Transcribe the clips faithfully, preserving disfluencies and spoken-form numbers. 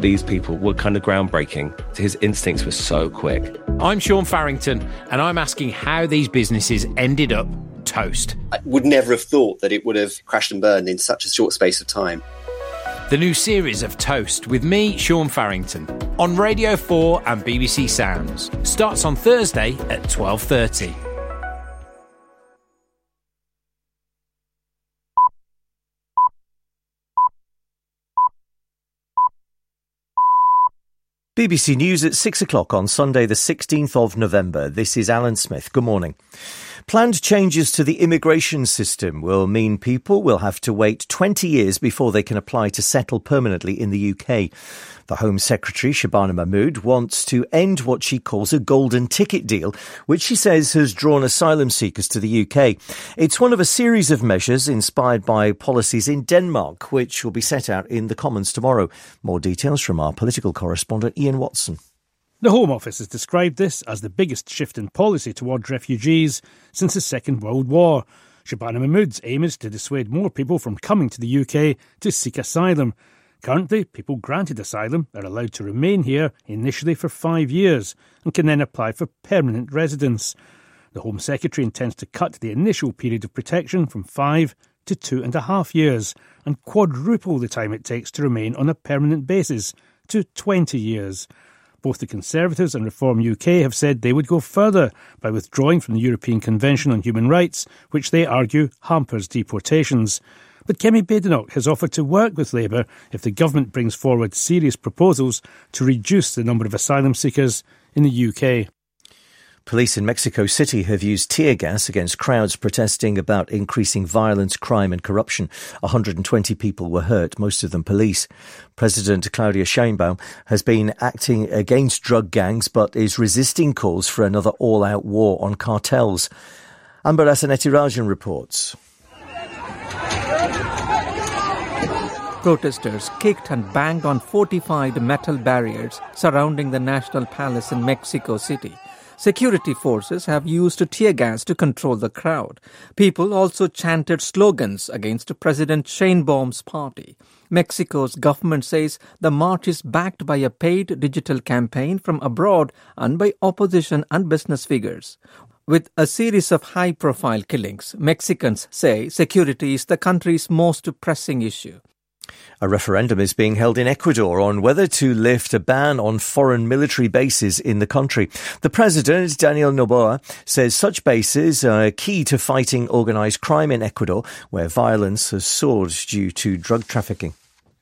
these people were kind of groundbreaking. His instincts were so quick. I'm Sean Farrington, and I'm asking how these businesses ended up toast. I would never have thought that it would have crashed and burned in such a short space of time. The new series of Toast with me, Sean Farrington, on Radio four and B B C Sounds. Starts on Thursday at twelve thirty. B B C News at six o'clock on Sunday the sixteenth of November. This is Alan Smith. Good morning. Planned changes to the immigration system will mean people will have to wait twenty years before they can apply to settle permanently in the U K. The Home Secretary, Shabana Mahmood, wants to end what she calls a golden ticket deal, which she says has drawn asylum seekers to the U K. It's one of a series of measures inspired by policies in Denmark, which will be set out in the Commons tomorrow. More details from our political correspondent, Ian Watson. The Home Office has described this as the biggest shift in policy towards refugees since the Second World War. Shabana Mahmood's aim is to dissuade more people from coming to the U K to seek asylum. Currently, people granted asylum are allowed to remain here initially for five years and can then apply for permanent residence. The Home Secretary intends to cut the initial period of protection from five to two and a half years and quadruple the time it takes to remain on a permanent basis to twenty years. Both the Conservatives and Reform U K have said they would go further by withdrawing from the European Convention on Human Rights, which they argue hampers deportations. But Kemi Badenoch has offered to work with Labour if the government brings forward serious proposals to reduce the number of asylum seekers in the U K. Police in Mexico City have used tear gas against crowds protesting about increasing violence, crime and corruption. one hundred twenty people were hurt, most of them police. President Claudia Sheinbaum has been acting against drug gangs but is resisting calls for another all-out war on cartels. Amber Asanetirajan reports. Protesters kicked and banged on fortified metal barriers surrounding the National Palace in Mexico City. Security forces have used tear gas to control the crowd. People also chanted slogans against President Sheinbaum's party. Mexico's government says the march is backed by a paid digital campaign from abroad and by opposition and business figures. With a series of high-profile killings, Mexicans say security is the country's most pressing issue. A referendum is being held in Ecuador on whether to lift a ban on foreign military bases in the country. The president, Daniel Noboa, says such bases are key to fighting organised crime in Ecuador, where violence has soared due to drug trafficking.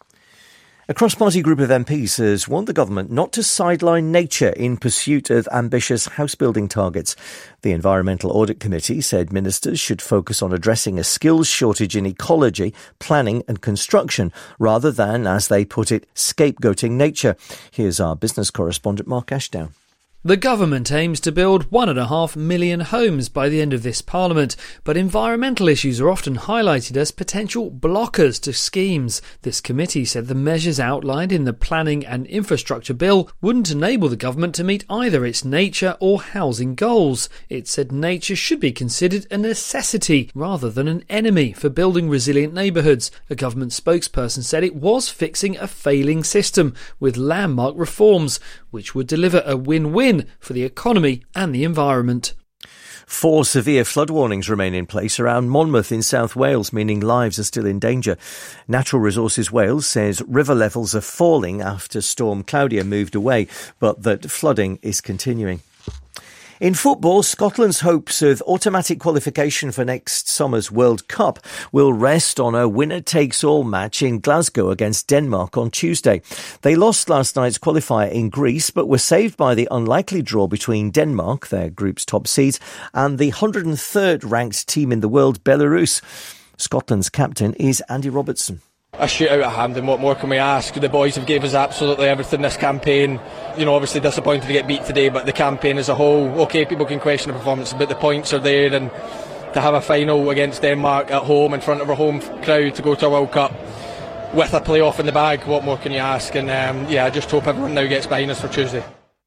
A cross-party group of M Ps has warned the government not to sideline nature in pursuit of ambitious house-building targets. The Environmental Audit Committee said ministers should focus on addressing a skills shortage in ecology, planning and construction, rather than, as they put it, scapegoating nature. Here's our business correspondent, Mark Ashdown. The government aims to build one and a half million homes by the end of this parliament, but environmental issues are often highlighted as potential blockers to schemes. This committee said the measures outlined in the Planning and Infrastructure Bill wouldn't enable the government to meet either its nature or housing goals. It said nature should be considered a necessity rather than an enemy for building resilient neighbourhoods. A government spokesperson said it was fixing a failing system with landmark reforms, which would deliver a win-win for the economy and the environment. Four severe flood warnings remain in place around Monmouth in South Wales, meaning lives are still in danger. Natural Resources Wales says river levels are falling after Storm Claudia moved away, but that flooding is continuing. In football, Scotland's hopes of automatic qualification for next summer's World Cup will rest on a winner-takes-all match in Glasgow against Denmark on Tuesday. They lost last night's qualifier in Greece, but were saved by the unlikely draw between Denmark, their group's top seeds, and the one hundred third ranked team in the world, Belarus. Scotland's captain is Andy Robertson. A shootout at hand, and what more can we ask? The boys have gave us absolutely everything this campaign. You know, obviously disappointed to get beat today, but the campaign as a whole, OK, people can question the performance, but the points are there, and to have a final against Denmark at home in front of our home crowd to go to a World Cup with a playoff in the bag, what more can you ask? And um, yeah, I just hope everyone now gets behind us for Tuesday.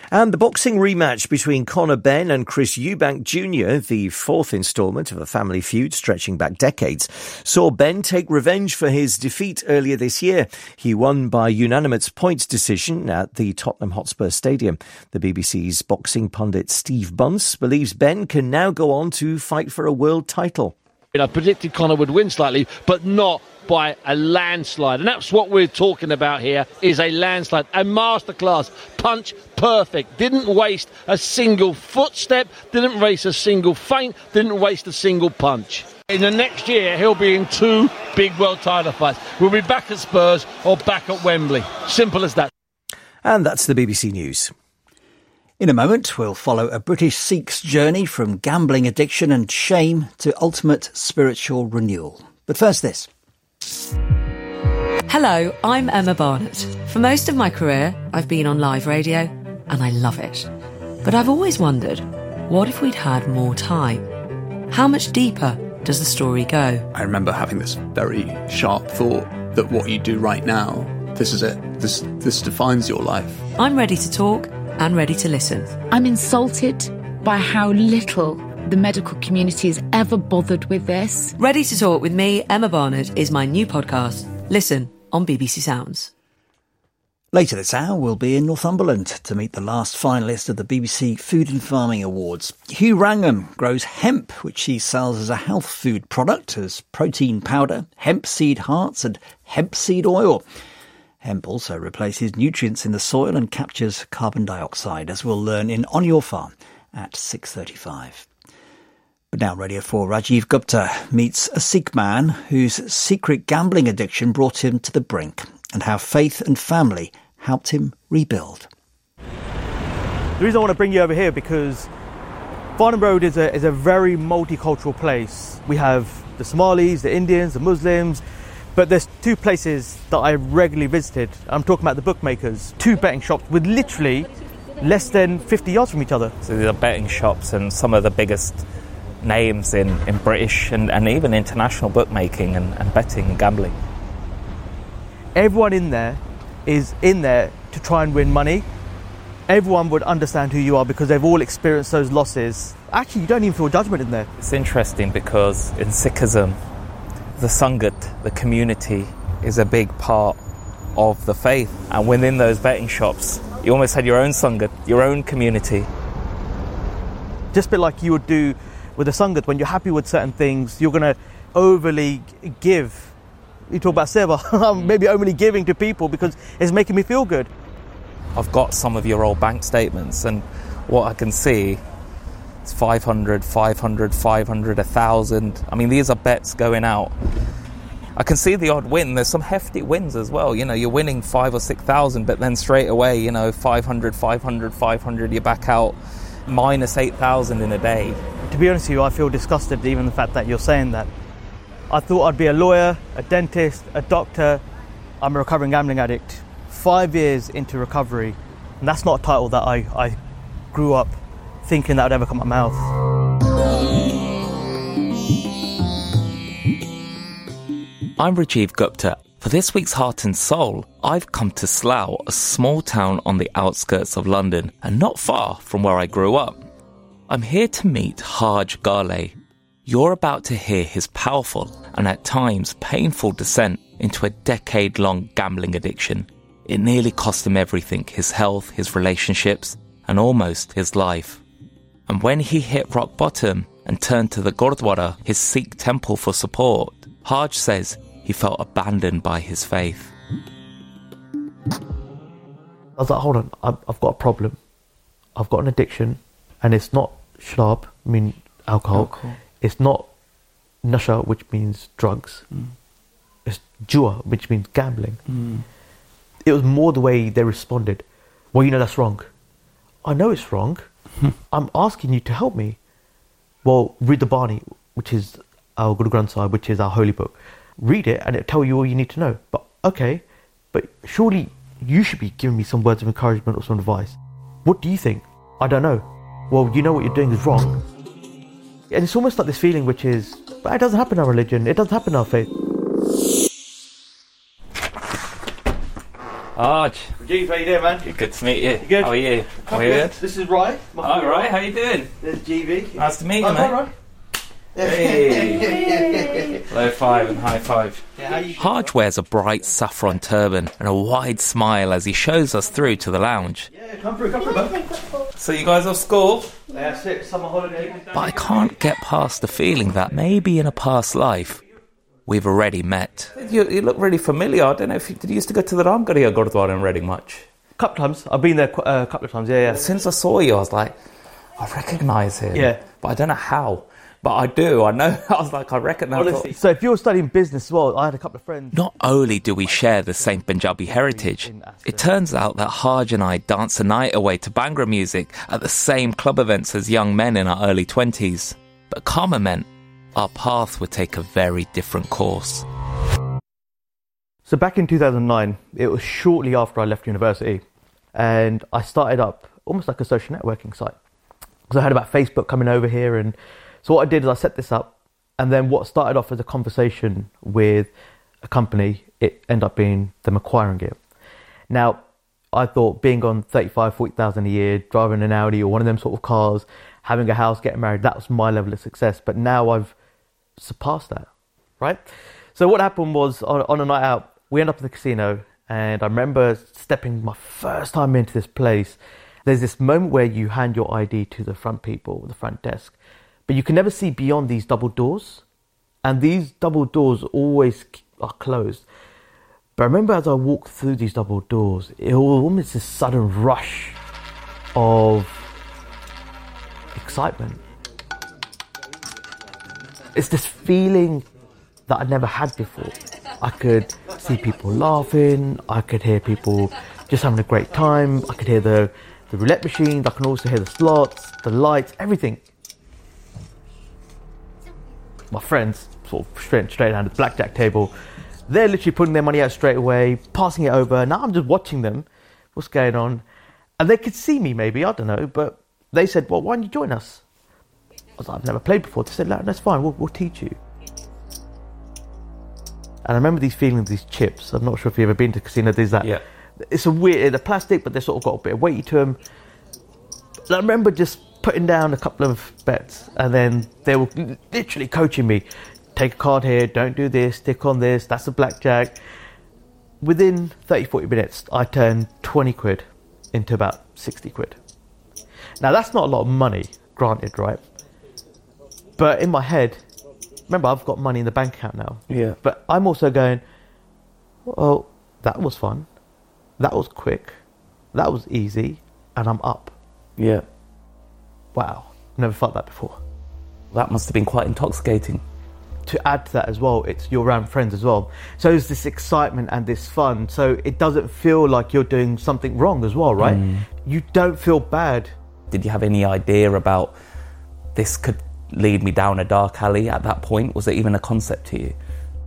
And the boxing rematch between Conor Benn and Chris Eubank Junior, the fourth instalment of a family feud stretching back decades, saw Benn take revenge for his defeat earlier this year. He won by unanimous points decision at the Tottenham Hotspur Stadium. The B B C's boxing pundit Steve Bunce believes Benn can now go on to fight for a world title. I predicted Conor would win slightly, but not by a landslide. And that's what we're talking about here, is a landslide. A masterclass, punch perfect. Didn't waste a single footstep, didn't waste a single feint, didn't waste a single punch. In the next year, he'll be in two big world title fights. We'll be back at Spurs or back at Wembley. Simple as that. And that's the B B C News. In a moment, we'll follow a British Sikh's journey from gambling addiction and shame to ultimate spiritual renewal. But first this. Hello, I'm Emma Barnett. For most of my career, I've been on live radio, and I love it. But I've always wondered, what if we'd had more time? How much deeper does the story go? I remember having this very sharp thought that what you do right now, this is it. This, this defines your life. I'm ready to talk and ready to listen. I'm insulted by how little the medical community has ever bothered with this. Ready to Talk with me, Emma Barnett, is my new podcast. Listen on B B C Sounds. Later this hour, we'll be in Northumberland to meet the last finalist of the B B C Food and Farming Awards. Hugh Wrangham grows hemp, which he sells as a health food product, as protein powder, hemp seed hearts and hemp seed oil. Hemp also replaces nutrients in the soil and captures carbon dioxide, as we'll learn in On Your Farm at six thirty-five. But now Radio four, Rajiv Gupta meets a Sikh man whose secret gambling addiction brought him to the brink, and how faith and family helped him rebuild. The reason I want to bring you over here because Farnham Road is a, is a very multicultural place. We have the Somalis, the Indians, the Muslims, but there's two places that I regularly visited. I'm talking about the bookmakers, two betting shops with literally less than fifty yards from each other. So these are betting shops and some of the biggest names in, in British and, and even international bookmaking and, and betting and gambling. Everyone in there is in there to try and win money. Everyone would understand who you are because they've all experienced those losses. Actually, you don't even feel judgment in there. It's interesting because in Sikhism, the Sangat, the community, is a big part of the faith. And within those betting shops, you almost had your own Sangat, your own community. Just a bit like you would do with a Sangat, when you're happy with certain things, you're going to overly give. You talk about seva, I'm maybe overly giving to people because it's making me feel good. I've got some of your old bank statements, and what I can see is five hundred, five hundred, five hundred, one thousand. I mean, these are bets going out. I can see the odd win. There's some hefty wins as well. You know, you're winning five or six thousand, but then straight away, you know, five hundred, five hundred, five hundred, you're back out minus eight thousand in a day. To be honest with you, I feel disgusted even the fact that you're saying that. I thought I'd be a lawyer, a dentist, a doctor. I'm a recovering gambling addict. Five years into recovery, and that's not a title that I, I grew up thinking that would ever come out of my mouth. I'm Rajiv Gupta. For this week's Heart and Soul, I've come to Slough, a small town on the outskirts of London and not far from where I grew up. I'm here to meet Haj Gale. You're about to hear his powerful and at times painful descent into a decade-long gambling addiction. It nearly cost him everything, his health, his relationships, and almost his life. And when he hit rock bottom and turned to the Gurdwara, his Sikh temple, for support, Haj says he felt abandoned by his faith. I was like, hold on, I've got a problem. I've got an addiction, and it's not shlab, I mean alcohol. alcohol. It's not nasha, which means drugs. Mm. It's jua, which means gambling. Mm. It was more the way they responded. Well, you know that's wrong. I know it's wrong. I'm asking you to help me. Well, read the Bani, which is our Guru Granth Sahib, which is our holy book. Read it and it'll tell you all you need to know. But okay, but surely you should be giving me some words of encouragement or some advice. What do you think? I don't know. Well, you know what you're doing is wrong. And it's almost like this feeling which is, but it doesn't happen in our religion, it doesn't happen in our faith. Arj. Rajiv, how you doing, man? Good to meet you. You good? How are you? Come How are you good. good? This is Rye. All right, how you doing? There's G V. Nice to meet you, Oh, mate. Rye. Hey. Low five and high five. Harj wears a bright saffron turban and a wide smile as he shows us through to the lounge. Yeah, come through, come through, bud. So you guys off school? That's it, summer holiday. But I can't get past the feeling that maybe in a past life we've already met. You, you look really familiar. I don't know if you, did you used to go to the Ramgarhia Gurdwara in Reading much? A couple of times. I've been there qu- uh, a couple of times, yeah, yeah. Since I saw you, I was like, I recognise him. Yeah. But I don't know how. But I do. I know. I was like, I recognise. Honestly, so if you're studying business as well, I had a couple of friends. Not only do we share the same Punjabi heritage, it turns out that Harj and I dance a night away to Bhangra music at the same club events as young men in our early twenties. But karma meant our paths would take a very different course. So back in two thousand nine, it was shortly after I left university, and I started up almost like a social networking site. Because I heard about Facebook coming over here, and so what I did is I set this up, and then what started off as a conversation with a company, it ended up being them acquiring it. Now, I thought being on thirty-five, forty thousand a year, driving an Audi or one of them sort of cars, having a house, getting married, that was my level of success. But now I've surpassed that, right? So what happened was on, on a night out, we ended up in the casino, and I remember stepping my first time into this place. There's this moment where you hand your I D to the front people, the front desk, but you can never see beyond these double doors, and these double doors always are closed. But I remember as I walked through these double doors, it was almost this sudden rush of excitement. It's this feeling that I'd never had before. I could see people laughing, I could hear people just having a great time, I could hear the, the roulette machines, I can also hear the slots, the lights, everything. My friends, sort of straight, straight down the blackjack table, they're literally putting their money out straight away, passing it over. Now I'm just watching them, what's going on. And they could see me maybe, I don't know, but they said, well, why don't you join us? I was like, I've never played before. They said, no, that's fine, we'll, we'll teach you. And I remember these feelings, these chips. I'm not sure if you've ever been to a casino. There's that. Yeah. It's a weird, they're plastic, but they've sort of got a bit of weight to them. And I remember just putting down a couple of bets, and then they were literally coaching me. Take a card here, don't do this, stick on this, that's a blackjack. Within thirty, forty minutes, I turned twenty quid into about sixty quid. Now, that's not a lot of money, granted, right? But in my head, remember, I've got money in the bank account now. Yeah. But I'm also going, well, that was fun. That was quick. That was easy. And I'm up. Yeah. Wow. Never felt that before. That must have been quite intoxicating. To add to that as well, it's you're around friends as well. So there's this excitement and this fun. So it doesn't feel like you're doing something wrong as well, right? Mm. You don't feel bad. Did you have any idea about this could lead me down a dark alley at that point? Was it even a concept to you?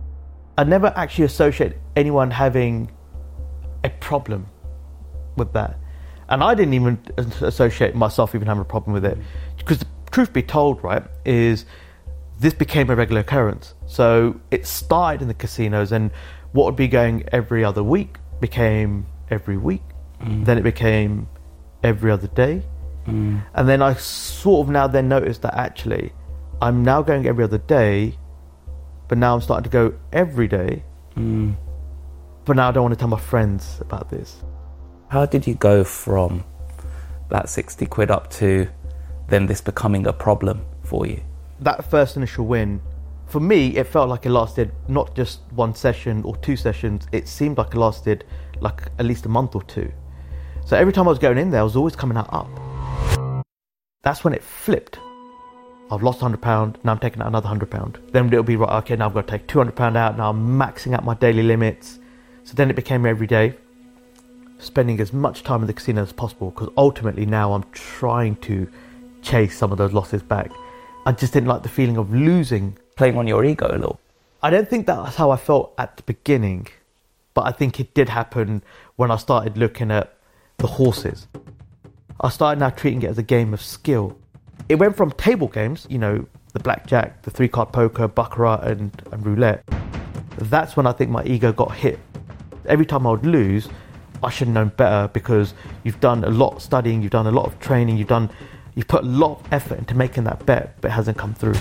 I never actually associate anyone having a problem with that. And I didn't even associate myself even having a problem with it. Because the truth be told, right, is this became a regular occurrence. So it started in the casinos, and what would be going every other week became every week. Mm. Then it became every other day. Mm. And then I sort of now then noticed that actually I'm now going every other day, but now I'm starting to go every day. Mm. But now I don't want to tell my friends about this. How did you go from that sixty quid up to then this becoming a problem for you? That first initial win, for me, it felt like it lasted not just one session or two sessions. It seemed like it lasted like at least a month or two. So every time I was going in there, I was always coming out up. That's when it flipped. I've lost one hundred pounds, now I'm taking out another one hundred pounds. Then it'll be, right, okay, now I've got to take two hundred pounds out, now I'm maxing out my daily limits. So then it became every day, spending as much time in the casino as possible, because ultimately now I'm trying to chase some of those losses back. I just didn't like the feeling of losing. Playing on your ego a little. I don't think that's how I felt at the beginning, but I think it did happen when I started looking at the horses. I started now treating it as a game of skill. It went from table games, you know, the blackjack, the three-card poker, baccarat and, and roulette. That's when I think my ego got hit. Every time I would lose, I should have known better because you've done a lot of studying, you've done a lot of training, you've done, you've put a lot of effort into making that bet, but it hasn't come through.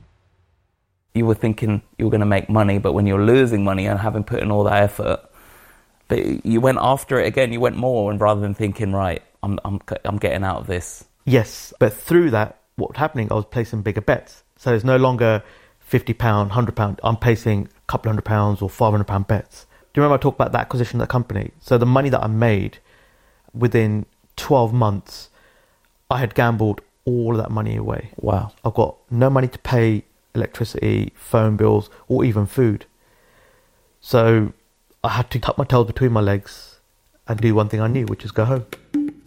You were thinking you were going to make money, but when you're losing money and having put in all that effort, but you went after it again, you went more, and rather than thinking, right, I'm I'm I'm getting out of this. Yes, but through that, what's happening, I was placing bigger bets. So it's no longer fifty pounds, one hundred pounds, I'm placing a couple hundred pounds or five hundred pounds bets. Do you remember I talked about that acquisition of the company? So the money that I made within twelve months, I had gambled all of that money away. Wow. I've got no money to pay electricity, phone bills, or even food. So I had to tuck my tail between my legs and do one thing I knew, which is go home.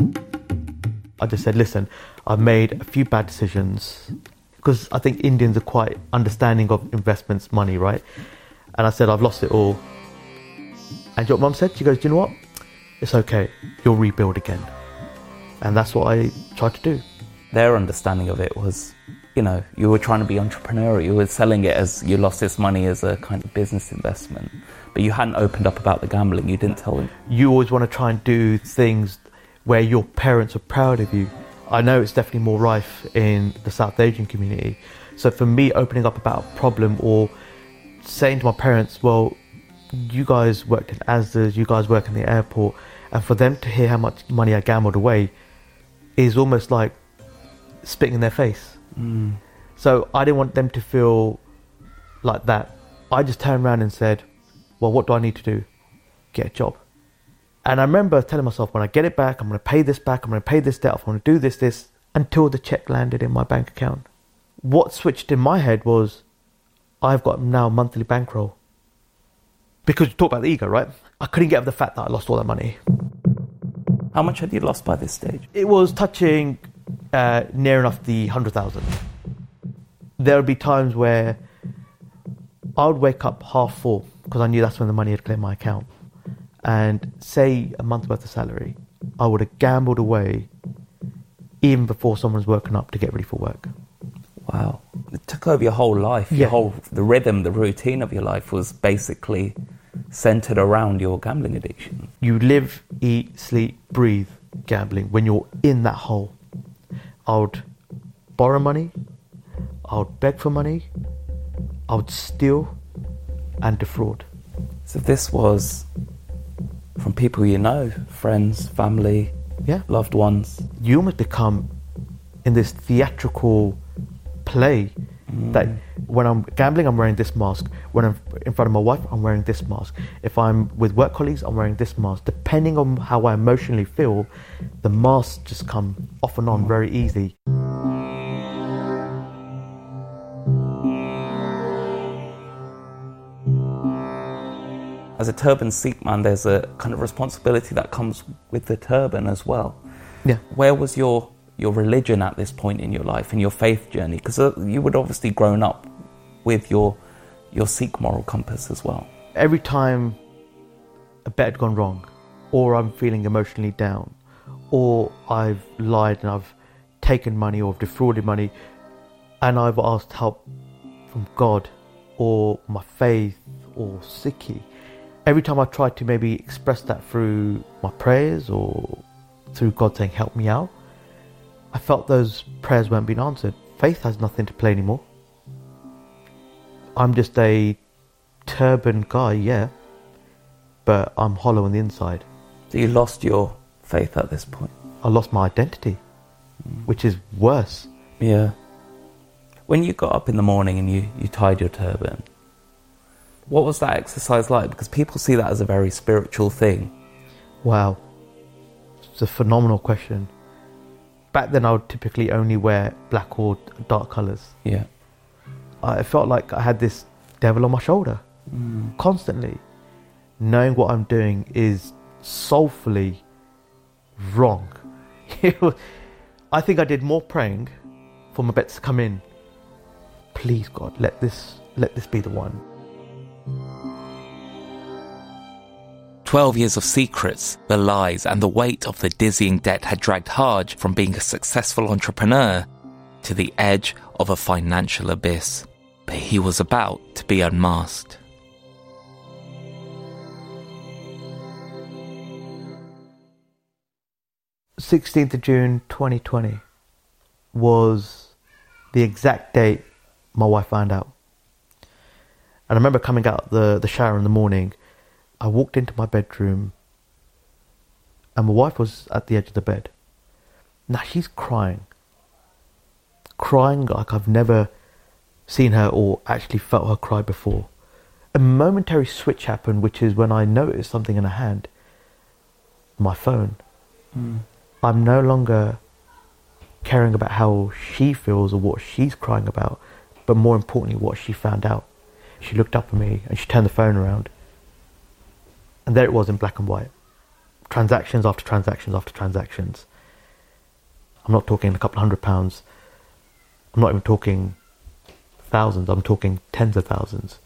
I just said, listen, I've made a few bad decisions, because I think Indians are quite understanding of investments, money, right? And I said, I've lost it all. And you know what Mum said? She goes, do you know what? It's okay. You'll rebuild again. And that's what I tried to do. Their understanding of it was, you know, you were trying to be entrepreneurial. You were selling it as you lost this money as a kind of business investment. But you hadn't opened up about the gambling. You didn't tell them. You always want to try and do things where your parents are proud of you. I know it's definitely more rife in the South Asian community. So for me, opening up about a problem or saying to my parents, well, you guys worked in Asda's, you guys work in the airport, and for them to hear how much money I gambled away is almost like spitting in their face. Mm. So I didn't want them to feel like that. I just turned around and said, well, what do I need to do? Get a job. And I remember telling myself, when I get it back, I'm going to pay this back, I'm going to pay this debt off, I'm going to do this, this, until the check landed in my bank account. What switched in my head was, I've got now a monthly bankroll. Because you talk about the ego, right? I couldn't get over the fact that I lost all that money. How much had you lost by this stage? It was touching uh, near enough the one hundred thousand. There would be times where I would wake up half four, because I knew that's when the money had cleared my account. And say a month's worth of salary, I would have gambled away even before someone's woken up to get ready for work. Wow. It took over your whole life. Yeah. Your whole, the rhythm, the routine of your life was basically centered around your gambling addiction. You live, eat, sleep, breathe gambling when you're in that hole. I would borrow money, I would beg for money, I would steal and defraud. So this was from people you know, friends, family, yeah, loved ones. You almost become in this theatrical play mm. that when I'm gambling, I'm wearing this mask. When I'm in front of my wife, I'm wearing this mask. If I'm with work colleagues, I'm wearing this mask. Depending on how I emotionally feel, the masks just come off and on mm. very easy. As a turban Sikh man, there's a kind of responsibility that comes with the turban as well. Yeah. Where was your your religion at this point in your life and your faith journey? Because uh, you would obviously grown up with your your Sikh moral compass as well. Every time a bet had gone wrong, or I'm feeling emotionally down, or I've lied and I've taken money or defrauded money, and I've asked help from God or my faith or Sikhi, every time I tried to maybe express that through my prayers or through God saying, help me out, I felt those prayers weren't being answered. Faith has nothing to play anymore. I'm just a turban guy, yeah, but I'm hollow on the inside. So you lost your faith at this point? I lost my identity, mm. which is worse. Yeah. When you got up in the morning and you, you tied your turban, what was that exercise like? Because people see that as a very spiritual thing. Wow. It's a phenomenal question. Back then I would typically only wear black or dark colours. Yeah. I felt like I had this devil on my shoulder. Mm. Constantly. Knowing what I'm doing is soulfully wrong. I think I did more praying for my bets to come in. Please God, let this let this be the one. Twelve years of secrets, the lies, and the weight of the dizzying debt had dragged Haj from being a successful entrepreneur to the edge of a financial abyss. But he was about to be unmasked. sixteenth of June twenty twenty was the exact date my wife found out. And I remember coming out the, the shower in the morning. I walked into my bedroom and my wife was at the edge of the bed. Now she's crying. Crying like I've never seen her or actually felt her cry before. A momentary switch happened, which is when I noticed something in her hand. My phone. Mm. I'm no longer caring about how she feels or what she's crying about, but more importantly, what she found out. She looked up at me and she turned the phone around. And there it was in black and white. Transactions after transactions after transactions. I'm not talking a couple of hundred pounds. I'm not even talking thousands. I'm talking tens of thousands.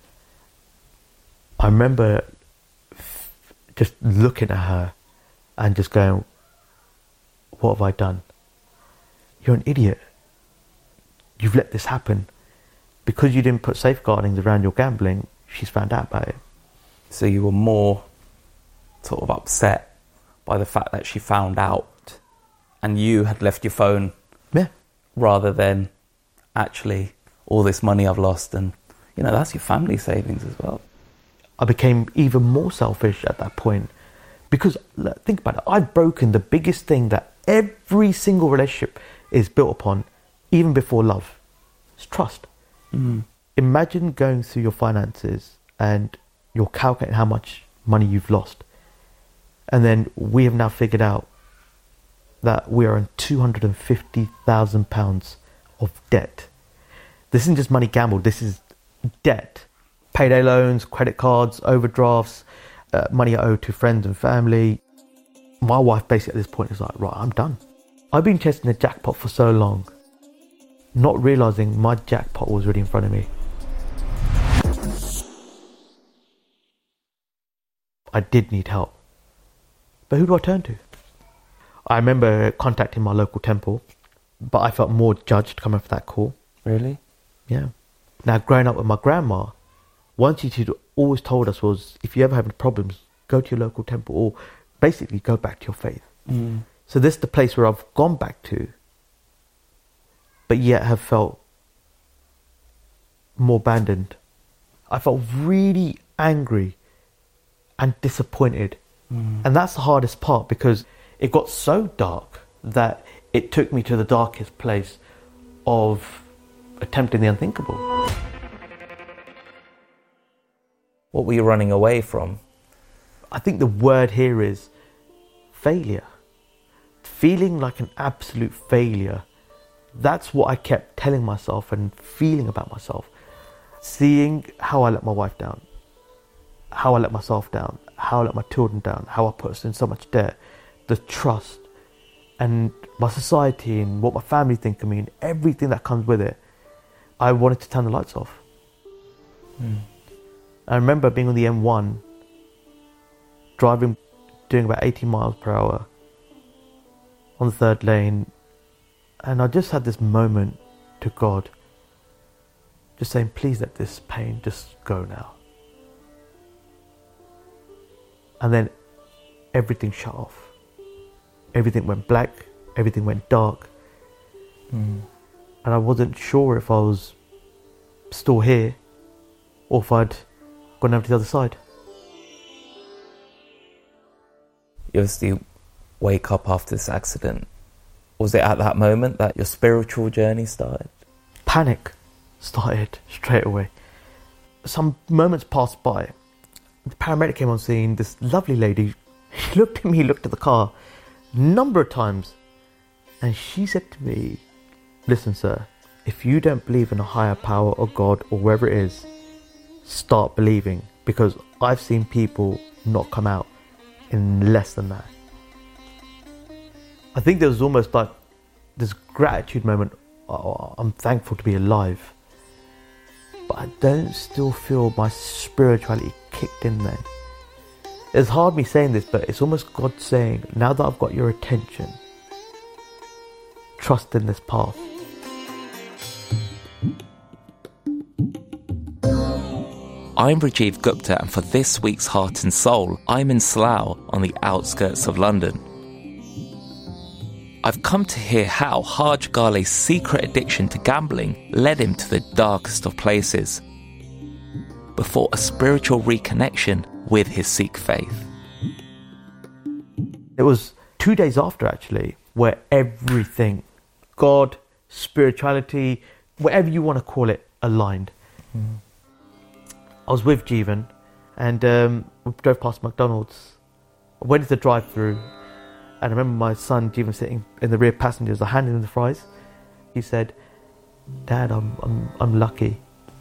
I remember f- just looking at her and just going, what have I done? You're an idiot. You've let this happen. Because you didn't put safeguardings around your gambling, she's found out about it. So you were more sort of upset by the fact that she found out and you had left your phone, yeah, rather than actually all this money I've lost, and you know that's your family savings as well. I became even more selfish at that point because think about it, I've broken the biggest thing that every single relationship is built upon, even before love. It's trust. Mm. Imagine going through your finances and you're calculating how much money you've lost, and then we have now figured out that we are in two hundred fifty thousand pounds of debt. This isn't just money gambled, this is debt. Payday loans, credit cards, overdrafts, uh, money I owe to friends and family. My wife basically at this point is like, right, I'm done. I've been chasing the jackpot for so long, not realising my jackpot was already in front of me. I did need help. But who do I turn to? I remember contacting my local temple, but I felt more judged coming for that call. Really? Yeah. Now, growing up with my grandma, one thing she'd always told us was, if you ever have problems, go to your local temple, or basically go back to your faith. Mm. So this is the place where I've gone back to, but yet have felt more abandoned. I felt really angry and disappointed. Mm. And that's the hardest part, because it got so dark that it took me to the darkest place of attempting the unthinkable. What were you running away from? I think the word here is failure. Feeling like an absolute failure. That's what I kept telling myself and feeling about myself. Seeing how I let my wife down, how I let myself down, how I let my children down, how I put us in so much debt, the trust and my society and what my family think of me and everything that comes with it. I wanted to turn the lights off. Mm. I remember being on the M one, driving, doing about eighty miles per hour on the third lane, and I just had this moment to God, just saying, please let this pain just go now. And then everything shut off. Everything went black, everything went dark. Mm. And I wasn't sure if I was still here or if I'd gone over to the other side. You obviously wake up after this accident. Was it at that moment that your spiritual journey started? Panic started straight away. Some moments passed by. The paramedic came on scene, this lovely lady. She looked at me, looked at the car a number of times, and she said to me, listen, sir, if you don't believe in a higher power or God or wherever it is, start believing, because I've seen people not come out in less than that. I think there was almost like this gratitude moment. Oh, I'm thankful to be alive. But I don't still feel my spirituality kicked in then. It's hard me saying this, but it's almost God saying, now that I've got your attention, trust in this path. I'm Rajiv Gupta, and for this week's Heart and Soul, I'm in Slough on the outskirts of London. I've come to hear how Haj Ghale's secret addiction to gambling led him to the darkest of places, before a spiritual reconnection with his Sikh faith. It was two days after, actually, where everything, God, spirituality, whatever you want to call it, aligned. Mm. I was with Jeevan, and um, we drove past McDonald's. I went to the drive-through, and I remember my son Jeevan sitting in the rear passengers. I handed him the fries. He said, "Dad, I'm I'm I'm lucky."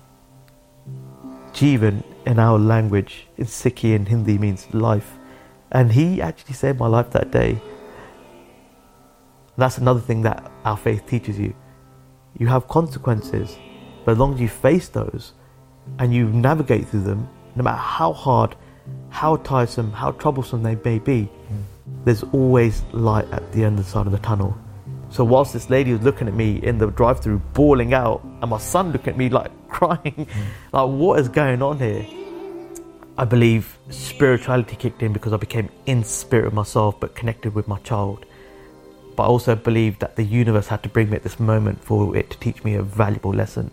Jeevan, in our language, in Sikhi and Hindi, means life. And he actually saved my life that day. That's another thing that our faith teaches you. You have consequences, but as long as you face those and you navigate through them, no matter how hard, how tiresome, how troublesome they may be, mm. there's always light at the end of the side of the tunnel. So whilst this lady was looking at me in the drive-thru, bawling out, and my son looking at me like crying, mm. like what is going on here? I believe spirituality kicked in because I became in spirit with myself, but connected with my child. But I also believe that the universe had to bring me at this moment for it to teach me a valuable lesson.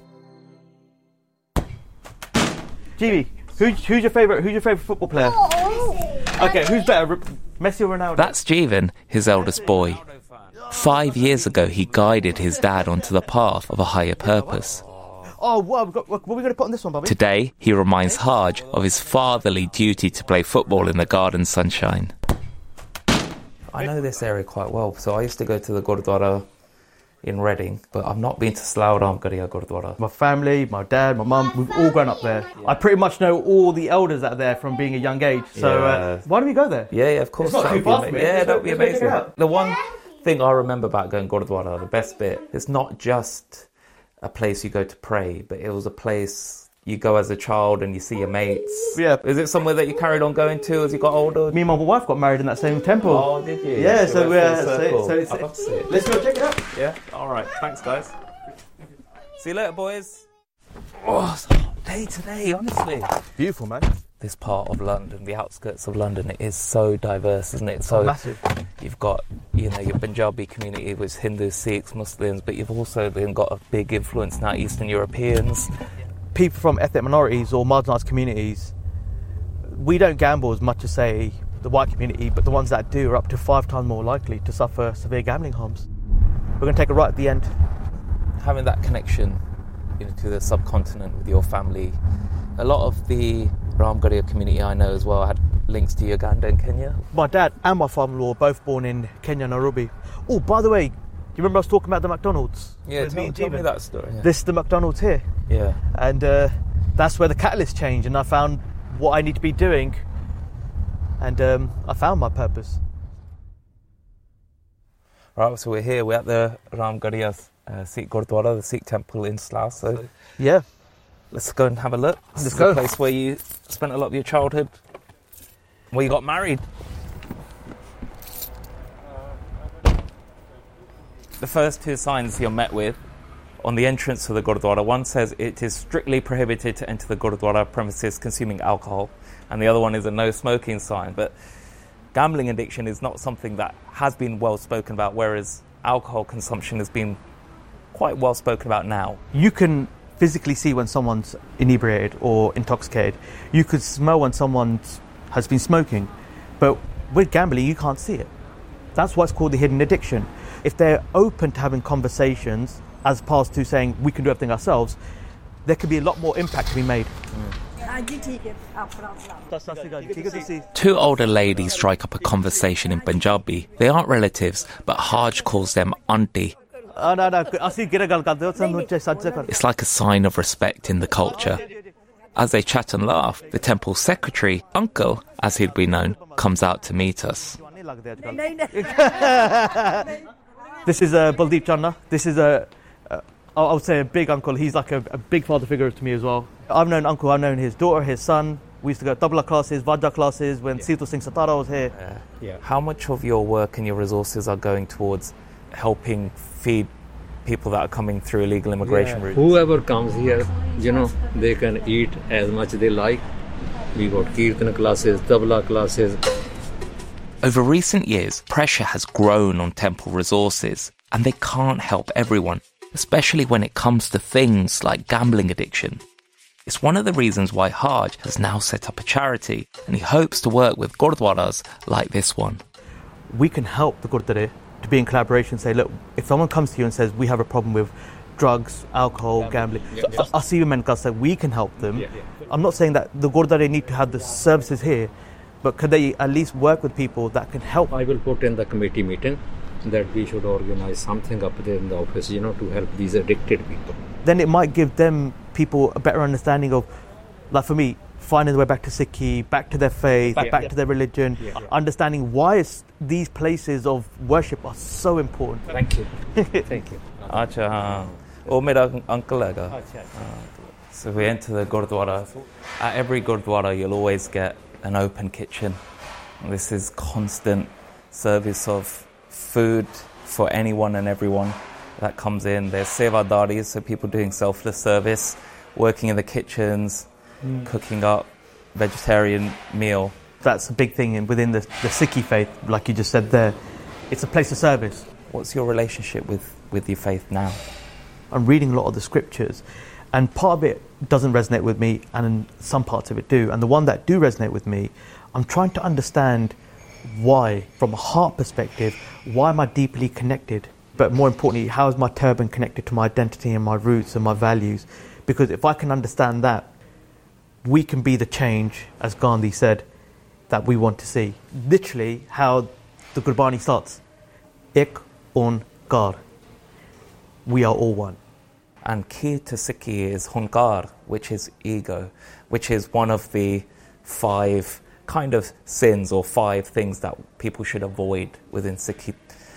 G B, who's, who's your favourite? Who's your favourite football player? Okay, who's better, Messi or Ronaldo? That's Jeevan, his eldest boy. Five years ago, he guided his dad onto the path of a higher purpose. Oh, what, what, what are we going to put on this one, Bobby? Today, he reminds Haj of his fatherly duty to play football in the garden sunshine. I know this area quite well, so I used to go to the Gurdwara in Reading, but I've not been to Slough Ram Gadiya Gurdwara. My family, my dad, my mum, we've all grown up there. Yeah. I pretty much know all the elders that are there from being a young age, so yeah. uh, why don't we go there? Yeah, yeah, of course. It's not too far from it. Yeah, that would be amazing. The one thing I remember about going Gurdwara, the best bit, it's not just a place you go to pray, but it was a place you go as a child and you see your mates. Yeah. Is it somewhere that you carried on going to as you got older? Me and my wife got married in that same temple. Oh, did you? Yeah, so we're... So, so it's, I'd love to see it. Let's go check it out. Yeah, alright, thanks guys. See you later, boys. Oh, it's a hot day today, honestly. Beautiful, man. This part of London, the outskirts of London, it is so diverse, isn't it? So oh, massive. You've got, you know, your Punjabi community with Hindus, Sikhs, Muslims, but you've also then got a big influence now, Eastern Europeans. People from ethnic minorities or marginalised communities, we don't gamble as much as, say, the white community, but the ones that do are up to five times more likely to suffer severe gambling harms. We're going to take a right at the end. Having that connection, you know, to the subcontinent with your family, a lot of the Ram Gadiya community I know as well had links to Uganda and Kenya. My dad and my father-in-law were both born in Kenya, Nairobi. Oh, by the way, do you remember I was talking about the McDonald's? Yeah, tell me, tell me that story. Yeah. This is the McDonald's here. Yeah. And uh, that's where the catalyst changed, and I found what I need to be doing, and um, I found my purpose. Right, so we're here, we're at the Ram Gadiya uh, Sikh Gurdwara, the Sikh temple in Slough. So yeah. Let's go and have a look. This Let's is go. the place where you spent a lot of your childhood, where you got married. The first two signs you're met with on the entrance to the Gurdwara, one says it is strictly prohibited to enter the Gurdwara premises consuming alcohol, and the other one is a no smoking sign. But gambling addiction is not something that has been well spoken about, whereas alcohol consumption has been quite well spoken about now. You can physically see when someone's inebriated or intoxicated. You could smell when someone has been smoking, but with gambling you can't see it. That's what's called the hidden addiction. If they're open to having conversations as opposed to saying we can do everything ourselves, there could be a lot more impact to be made. Mm. Two older ladies strike up a conversation in Punjabi. They aren't relatives, but Haj calls them auntie. It's like a sign of respect in the culture. As they chat and laugh, the temple's secretary, Uncle, as he'd be known, comes out to meet us. This is uh, Baldeep Channa. This is a, uh, I would say a big uncle. He's like a, a big father figure to me as well. I've known Uncle, I've known his daughter, his son. We used to go to tabla classes, Vajra classes when yeah. Situ Singh Satara was here. Yeah. Yeah. How much of your work and your resources are going towards helping feed people that are coming through illegal immigration yeah. routes? Whoever comes here, you know, they can eat as much they like. We got Kirtan classes, tabla classes. Over recent years, pressure has grown on temple resources, and they can't help everyone, especially when it comes to things like gambling addiction. It's one of the reasons why Haj has now set up a charity, and he hopes to work with gurdwaras like this one. We can help the gurdwara to be in collaboration and say, look, if someone comes to you and says, we have a problem with drugs, alcohol, gambling, Yeah, yeah. so us even men say we can help them. Yeah, yeah. I'm not saying that the gurdwara need to have the services here, but could they at least work with people that can help? I will put in the committee meeting that we should organize something up there in the office, you know, to help these addicted people. Then it might give them, people, a better understanding of, like for me, finding the way back to Sikhi, back to their faith, Back- back yeah. to their religion, Yeah. understanding why it's, these places of worship are so important. Thank you. Thank you. Acha, haan. Oh, mera uncle lega. So we enter the gurdwara. At every gurdwara, you'll always get an open kitchen. This is constant service of food for anyone and everyone that comes in. There's sevadaris, so people doing selfless service, working in the kitchens, Mm. cooking up vegetarian meal. That's a big thing in- within the, the Sikhi faith, like you just said there. It's a place of service. What's your relationship with, with your faith now? I'm reading a lot of the scriptures, and part of it doesn't resonate with me, and some parts of it do. And the one that do resonate with me, I'm trying to understand why, from a heart perspective, why am I deeply connected? But more importantly, how is my turban connected to my identity and my roots and my values? Because if I can understand that, we can be the change, as Gandhi said, that we want to see. Literally, how the Gurbani starts. Ek onkar. We are all one. And key to Sikhi is hunkar, which is ego, which is one of the five kind of sins or five things that people should avoid within Sikhi.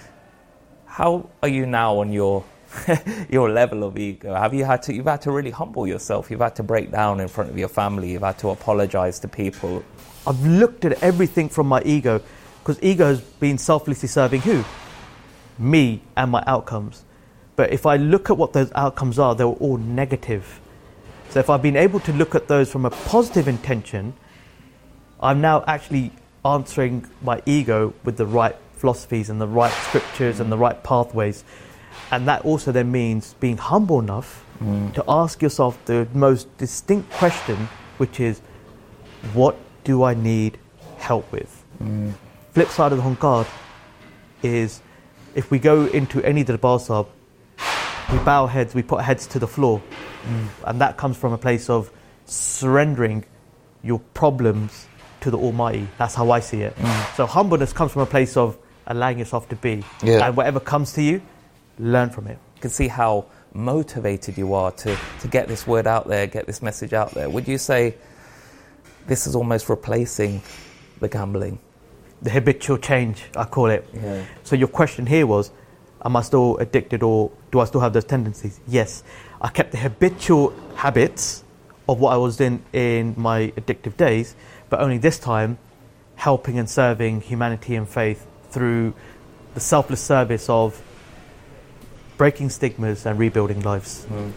How are you now on your your level of ego? Have you had to you've had to really humble yourself? You've had to break down in front of your family. You've had to apologize to people. I've looked at everything from my ego, because ego has been selflessly serving who? Me and my outcomes. But if I look at what those outcomes are, they're all negative. So if I've been able to look at those from a positive intention, I'm now actually answering my ego with the right philosophies and the right scriptures and the right pathways. And that also then means being humble enough Mm. to ask yourself the most distinct question, which is, what do I need help with? Mm. Flip side of the hunkar is, if we go into any darbar sahib, we bow heads, we put heads to the floor. Mm. And that comes from a place of surrendering your problems to the Almighty. That's how I see it. Mm. So humbleness comes from a place of allowing yourself to be. Yeah. And whatever comes to you, learn from it. You can see how motivated you are to, to get this word out there, get this message out there. Would you say this is almost replacing the gambling? The habitual change, I call it. Yeah. So your question here was, am I still addicted, or do I still have those tendencies? Yes. I kept the habitual habits of what I was doing in my addictive days, but only this time helping and serving humanity and faith through the selfless service of breaking stigmas and rebuilding lives. Mm.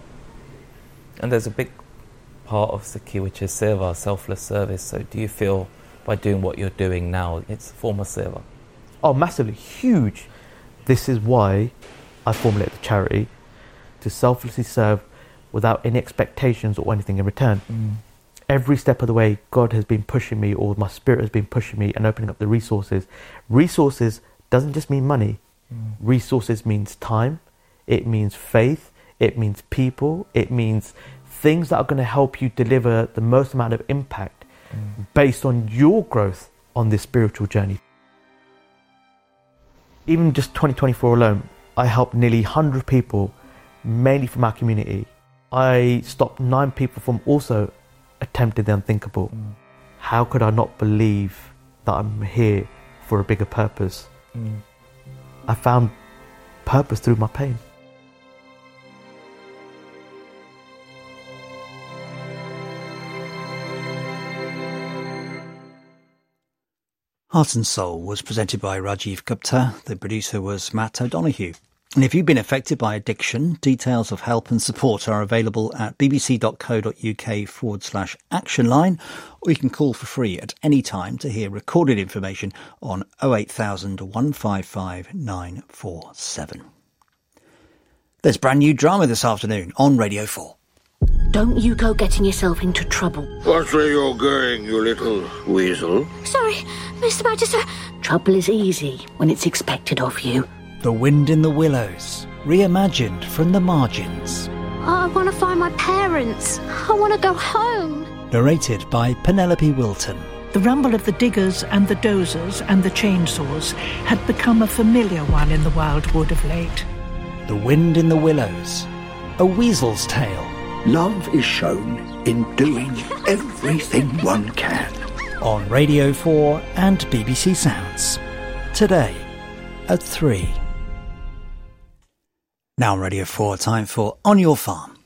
And there's a big part of Sikhi which is seva, selfless service. So do you feel by doing what you're doing now, it's a form of seva? Oh, massively, huge. This is why I formulated the charity, to selflessly serve without any expectations or anything in return. Mm. Every step of the way, God has been pushing me, or my spirit has been pushing me and opening up the resources. Resources doesn't just mean money. Mm. Resources means time, it means faith, it means people, it means things that are going to help you deliver the most amount of impact Mm. based on your growth on this spiritual journey. Even just twenty twenty-four alone, I helped nearly one hundred people, mainly from our community. I stopped nine people from also attempting the unthinkable. Mm. How could I not believe that I'm here for a bigger purpose? Mm. I found purpose through my pain. Heart and Soul was presented by Rajiv Gupta. The producer was Matt O'Donoghue. And if you've been affected by addiction, details of help and support are available at bbc.co.uk forward slash action line, or you can call for free at any time to hear recorded information on oh eight thousand, one five five, nine four seven. There's brand new drama this afternoon on Radio four. Don't you go getting yourself into trouble. Watch where you're going, you little weasel. Sorry, Mister Badger. Trouble is easy when it's expected of you. The Wind in the Willows, reimagined from the margins. I want to find my parents. I want to go home. Narrated by Penelope Wilton. The rumble of the diggers and the dozers and the chainsaws had become a familiar one in the wild wood of late. The Wind in the Willows, a weasel's tale. Love is shown in doing everything one can. On Radio four and B B C Sounds. Today at three. Now on Radio four, time for On Your Farm.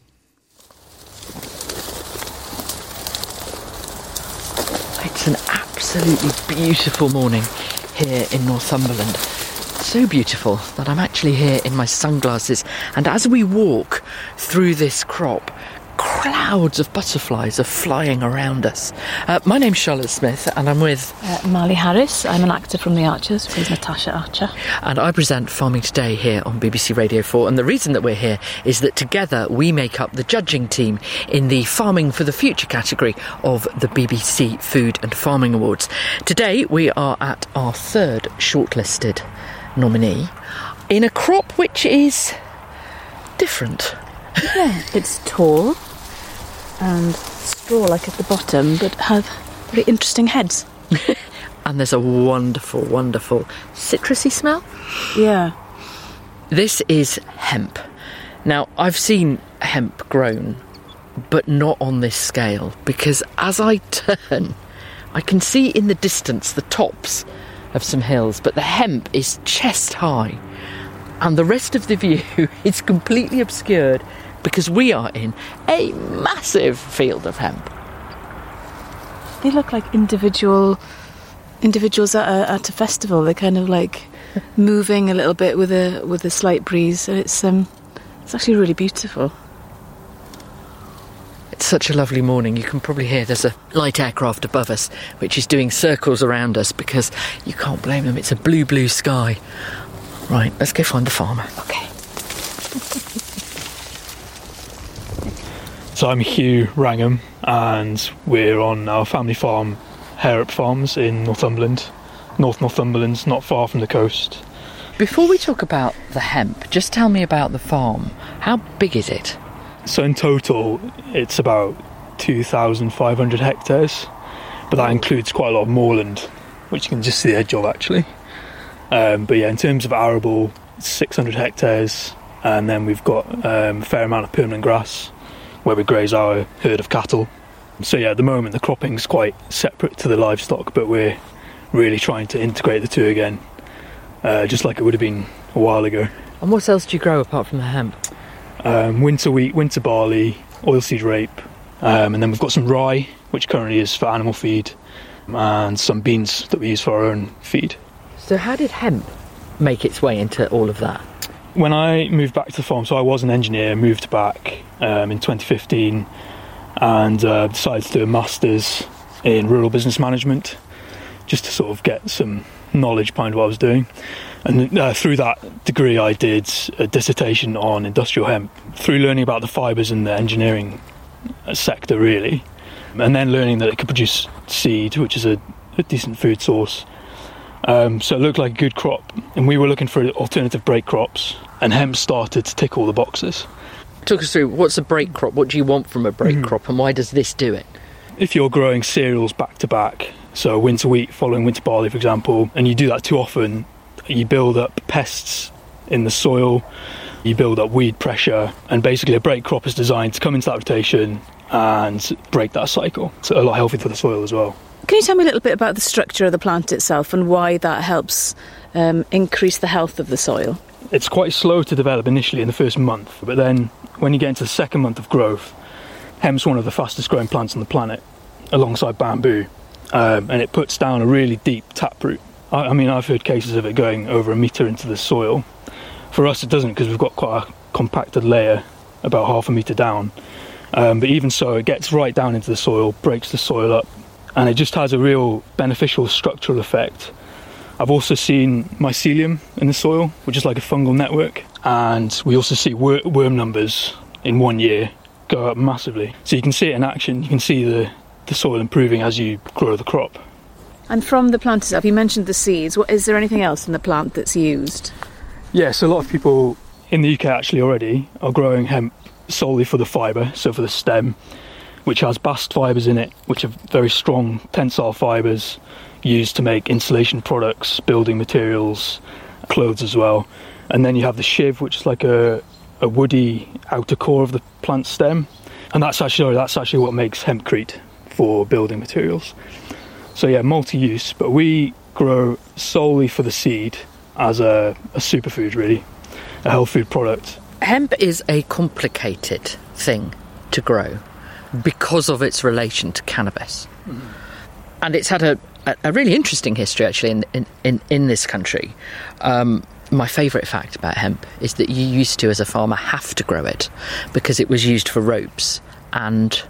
It's an absolutely beautiful morning here in Northumberland. So beautiful that I'm actually here in my sunglasses, and as we walk through this crop, clouds of butterflies are flying around us. Uh, my name's Charlotte Smith, and I'm with uh, Marley Harris. I'm an actor from The Archers, plays Natasha Archer. And I present Farming Today here on B B C Radio four. And the reason that we're here is that together we make up the judging team in the Farming for the Future category of the B B C Food and Farming Awards. Today we are at our third shortlisted nominee in a crop which is different. Yeah, it's tall and straw-like at the bottom, but have very interesting heads. And there's a wonderful, wonderful citrusy smell. Yeah. This is hemp. Now, I've seen hemp grown, but not on this scale, because as I turn, I can see in the distance the tops of some hills, but the hemp is chest high, and the rest of the view is completely obscured because we are in a massive field of hemp. They look like individual individuals at a, at a festival. They're kind of like moving a little bit with a with a slight breeze. So it's um it's actually really beautiful. It's such a lovely morning. You can probably hear there's a light aircraft above us which is doing circles around us because you can't blame them. It's a blue, blue sky. Right, let's go find the farmer. Okay. So I'm Hugh Wrangham, and we're on our family farm, Hareup Farms in Northumberland. North Northumberland's not far from the coast. Before we talk about the hemp, just tell me about the farm. How big is it? So in total, it's about two thousand five hundred hectares, but that includes quite a lot of moorland, which you can just see the edge of actually. Um, but yeah, in terms of arable, it's six hundred hectares, and then we've got um, a fair amount of permanent grass where we graze our herd of cattle. So yeah, at the moment the cropping's quite separate to the livestock, but we're really trying to integrate the two again, uh, just like it would have been a while ago. And what else do you grow apart from the hemp? Um, winter wheat, winter barley, oilseed rape, um, and then we've got some rye, which currently is for animal feed, and some beans that we use for our own feed. So how did hemp make its way into all of that? When I moved back to the farm, so I was an engineer, moved back um, in twenty fifteen, and uh, decided to do a master's in rural business management, just to sort of get some knowledge behind what I was doing. And uh, through that degree I did a dissertation on industrial hemp, through learning about the fibres in the engineering sector really, and then learning that it could produce seed, which is a, a decent food source. Um, so it looked like a good crop, and we were looking for alternative break crops, and hemp started to tick all the boxes. Talk us through, what's a break crop? What do you want from a break mm. crop, and why does this do it? If you're growing cereals back to back, so winter wheat following winter barley for example, and you do that too often, you build up pests in the soil, you build up weed pressure, and basically a break crop is designed to come into that rotation and break that cycle. It's a lot healthier for the soil as well. Can you tell me a little bit about the structure of the plant itself and why that helps um, increase the health of the soil? It's quite slow to develop initially in the first month, but then when you get into the second month of growth, hemp's one of the fastest growing plants on the planet, alongside bamboo, um, and it puts down a really deep taproot. I, I mean, I've heard cases of it going over a metre into the soil, For us it doesn't, because we've got quite a compacted layer about half a metre down. Um, but even so, it gets right down into the soil, breaks the soil up, and it just has a real beneficial structural effect. I've also seen mycelium in the soil, which is like a fungal network, and we also see wor- worm numbers in one year go up massively. So you can see it in action, you can see the, the soil improving as you grow the crop. And from the plant itself, you mentioned the seeds. What, is there anything else in the plant that's used? Yeah, so a lot of people in the U K actually already are growing hemp solely for the fibre, so for the stem, which has bast fibres in it, which are very strong tensile fibres used to make insulation products, building materials, clothes as well. And then you have the shiv, which is like a, a woody outer core of the plant stem, and that's actually that's actually what makes hempcrete for building materials. So yeah, multi-use, but we grow solely for the seed as a, a superfood, really, a health food product. Hemp is a complicated thing to grow because of its relation to cannabis. Mm. And it's had a, a, a really interesting history, actually, in, in, in, in this country. Um, my favourite fact about hemp is that you used to, as a farmer, have to grow it because it was used for ropes and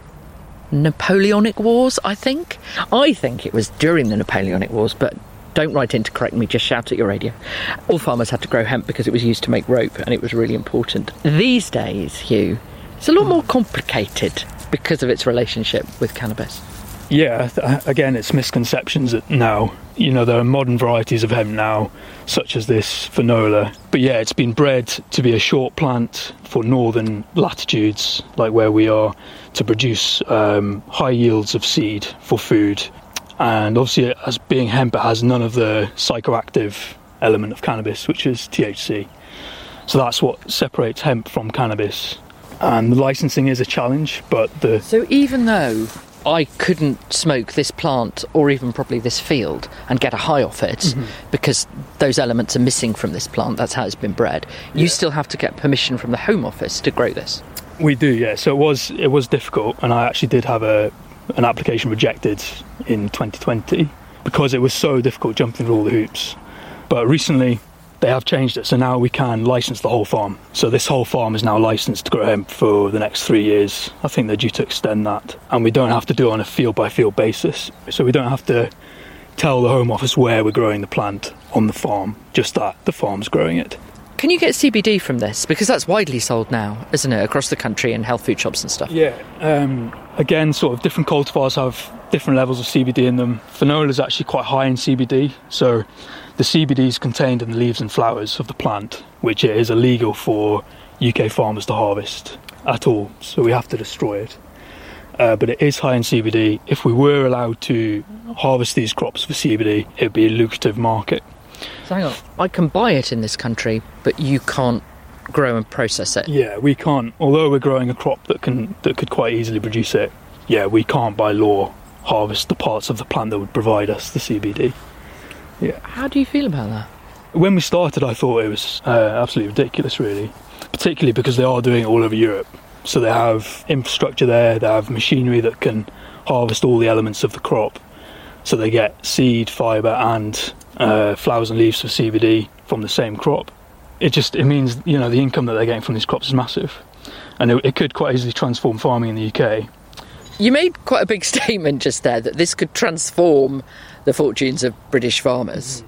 Napoleonic Wars, I think. I think it was during the Napoleonic Wars, but don't write in to correct me, just shout at your radio. All farmers had to grow hemp because it was used to make rope, and it was really important. These days, Hugh, it's a lot more complicated because of its relationship with cannabis. Yeah, th- again, it's misconceptions now. You know, there are modern varieties of hemp now, such as this Finola. But yeah, it's been bred to be a short plant for northern latitudes, like where we are, to produce um, high yields of seed for food. And obviously, as being hemp, it has none of the psychoactive element of cannabis, which is T H C. So that's what separates hemp from cannabis. And the licensing is a challenge, but the... So even though I couldn't smoke this plant or even probably this field and get a high off it, mm-hmm. because those elements are missing from this plant, that's how it's been bred, you yeah. still have to get permission from the Home Office to grow this? We do, yeah. So it was it was difficult, and I actually did have a an application rejected in twenty twenty because it was so difficult jumping through all the hoops. But recently they have changed it, so now we can license the whole farm. So this whole farm is now licensed to grow hemp for the next three years. I think they're due to extend that, and we don't have to do it on a field by field basis. So we don't have to tell the Home Office where we're growing the plant on the farm, just that the farm's growing it. Can you get C B D from this? Because that's widely sold now, isn't it, across the country in health food shops and stuff? Yeah. Um, again, sort of different cultivars have different levels of C B D in them. Finola is actually quite high in C B D, so the C B D is contained in the leaves and flowers of the plant, which it is illegal for U K farmers to harvest at all, so we have to destroy it. Uh, but it is high in C B D. If we were allowed to harvest these crops for C B D, it would be a lucrative market. So hang on, I can buy it in this country, but you can't grow and process it? Yeah, we can't. Although we're growing a crop that can that could quite easily produce it, yeah, we can't by law harvest the parts of the plant that would provide us the C B D. Yeah. How do you feel about that? When we started, I thought it was uh, absolutely ridiculous, really, particularly because they are doing it all over Europe. So they have infrastructure there, they have machinery that can harvest all the elements of the crop. So they get seed, fibre and uh, flowers and leaves for C B D from the same crop. It just it means, you know, the income that they're getting from these crops is massive. And it, it could quite easily transform farming in the U K. You made quite a big statement just there, that this could transform the fortunes of British farmers.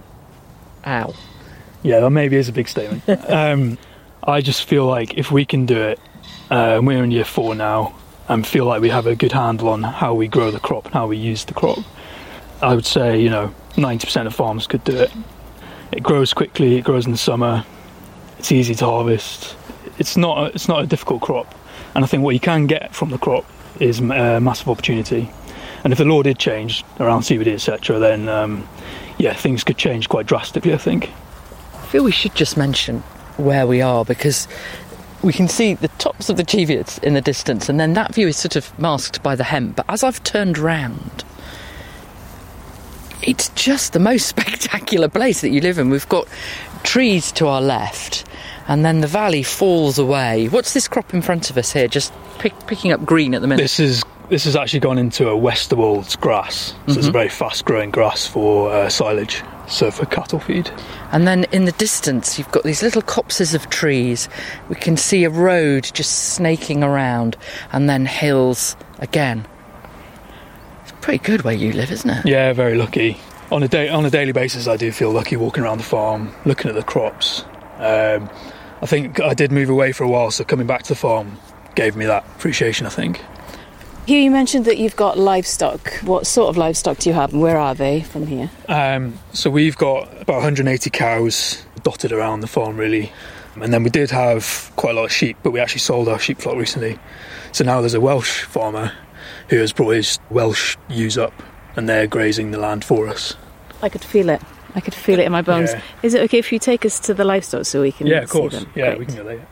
Ow. Yeah, that maybe is a big statement. um, I just feel like if we can do it, uh, and we're in year four now, and feel like we have a good handle on how we grow the crop and how we use the crop, I would say, you know, ninety percent of farmers could do it. It grows quickly, it grows in the summer, it's easy to harvest. It's not a, it's not a difficult crop. And I think what you can get from the crop is a massive opportunity. And if the law did change around C B D, et cetera, then, um, yeah, things could change quite drastically, I think. I feel we should just mention where we are, because we can see the tops of the Cheviots in the distance, and then that view is sort of masked by the hemp. But as I've turned round, it's just the most spectacular place that you live in. We've got trees to our left, and then the valley falls away. What's this crop in front of us here, just pick, picking up green at the minute? This is this has actually gone into a Westerwolds grass, so mm-hmm. It's a very fast-growing grass for uh, silage. so for cattle feed. And then in the distance, you've got these little copses of trees. We can see a road just snaking around, and then hills again. It's pretty good where you live, isn't it? Yeah, very lucky. On a day on a daily basis, I do feel lucky walking around the farm, looking at the crops. Um, I think I did move away for a while, so coming back to the farm gave me that appreciation, I think. Here you mentioned that you've got livestock. What sort of livestock do you have, and where are they from here? Um, so we've got about one hundred eighty cows dotted around the farm, really. And then we did have quite a lot of sheep, but we actually sold our sheep flock recently. So now there's a Welsh farmer who has brought his Welsh ewes up, and they're grazing the land for us. I could feel it. I could feel it in my bones. Yeah. Is it okay if you take us to the livestock so we can Yeah, of see course. them? Yeah, Great. we can go there.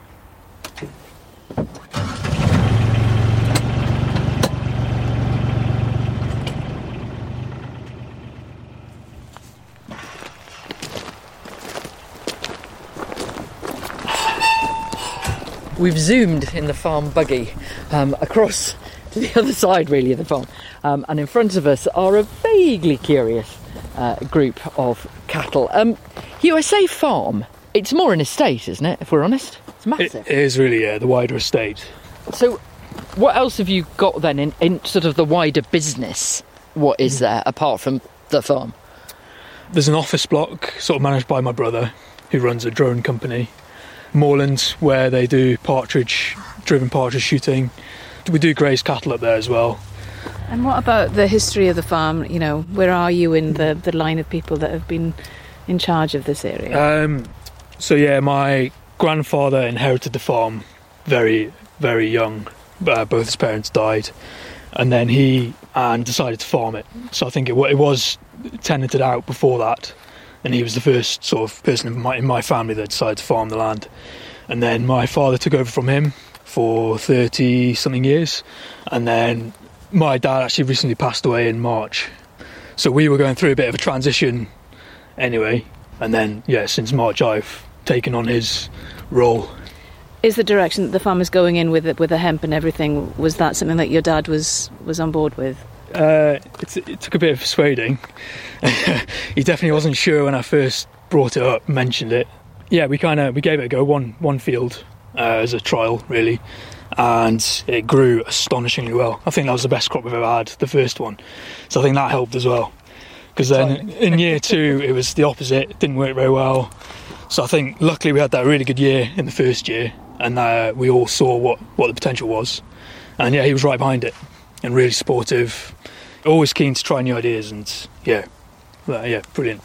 We've zoomed in the farm buggy um, across to the other side, really, of the farm. Um, and in front of us are a vaguely curious uh, group of cattle. Um, Hugh, I say farm. It's more an estate, isn't it, if we're honest? It's massive. It is really, yeah, the wider estate. So what else have you got then in, in sort of the wider business? What is there apart from the farm? There's an office block sort of managed by my brother, who runs a drone company. Moorland, where they do partridge, driven partridge shooting. We do graze cattle up there as well. And what about the history of the farm? You know, where are you in the, the line of people that have been in charge of this area? Um, so yeah, my grandfather inherited the farm very, very young. Uh, both his parents died, and then he and decided to farm it. So I think it, it was tenanted out before that. And he was the first sort of person in my, in my family that decided to farm the land. And then my father took over from him for thirty-something years. And then my dad actually recently passed away in March. So we were going through a bit of a transition anyway. And then, yeah, since March I've taken on his role. Is the direction that the farm is going in with the, with the hemp and everything, was that something that your dad was, was on board with? Uh, it, it took a bit of persuading. He definitely wasn't sure when I first brought it up, mentioned it. Yeah, we kind of we gave it a go, one one field uh, as a trial, really, and it grew astonishingly well. I think that was the best crop we've ever had, the first one. So I think that helped as well. Because then in year two, it was the opposite. It didn't work very well. So I think luckily we had that really good year in the first year, and uh, we all saw what, what the potential was. And yeah, he was right behind it, and really supportive. Always keen to try new ideas, and yeah, uh, yeah, brilliant.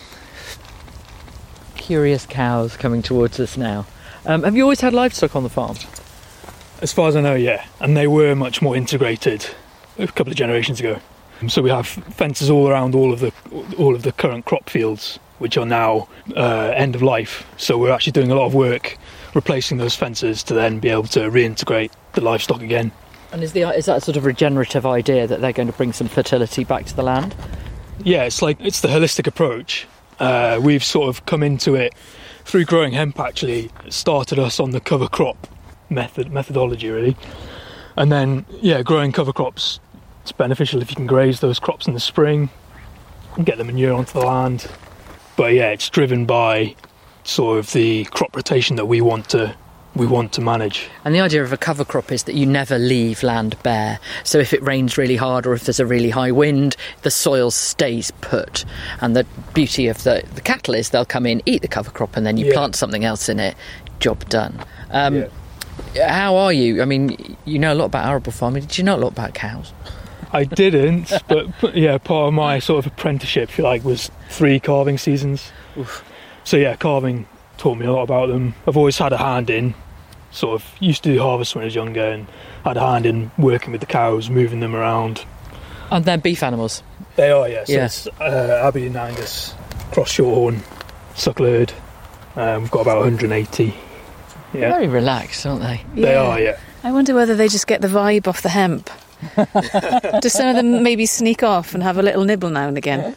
Curious cows coming towards us now. Um, have you always had livestock on the farm? As far as I know, yeah. And they were much more integrated a couple of generations ago. So we have fences all around all of the all of the current crop fields, which are now uh, end of life. So we're actually doing a lot of work replacing those fences to then be able to reintegrate the livestock again. And is the is that sort of regenerative idea that they're going to bring some fertility back to the land? Yeah, it's like it's the holistic approach. Uh, we've sort of come into it through growing hemp. Actually, it started us on the cover crop method methodology, really. And then, yeah, growing cover crops, it's beneficial if you can graze those crops in the spring and get the manure onto the land. But yeah, it's driven by sort of the crop rotation that we want to we want to manage. And the idea of a cover crop is that you never leave land bare. So if it rains really hard or if there's a really high wind, the soil stays put. And the beauty of the, the cattle is they'll come in, eat the cover crop, and then you yeah. plant something else in it, job done. Um, yeah. How are you? I mean, you know a lot about arable farming. Did you know a lot about cows? I didn't, but yeah, part of my sort of apprenticeship, if you like, was three calving seasons. Oof. So yeah, calving taught me a lot about them. I've always had a hand in, sort of, used to do harvest when I was younger, and had a hand in working with the cows, moving them around. And they're beef animals? They are, yeah. So yeah. It's uh, Aberdeen Angus, Cross Shorthorn, Suckle herd. Um, we've got about one hundred eighty. Yeah. Very relaxed, aren't they? They yeah. are, yeah. I wonder whether they just get the vibe off the hemp. Do some of them maybe sneak off and have a little nibble now and again?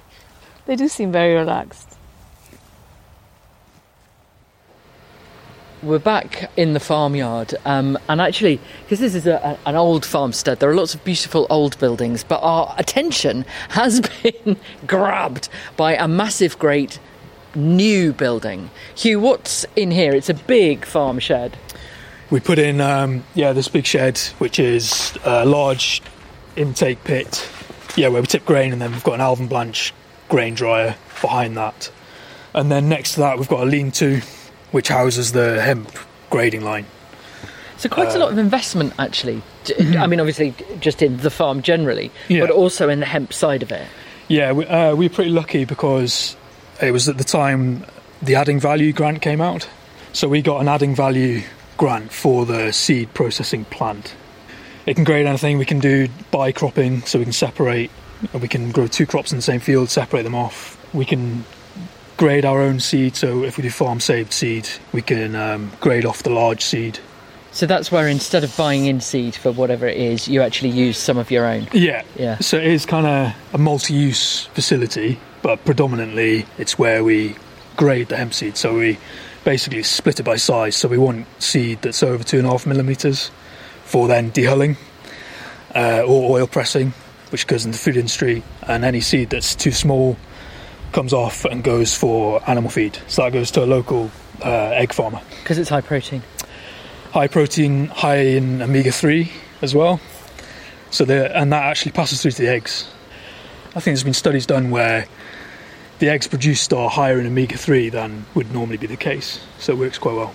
They do seem very relaxed. we're back in the farmyard, um, and actually, because this is a, a, an old farmstead, there are lots of beautiful old buildings, but our attention has been grabbed by a massive, great new building. Hugh, what's in here? It's a big farm shed. We put in, um, yeah, this big shed, which is a large intake pit, yeah, where we tip grain, and then we've got an Alvin Blanche grain dryer behind that. And then next to that, we've got a lean-to, which houses the hemp grading line. So quite uh, a lot of investment, actually. Mm-hmm. I mean, obviously, just in the farm generally, yeah. but also in the hemp side of it. Yeah, we, uh, we were pretty lucky because it was at the time the Adding Value grant came out. So we got an Adding Value grant for the seed processing plant. It can grade anything. We can do bi-cropping, so we can separate. We can grow two crops in the same field, separate them off. We can grade our own seed, so if we do farm-saved seed, we can um, grade off the large seed. So that's where instead of buying in seed for whatever it is, you actually use some of your own? Yeah. yeah. So it is kind of a multi-use facility, but predominantly it's where we grade the hemp seed. So we basically split it by size. So we want seed that's over two and a half millimetres for then dehulling uh, or oil pressing, which goes in the food industry, and any seed that's too small comes off and goes for animal feed. So that goes to a local uh, egg farmer. Because it's high protein. High protein, high in omega three as well. So and that actually passes through to the eggs. I think there's been studies done where the eggs produced are higher in omega three than would normally be the case. So it works quite well.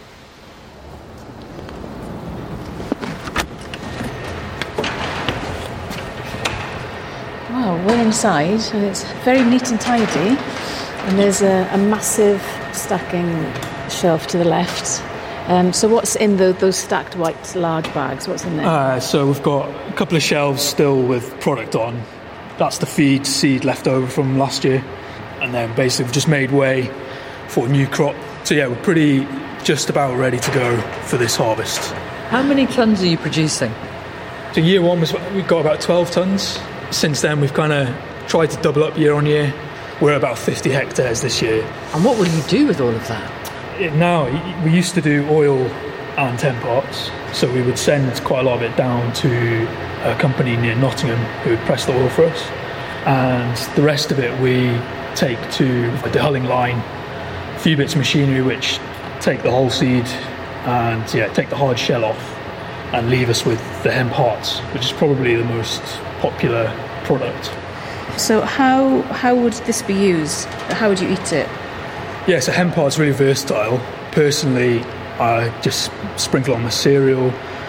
Well, we're inside and it's very neat and tidy, and there's a, a massive stacking shelf to the left. Um, so what's in the, those stacked white large bags? What's in there? Uh, so we've got a couple of shelves still with product on. That's the feed seed left over from last year, and then basically we've just made way for a new crop. So yeah, we're pretty just about ready to go for this harvest. How many tonnes are you producing? So year one was we've got about twelve tonnes. Since then, we've kind of tried to double up year on year. We're about fifty hectares this year. And what will you do with all of that? It, now, we used to do oil and hemp parts, so we would send quite a lot of it down to a company near Nottingham who would press the oil for us. And the rest of it we take to a dehulling line, a few bits of machinery which take the whole seed and yeah, take the hard shell off and leave us with the hemp hearts, which is probably the most popular product. So how how would this be used? How would you eat it? Yeah, so hemp heart's really versatile. Personally, I just sprinkle on my cereal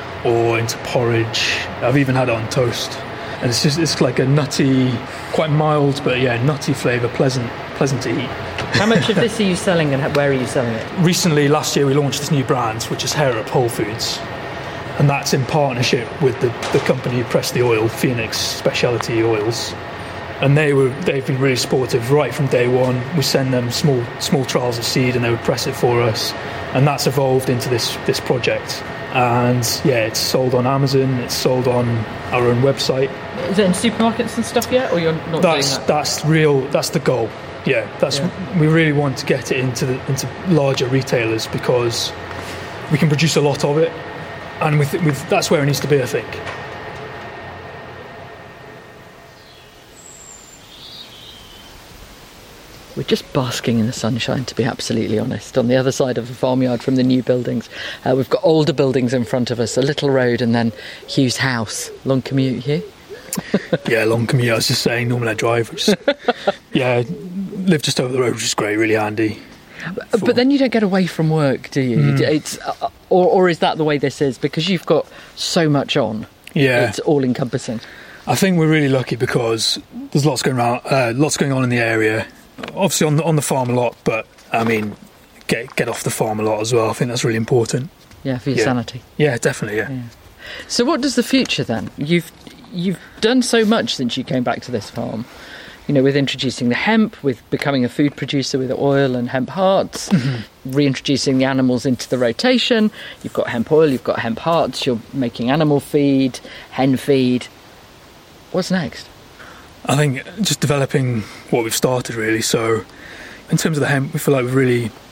or into porridge. I've even had it on toast. And it's just it's like a nutty, quite mild, but yeah, nutty flavour, pleasant pleasant to eat. How much of this are you selling and where are you selling it? Recently, last year, we launched this new brand, which is Harrop Whole Foods. And that's in partnership with the, the company who pressed the oil, Phoenix Specialty Oils. And they were, they've been really supportive right from day one. We send them small small trials of seed and they would press it for us. And that's evolved into this, this project. And yeah, it's sold on Amazon, it's sold on our own website. Is it in supermarkets and stuff yet, or you're not that's, doing that? That's real, that's the goal. Yeah, that's yeah. We really want to get it into the, into larger retailers because we can produce a lot of it. And with, with, that's where it needs to be, I think. We're just basking in the sunshine, to be absolutely honest, on the other side of the farmyard from the new buildings. Uh, we've got older buildings in front of us, a little road, and then Hugh's house. Long commute, Hugh? Yeah, long commute. I was just saying, normally I drive. Which is, yeah, live just over the road, which is great, really handy. For... But then you don't get away from work, do you? Mm. It's, uh, or, or is that the way this is? Because you've got so much on. Yeah. It's all-encompassing. I think we're really lucky because there's lots going around, uh, lots going on in the area. Obviously on the, on the farm a lot, but I mean, get get off the farm a lot as well. I think that's really important. Yeah, for your yeah. sanity. Yeah, definitely. Yeah. yeah. So, what does the future then? You've you've done so much since you came back to this farm. You know, with introducing the hemp, with becoming a food producer with oil and hemp hearts, mm-hmm. reintroducing the animals into the rotation. You've got hemp oil, you've got hemp hearts. You're making animal feed, hen feed. What's next? I think just developing what we've started, really. So in terms of the hemp, we feel like we've really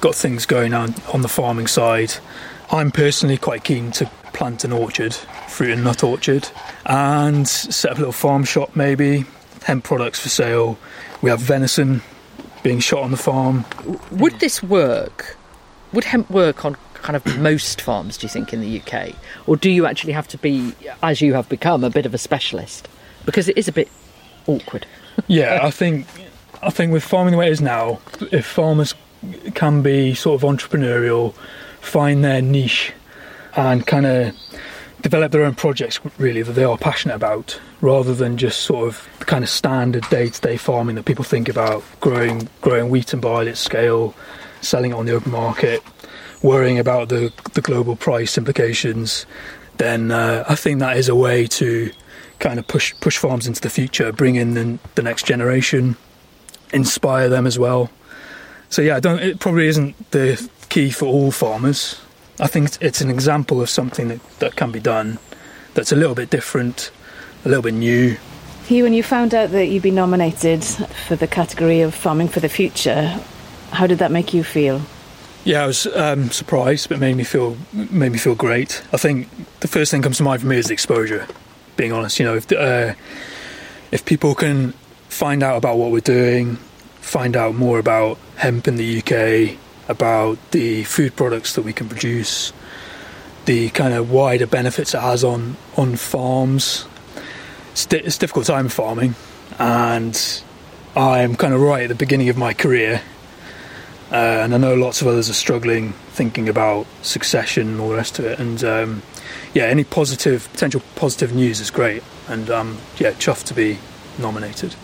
got things going on on the farming side. I'm personally quite keen to plant an orchard, fruit and nut orchard, and set up a little farm shop maybe, hemp products for sale. We have venison being shot on the farm. Would this work? Would hemp work on kind of most farms, do you think, in the U K? Or do you actually have to be, as you have become, a bit of a specialist? Because it is a bit awkward. Yeah, I think I think with farming the way it is now, if farmers can be sort of entrepreneurial, find their niche and kind of develop their own projects really that they are passionate about, rather than just sort of the kind of standard day-to-day farming that people think about, growing growing wheat and barley at scale, selling it on the open market, worrying about the the global price implications, then uh, I think that is a way to kind of push push farms into the future, bring in the, the next generation, inspire them as well. So yeah, I don't, it probably isn't the key for all farmers. I think it's, it's an example of something that, that can be done that's a little bit different, a little bit new. Hugh, when you found out that you'd been nominated for the category of Farming for the Future, how did that make you feel? Yeah, I was um, surprised, but made me feel made me feel great. I think the first thing that comes to mind for me is the exposure. Being honest, you know, if uh, if people can find out about what we're doing, find out more about hemp in the U K, about the food products that we can produce, the kind of wider benefits it has on on farms. It's, di- it's a difficult time farming, and I'm kind of right at the beginning of my career. Uh, and I know lots of others are struggling, thinking about succession and all the rest of it. And um, yeah, any positive, potential positive news is great. And um, yeah, chuffed to be nominated.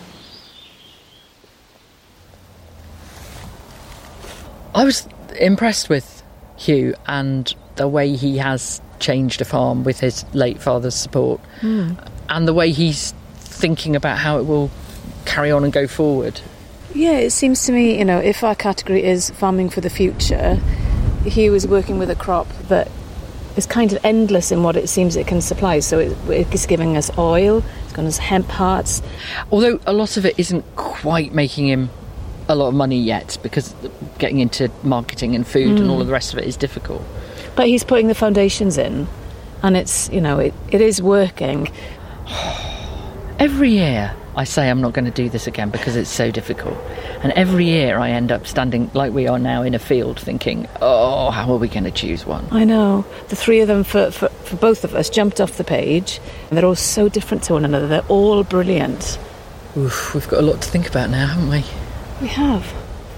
I was impressed with Hugh and the way he has changed a farm with his late father's support, mm. and the way he's thinking about how it will carry on and go forward. Yeah, it seems to me, you know, if our category is farming for the future, Hugh is working with a crop that is kind of endless in what it seems it can supply. So it, it's giving us oil, it's giving us hemp hearts. Although a lot of it isn't quite making him a lot of money yet, because getting into marketing and food mm. and all of the rest of it is difficult. But he's putting the foundations in, and it's, you know, it, it is working. Every year I say I'm not going to do this again because it's so difficult. And every year I end up standing like we are now in a field thinking, oh, how are we going to choose one? I know. The three of them, for, for, for both of us, jumped off the page. And they're all so different to one another. They're all brilliant. Oof, we've got a lot to think about now, haven't we? We have.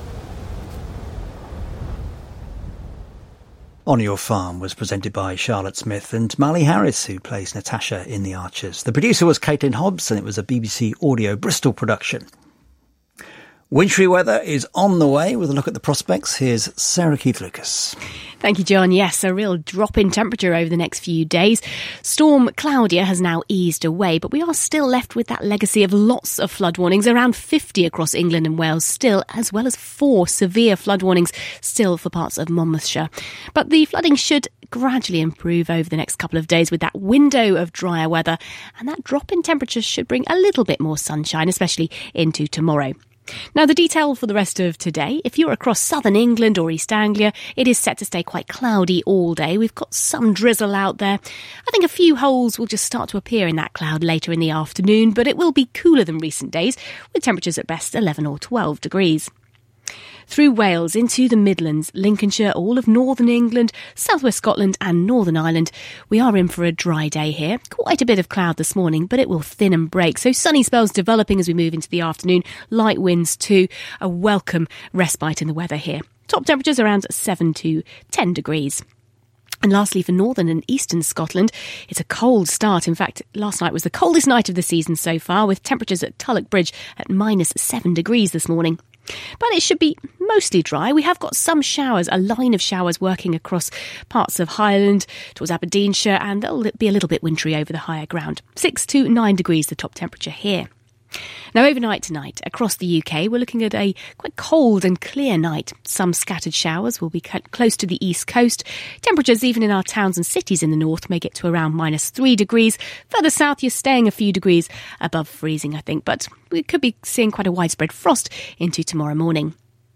On Your Farm was presented by Charlotte Smith and Mally Harris, who plays Natasha in The Archers. The producer was Caitlin Hobbs, and it was a B B C Audio Bristol production. Wintry weather is on the way. With a look at the prospects, here's Sarah Keith-Lucas. Thank you, John. Yes, a real drop in temperature over the next few days. Storm Claudia has now eased away, but we are still left with that legacy of lots of flood warnings, around fifty across England and Wales still, as well as four severe flood warnings still for parts of Monmouthshire. But the flooding should gradually improve over the next couple of days with that window of drier weather, and that drop in temperature should bring a little bit more sunshine, especially into tomorrow. Now, the detail for the rest of today. If you're across southern England or East Anglia, it is set to stay quite cloudy all day. We've got some drizzle out there. I think a few holes will just start to appear in that cloud later in the afternoon, but it will be cooler than recent days, with temperatures at best eleven or twelve degrees. Through Wales into the Midlands, Lincolnshire, all of northern England, southwest Scotland and Northern Ireland, we are in for a dry day here. Quite a bit of cloud this morning, but it will thin and break. So sunny spells developing as we move into the afternoon. Light winds too. A welcome respite in the weather here. Top temperatures around seven to ten degrees. And lastly, for northern and eastern Scotland, it's a cold start. In fact, last night was the coldest night of the season so far, with temperatures at Tulloch Bridge at minus seven degrees this morning. But it should be mostly dry. We have got some showers, a line of showers working across parts of Highland towards Aberdeenshire, and they'll be a little bit wintry over the higher ground. Six to nine degrees the top temperature here. Now, overnight tonight, across the U K, we're looking at a quite cold and clear night. Some scattered showers will be close to the east coast. Temperatures, even in our towns and cities in the north, may get to around minus three degrees. Further south, you're staying a few degrees above freezing, I think. But we could be seeing quite a widespread frost into tomorrow morning.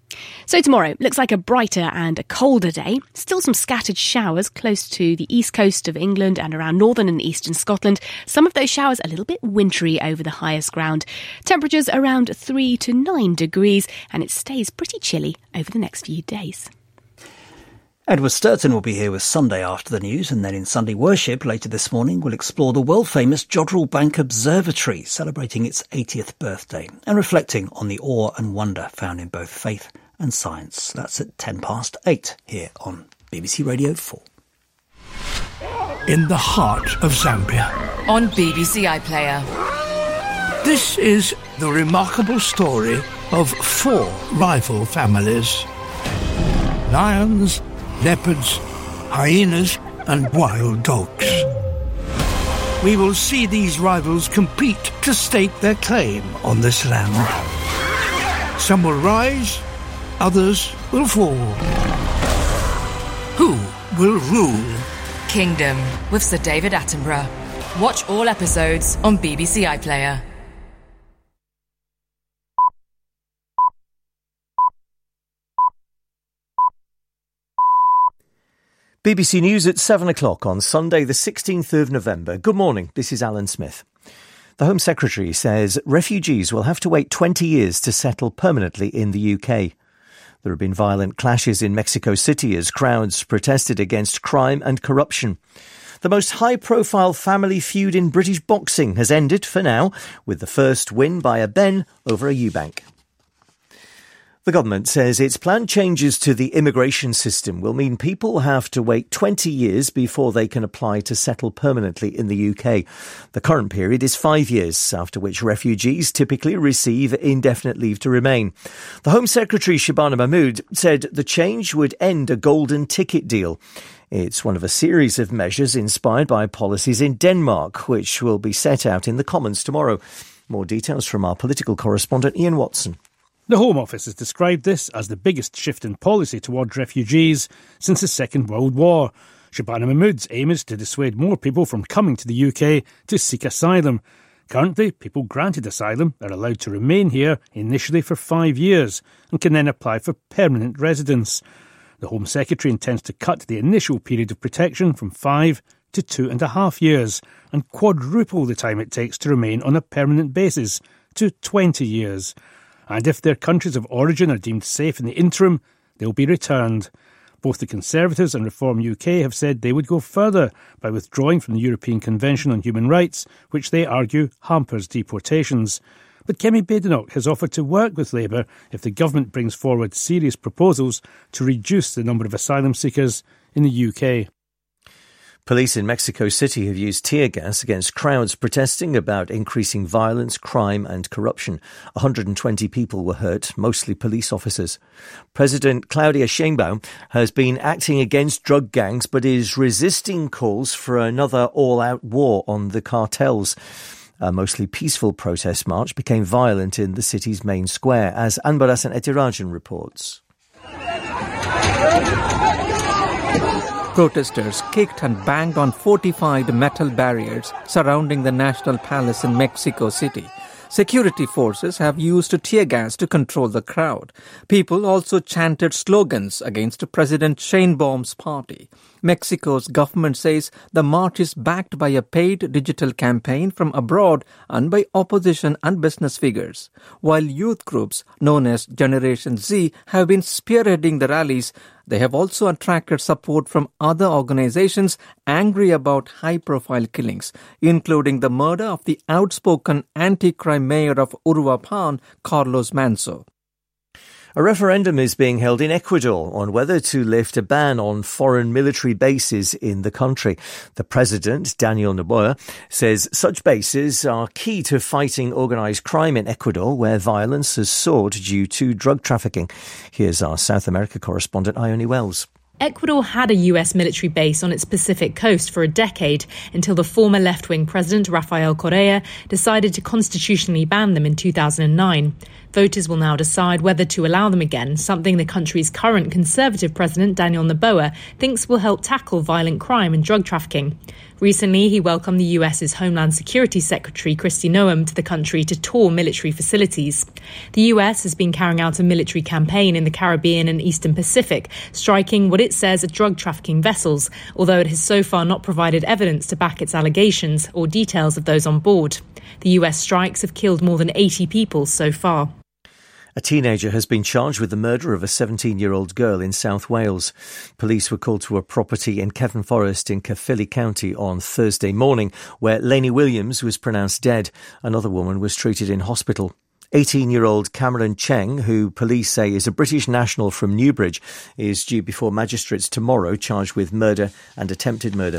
So tomorrow looks like a brighter and a colder day. Still some scattered showers close to the east coast of England and around northern and eastern Scotland. Some of those showers a little bit wintry over the highest ground. Temperatures around three to nine degrees, and it stays pretty chilly over the next few days. Edward Sturton will be here with Sunday After the News, and then in Sunday Worship later this morning we'll explore the world-famous Jodrell Bank Observatory, celebrating its eightieth birthday and reflecting on the awe and wonder found in both faith and science. That's at ten past eight here on B B C Radio four. In the heart of Zambia. On B B C iPlayer. This is the remarkable story of four rival families. Lions, leopards, hyenas and wild dogs. We will see these rivals compete to stake their claim on this land. Some will rise, others will fall. Who will rule? Kingdom with Sir David Attenborough. Watch all episodes on B B C iPlayer. B B C News at seven o'clock on Sunday the sixteenth of November. Good morning, this is Alan Smith. The Home Secretary says refugees will have to wait twenty years to settle permanently in the U K. There have been violent clashes in Mexico City as crowds protested against crime and corruption. The most high-profile family feud in British boxing has ended for now, with the first win by a Ben over a Eubank. The government says its planned changes to the immigration system will mean people have to wait twenty years before they can apply to settle permanently in the U K. The current period is five years, after which refugees typically receive indefinite leave to remain. The Home Secretary, Shabana Mahmood, said the change would end a golden ticket deal. It's one of a series of measures inspired by policies in Denmark, which will be set out in the Commons tomorrow. More details from our political correspondent, Ian Watson. The Home Office has described this as the biggest shift in policy towards refugees since the Second World War. Shabana Mahmood's aim is to dissuade more people from coming to the U K to seek asylum. Currently, people granted asylum are allowed to remain here initially for five years and can then apply for permanent residence. The Home Secretary intends to cut the initial period of protection from five to two and a half years and quadruple the time it takes to remain on a permanent basis to twenty years. And if their countries of origin are deemed safe in the interim, they'll be returned. Both the Conservatives and Reform U K have said they would go further by withdrawing from the European Convention on Human Rights, which they argue hampers deportations. But Kemi Badenoch has offered to work with Labour if the government brings forward serious proposals to reduce the number of asylum seekers in the U K. Police in Mexico City have used tear gas against crowds protesting about increasing violence, crime and corruption. one hundred twenty people were hurt, mostly police officers. President Claudia Sheinbaum has been acting against drug gangs but is resisting calls for another all-out war on the cartels. A mostly peaceful protest march became violent in the city's main square, as Anbarasan Etirajan reports. Protesters kicked and banged on fortified metal barriers surrounding the National Palace in Mexico City. Security forces have used tear gas to control the crowd. People also chanted slogans against President Sheinbaum's party. Mexico's government says the march is backed by a paid digital campaign from abroad and by opposition and business figures. While youth groups known as Generation Z have been spearheading the rallies, they have also attracted support from other organizations angry about high-profile killings, including the murder of the outspoken anti-crime mayor of Uruapan, Carlos Manso. A referendum is being held in Ecuador on whether to lift a ban on foreign military bases in the country. The president, Daniel Noboa, says such bases are key to fighting organised crime in Ecuador, where violence has soared due to drug trafficking. Here's our South America correspondent, Ione Wells. Ecuador had a U S military base on its Pacific coast for a decade until the former left-wing president Rafael Correa decided to constitutionally ban them in two thousand nine. Voters will now decide whether to allow them again, something the country's current Conservative President, Daniel Noboa, thinks will help tackle violent crime and drug trafficking. Recently, he welcomed the U S's Homeland Security Secretary Kristi Noem to the country to tour military facilities. The U S has been carrying out a military campaign in the Caribbean and Eastern Pacific, striking what it says are drug trafficking vessels, although it has so far not provided evidence to back its allegations or details of those on board. The U S strikes have killed more than eighty people so far. A teenager has been charged with the murder of a seventeen-year-old girl in South Wales. Police were called to a property in Cefn Forest in Caerphilly County on Thursday morning, where Lainey Williams was pronounced dead. Another woman was treated in hospital. eighteen-year-old Cameron Cheng, who police say is a British national from Newbridge, is due before magistrates tomorrow, charged with murder and attempted murder.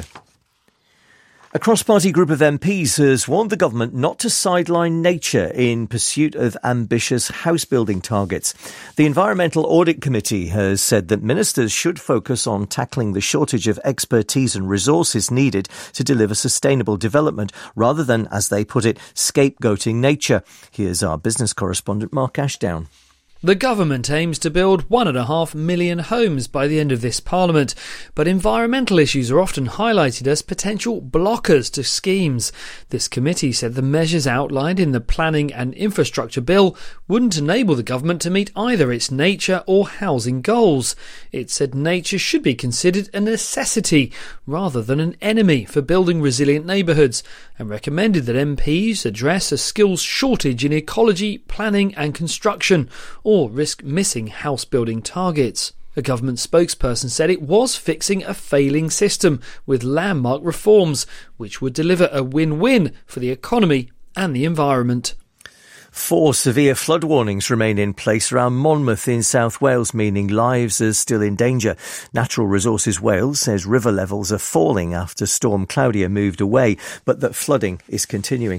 A cross-party group of M Ps has warned the government not to sideline nature in pursuit of ambitious house-building targets. The Environmental Audit Committee has said that ministers should focus on tackling the shortage of expertise and resources needed to deliver sustainable development, rather than, as they put it, scapegoating nature. Here's our business correspondent Mark Ashdown. The government aims to build one and a half million homes by the end of this parliament, but environmental issues are often highlighted as potential blockers to schemes. This committee said the measures outlined in the Planning and Infrastructure Bill wouldn't enable the government to meet either its nature or housing goals. It said nature should be considered a necessity rather than an enemy for building resilient neighbourhoods, and recommended that M Ps address a skills shortage in ecology, planning and construction, or risk missing house-building targets. A government spokesperson said it was fixing a failing system with landmark reforms, which would deliver a win-win for the economy and the environment. Four severe flood warnings remain in place around Monmouth in South Wales, meaning lives are still in danger. Natural Resources Wales says river levels are falling after Storm Claudia moved away, but that flooding is continuing.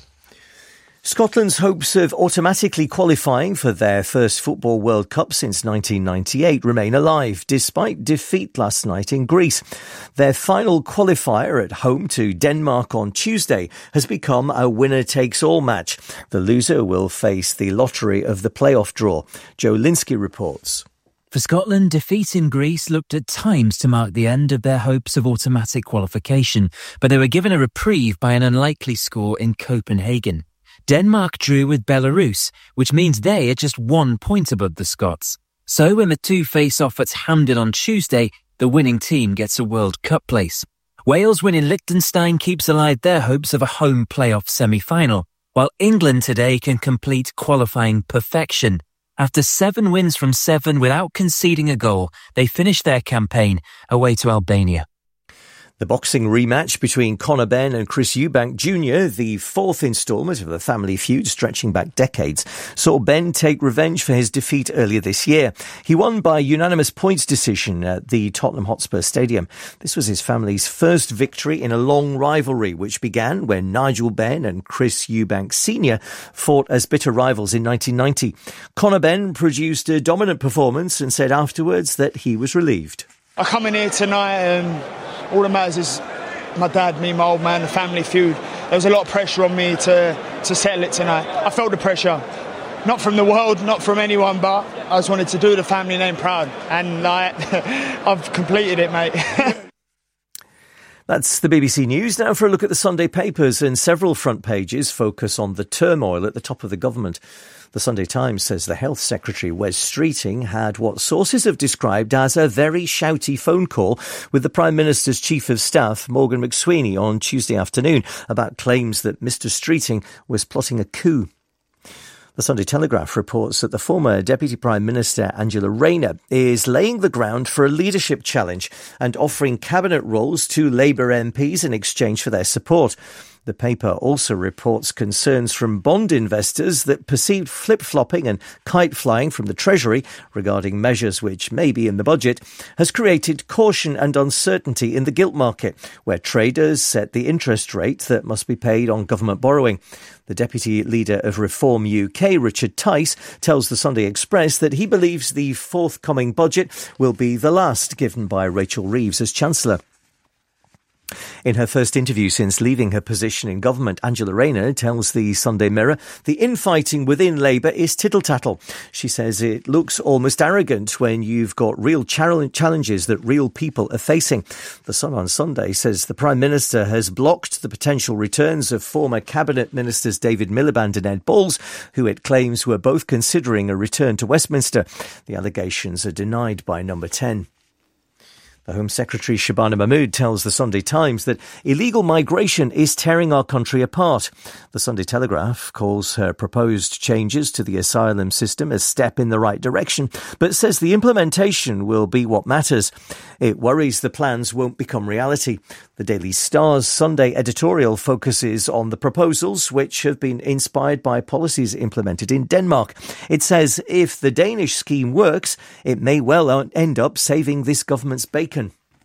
Scotland's hopes of automatically qualifying for their first Football World Cup since nineteen ninety-eight remain alive, despite defeat last night in Greece. Their final qualifier at home to Denmark on Tuesday has become a winner-takes-all match. The loser will face the lottery of the playoff draw. Joe Linsky reports. For Scotland, defeat in Greece looked at times to mark the end of their hopes of automatic qualification, but they were given a reprieve by an unlikely score in Copenhagen. Denmark drew with Belarus, which means they are just one point above the Scots. So when the two face off at Hampden on Tuesday, the winning team gets a World Cup place. Wales winning Liechtenstein keeps alive their hopes of a home playoff semi-final, while England today can complete qualifying perfection. After seven wins from seven without conceding a goal, they finish their campaign away to Albania. The boxing rematch between Conor Benn and Chris Eubank Junior, the fourth instalment of the family feud stretching back decades, saw Benn take revenge for his defeat earlier this year. He won by unanimous points decision at the Tottenham Hotspur Stadium. This was his family's first victory in a long rivalry, which began when Nigel Benn and Chris Eubank Senior fought as bitter rivals in nineteen ninety. Conor Benn produced a dominant performance and said afterwards that he was relieved. I come in here tonight and all that matters is my dad, me, my old man, the family feud. There was a lot of pressure on me to, to settle it tonight. I felt the pressure. Not from the world, not from anyone, but I just wanted to do the family name proud. And like, I've completed it, mate. That's the B B C News. Now for a look at the Sunday papers, and several front pages focus on the turmoil at the top of the government. The Sunday Times says the Health Secretary, Wes Streeting, had what sources have described as a very shouty phone call with the Prime Minister's Chief of Staff, Morgan McSweeney, on Tuesday afternoon about claims that Mr Streeting was plotting a coup. The Sunday Telegraph reports that the former Deputy Prime Minister, Angela Rayner, is laying the ground for a leadership challenge and offering cabinet roles to Labour M Ps in exchange for their support. The paper also reports concerns from bond investors that perceived flip-flopping and kite-flying from the Treasury regarding measures which may be in the budget has created caution and uncertainty in the gilt market, where traders set the interest rate that must be paid on government borrowing. The Deputy Leader of Reform U K, Richard Tice, tells the Sunday Express that he believes the forthcoming budget will be the last given by Rachel Reeves as Chancellor. In her first interview since leaving her position in government, Angela Rayner tells the Sunday Mirror the infighting within Labour is tittle-tattle. She says it looks almost arrogant when you've got real challenges that real people are facing. The Sun on Sunday says the Prime Minister has blocked the potential returns of former Cabinet Ministers David Miliband and Ed Balls, who it claims were both considering a return to Westminster. The allegations are denied by Number ten. The Home Secretary Shabana Mahmood tells the Sunday Times that illegal migration is tearing our country apart. The Sunday Telegraph calls her proposed changes to the asylum system a step in the right direction, but says the implementation will be what matters. It worries the plans won't become reality. The Daily Star's Sunday editorial focuses on the proposals, which have been inspired by policies implemented in Denmark. It says if the Danish scheme works, it may well end up saving this government's bacon.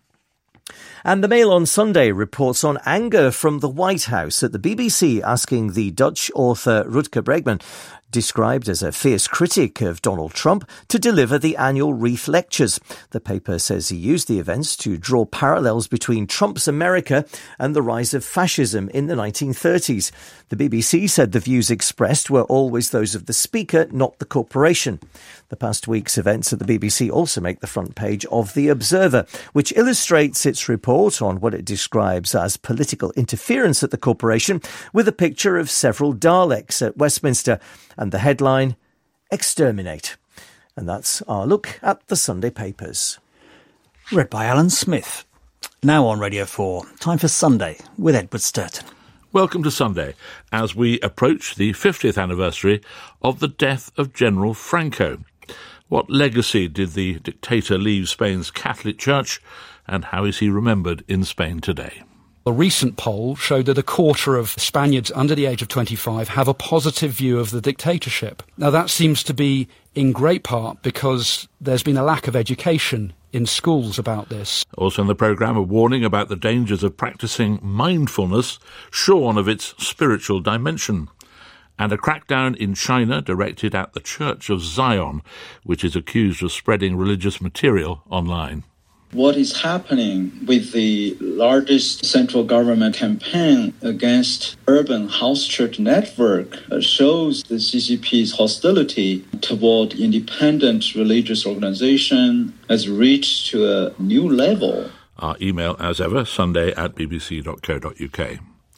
And the Mail on Sunday reports on anger from the White House at the B B C, asking the Dutch author Rutger Bregman, described as a fierce critic of Donald Trump, to deliver the annual Reith Lectures. The paper says he used the events to draw parallels between Trump's America and the rise of fascism in the nineteen thirties. The B B C said the views expressed were always those of the speaker, not the corporation. The past week's events at the B B C also make the front page of The Observer, which illustrates its report on what it describes as political interference at the corporation, with a picture of several Daleks at Westminster and the headline, Exterminate. And that's our look at the Sunday papers. Read by Alan Smith. Now on Radio four, time for Sunday with Edward Sturton. Welcome to Sunday, as we approach the fiftieth anniversary of the death of General Franco. What legacy did the dictator leave Spain's Catholic Church, and how is he remembered in Spain today? A recent poll showed that a quarter of Spaniards under the age of twenty-five have a positive view of the dictatorship. Now, that seems to be in great part because there's been a lack of education in schools about this. Also in the programme, a warning about the dangers of practising mindfulness shorn of its spiritual dimension. And a crackdown in China directed at the Church of Zion, which is accused of spreading religious material online. What is happening with the largest central government campaign against urban house church network shows the C C P's hostility toward independent religious organization has reached to a new level. Our email, as ever, sunday at b b c dot co dot u k.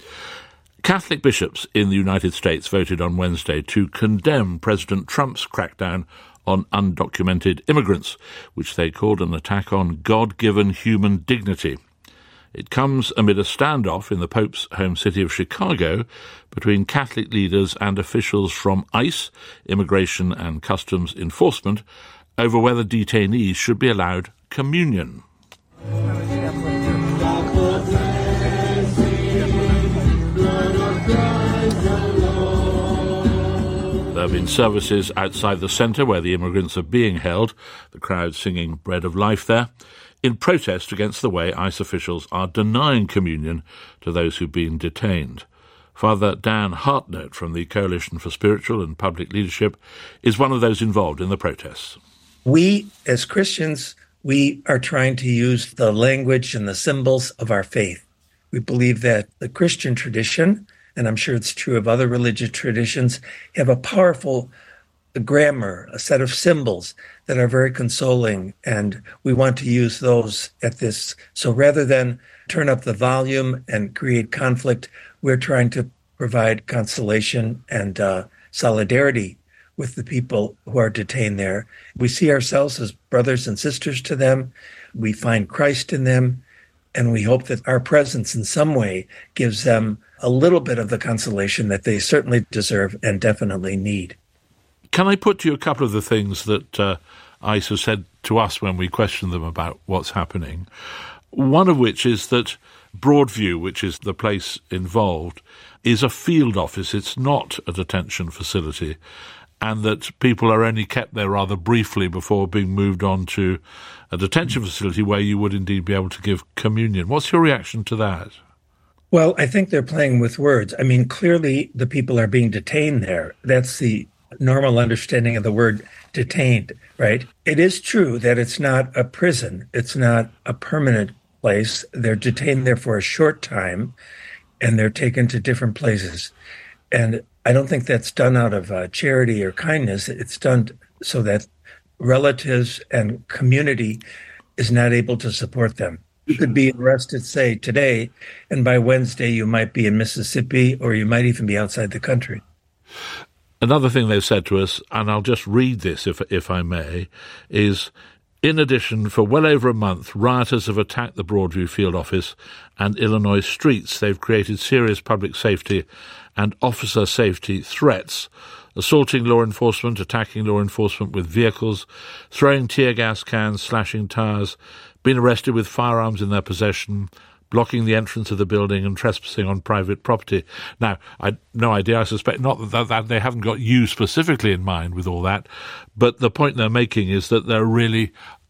Catholic bishops in the United States voted on Wednesday to condemn President Trump's crackdown on undocumented immigrants, which they called an attack on God-given human dignity. It comes amid a standoff in the Pope's home city of Chicago between Catholic leaders and officials from ICE, Immigration and Customs Enforcement, over whether detainees should be allowed communion. There have been services outside the centre where the immigrants are being held, the crowd singing Bread of Life there, in protest against the way ICE officials are denying communion to those who've been detained. Father Dan Hartnett from the Coalition for Spiritual and Public Leadership is one of those involved in the protests. We, as Christians, we are trying to use the language and the symbols of our faith. We believe that the Christian tradition, and I'm sure it's true of other religious traditions, have a powerful grammar, a set of symbols that are very consoling, and we want to use those at this. So rather than turn up the volume and create conflict, we're trying to provide consolation and uh, solidarity with the people who are detained there. We see ourselves as brothers and sisters to them. We find Christ in them, and we hope that our presence in some way gives them a little bit of the consolation that they certainly deserve and definitely need. Can I put to you a couple of the things that uh, ICE have said to us when we question them about what's happening? One of which is that Broadview, which is the place involved, is a field office. It's not a detention facility, and that people are only kept there rather briefly before being moved on to a detention facility where you would indeed be able to give communion. What's your reaction to that? Well, I think they're playing with words. I mean, clearly the people are being detained there. That's the normal understanding of the word detained, right? It is true that it's not a prison. It's not a permanent place. They're detained there for a short time, and they're taken to different places. And I don't think that's done out of uh, charity or kindness. It's done so that relatives and community is not able to support them. You could be arrested, say, today, and by Wednesday you might be in Mississippi, or you might even be outside the country. Another thing they've said to us, and I'll just read this if if I may, is, in addition, for well over a month, rioters have attacked the Broadview field office and Illinois streets. They've created serious public safety and officer safety threats, assaulting law enforcement, attacking law enforcement with vehicles, throwing tear gas cans, slashing tires, been arrested with firearms in their possession, blocking the entrance of the building and trespassing on private property. Now, I no idea, I suspect not that, that they haven't got you specifically in mind with all that, but the point they're making is that there are really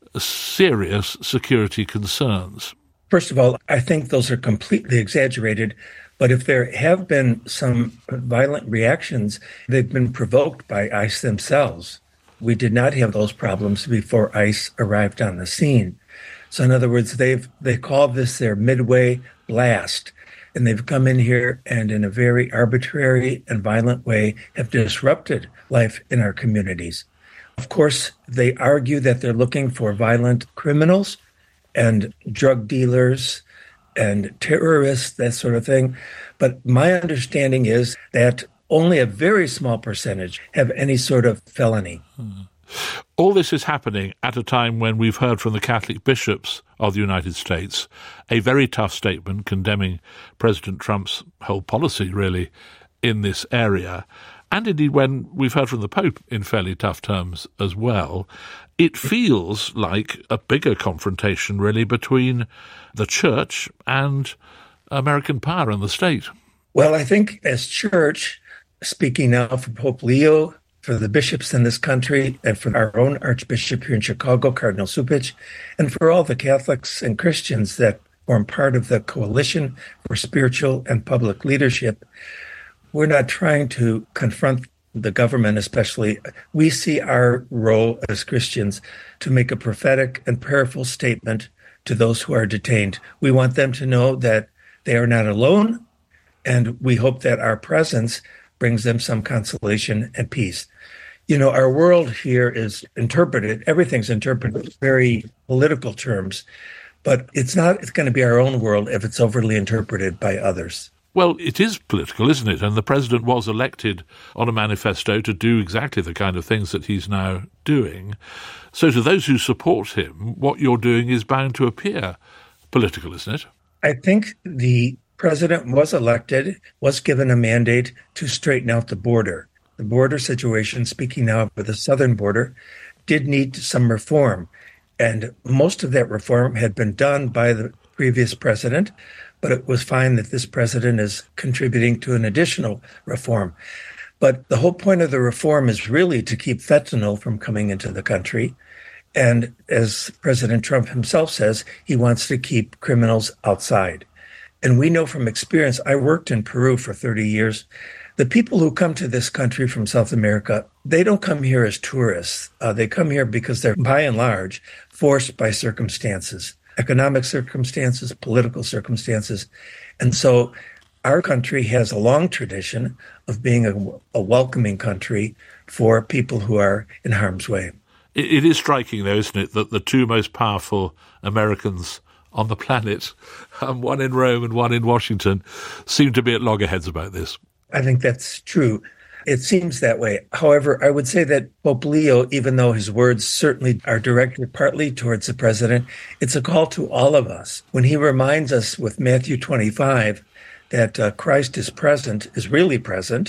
serious security concerns. First of all, I think those are completely exaggerated, but if there have been some violent reactions, they've been provoked by ICE themselves. We did not have those problems before ICE arrived on the scene. So in other words, they've they call this their midway blast, and they've come in here and in a very arbitrary and violent way have disrupted life in our communities. Of course, they argue that they're looking for violent criminals and drug dealers and terrorists, that sort of thing. But my understanding is that only a very small percentage have any sort of felony. Hmm. All this is happening at a time when we've heard from the Catholic bishops of the United States a very tough statement condemning President Trump's whole policy, really, in this area. And indeed when we've heard from the Pope in fairly tough terms as well. It feels like a bigger confrontation, really, between the Church and American power and the state. Well, I think as Church, speaking now for Pope Leo, for the bishops in this country, and for our own Archbishop here in Chicago, Cardinal Cupich, and for all the Catholics and Christians that form part of the Coalition for Spiritual and Public Leadership, we're not trying to confront the government especially. We see our role as Christians to make a prophetic and prayerful statement to those who are detained. We want them to know that they are not alone, and we hope that our presence brings them some consolation and peace. You know, our world here is interpreted, everything's interpreted in very political terms, but it's not it's going to be our own world if it's overly interpreted by others. Well, it is political, isn't it? And the president was elected on a manifesto to do exactly the kind of things that he's now doing. So to those who support him, what you're doing is bound to appear political, isn't it? I think the president was elected, was given a mandate to straighten out the border. The border situation, speaking now of the southern border, did need some reform. And most of that reform had been done by the previous president, but it was fine that this president is contributing to an additional reform. But the whole point of the reform is really to keep fentanyl from coming into the country. And as President Trump himself says, he wants to keep criminals outside. And we know from experience, I worked in Peru for thirty years, the people who come to this country from South America, they don't come here as tourists. Uh, they come here because they're, by and large, forced by circumstances, economic circumstances, political circumstances. And so our country has a long tradition of being a, a welcoming country for people who are in harm's way. It, it is striking, though, isn't it, that the two most powerful Americans on the planet, um, one in Rome and one in Washington, seem to be at loggerheads about this. I think that's true. It seems that way. However, I would say that Pope Leo, even though his words certainly are directed partly towards the president, it's a call to all of us. When he reminds us with Matthew twenty-five that uh, Christ is present, is really present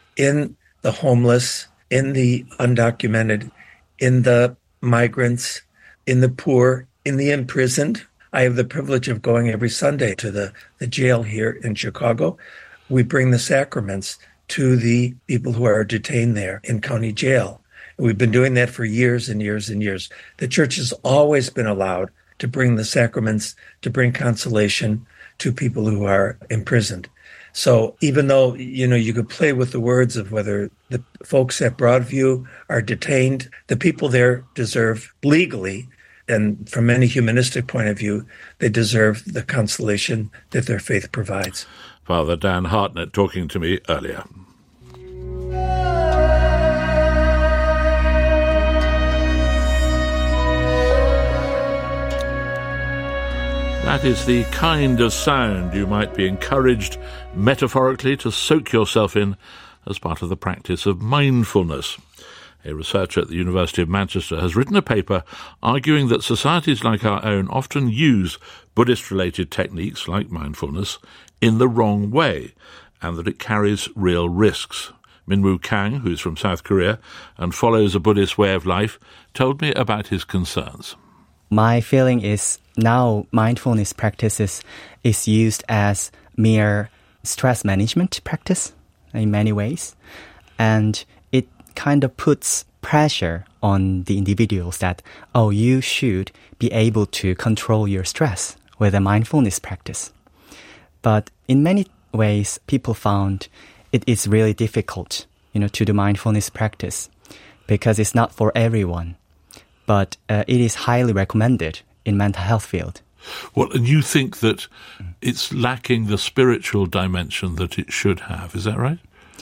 in the homeless, in the undocumented, in the migrants, in the poor, in the imprisoned. I have the privilege of going every Sunday to the, the jail here in Chicago. We bring the sacraments to the people who are detained there in county jail. And we've been doing that for years and years and years. The church has always been allowed to bring the sacraments, to bring consolation to people who are imprisoned. So even though, you know, you could play with the words of whether the folks at Broadview are detained, the people there deserve legally And from any humanistic point of view, they deserve the consolation that their faith provides. Father Dan Hartnett talking to me earlier. That is the kind of sound you might be encouraged metaphorically to soak yourself in as part of the practice of mindfulness. A researcher at the University of Manchester has written a paper arguing that societies like our own often use Buddhist-related techniques like mindfulness in the wrong way, and that it carries real risks. Minwoo Kang, who's from South Korea and follows a Buddhist way of life, told me about his concerns. My feeling is now mindfulness practices is used as mere stress management practice in many ways, and it kind of puts pressure on the individuals that, oh, you should be able to control your stress with a mindfulness practice. But in many ways, people found it is really difficult, you know, to do mindfulness practice because it's not for everyone. But uh, it is highly recommended in mental health field. Well, and you think that it's lacking the spiritual dimension that it should have, is that right?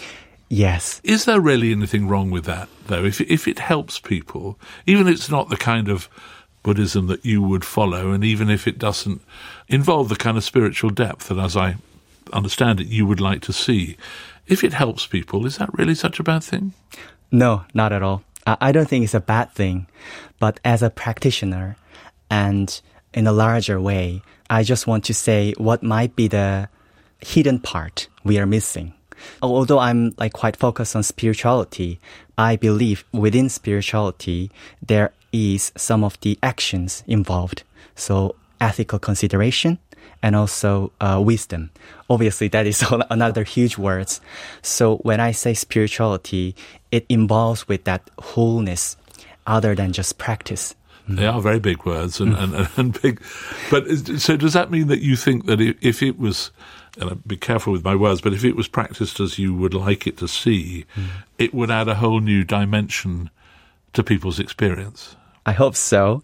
Yes. Is there really anything wrong with that, though? If if it helps people, even if it's not the kind of Buddhism that you would follow, and even if it doesn't involve the kind of spiritual depth that, as I understand it, you would like to see, if it helps people, is that really such a bad thing? No, not at all. I don't think it's a bad thing, but as a practitioner and in a larger way, I just want to say what might be the hidden part we are missing. Although I'm like quite focused on spirituality, I believe within spirituality there is some of the actions involved. So ethical consideration and also uh, wisdom. Obviously, that is another huge word. So when I say spirituality, it involves with that wholeness other than just practice. They are very big words and, mm. and, and big. But is, so does that mean that you think that if, if it was, and I'll be careful with my words, but if it was practiced as you would like it to see, mm. it would add a whole new dimension to people's experience? I hope so.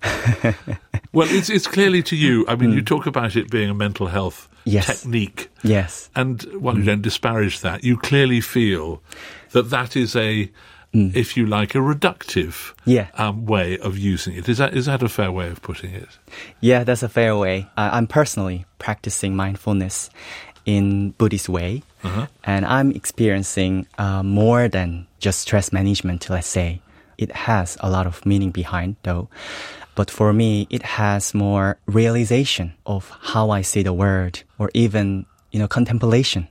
Well, it's it's clearly to you. I mean, mm. you talk about it being a mental health yes. technique. Yes. And while well, you don't disparage that, you clearly feel that that is a, mm. if you like, a reductive yeah. um, way of using it. Is that is that a fair way of putting it? Yeah, that's a fair way. Uh, I'm personally practicing mindfulness in Buddhist way, uh-huh. and I'm experiencing uh, more than just stress management, let's say. It has a lot of meaning behind, though. But for me, it has more realization of how I see the world, or even, you know, contemplation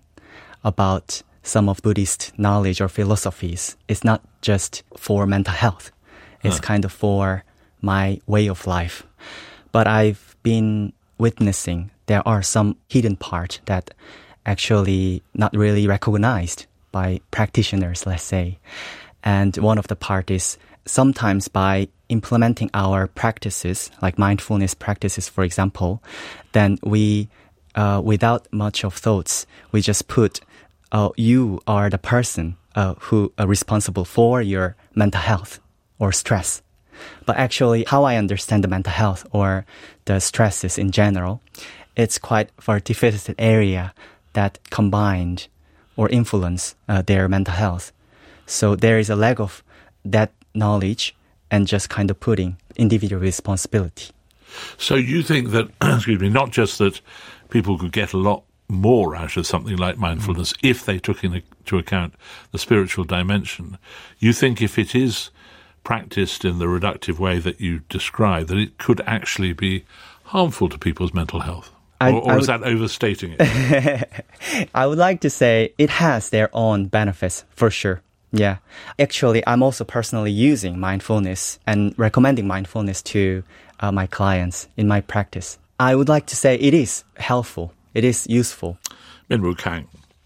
about some of Buddhist knowledge or philosophies. It's not just for mental health. It's huh. kind of for my way of life. But I've been witnessing there are some hidden parts that actually not really recognized by practitioners, let's say. And one of the part is sometimes by implementing our practices, like mindfulness practices, for example, then we, uh, without much of thoughts, we just put, uh, you are the person uh, who are responsible for your mental health or stress. But actually, how I understand the mental health or the stresses in general, it's quite multifaceted area that combined or influence uh, their mental health. So there is a lack of that knowledge and just kind of putting individual responsibility. So you think that, excuse me, not just that people could get a lot more out of something like mindfulness mm. if they took into account the spiritual dimension. You think if it is practiced in the reductive way that you describe, that it could actually be harmful to people's mental health? I, or or I is would, that overstating it? I would like to say it has their own benefits, for sure. Yeah. Actually, I'm also personally using mindfulness and recommending mindfulness to uh, my clients in my practice. I would like to say it is helpful. It is useful. Minwoo Kang.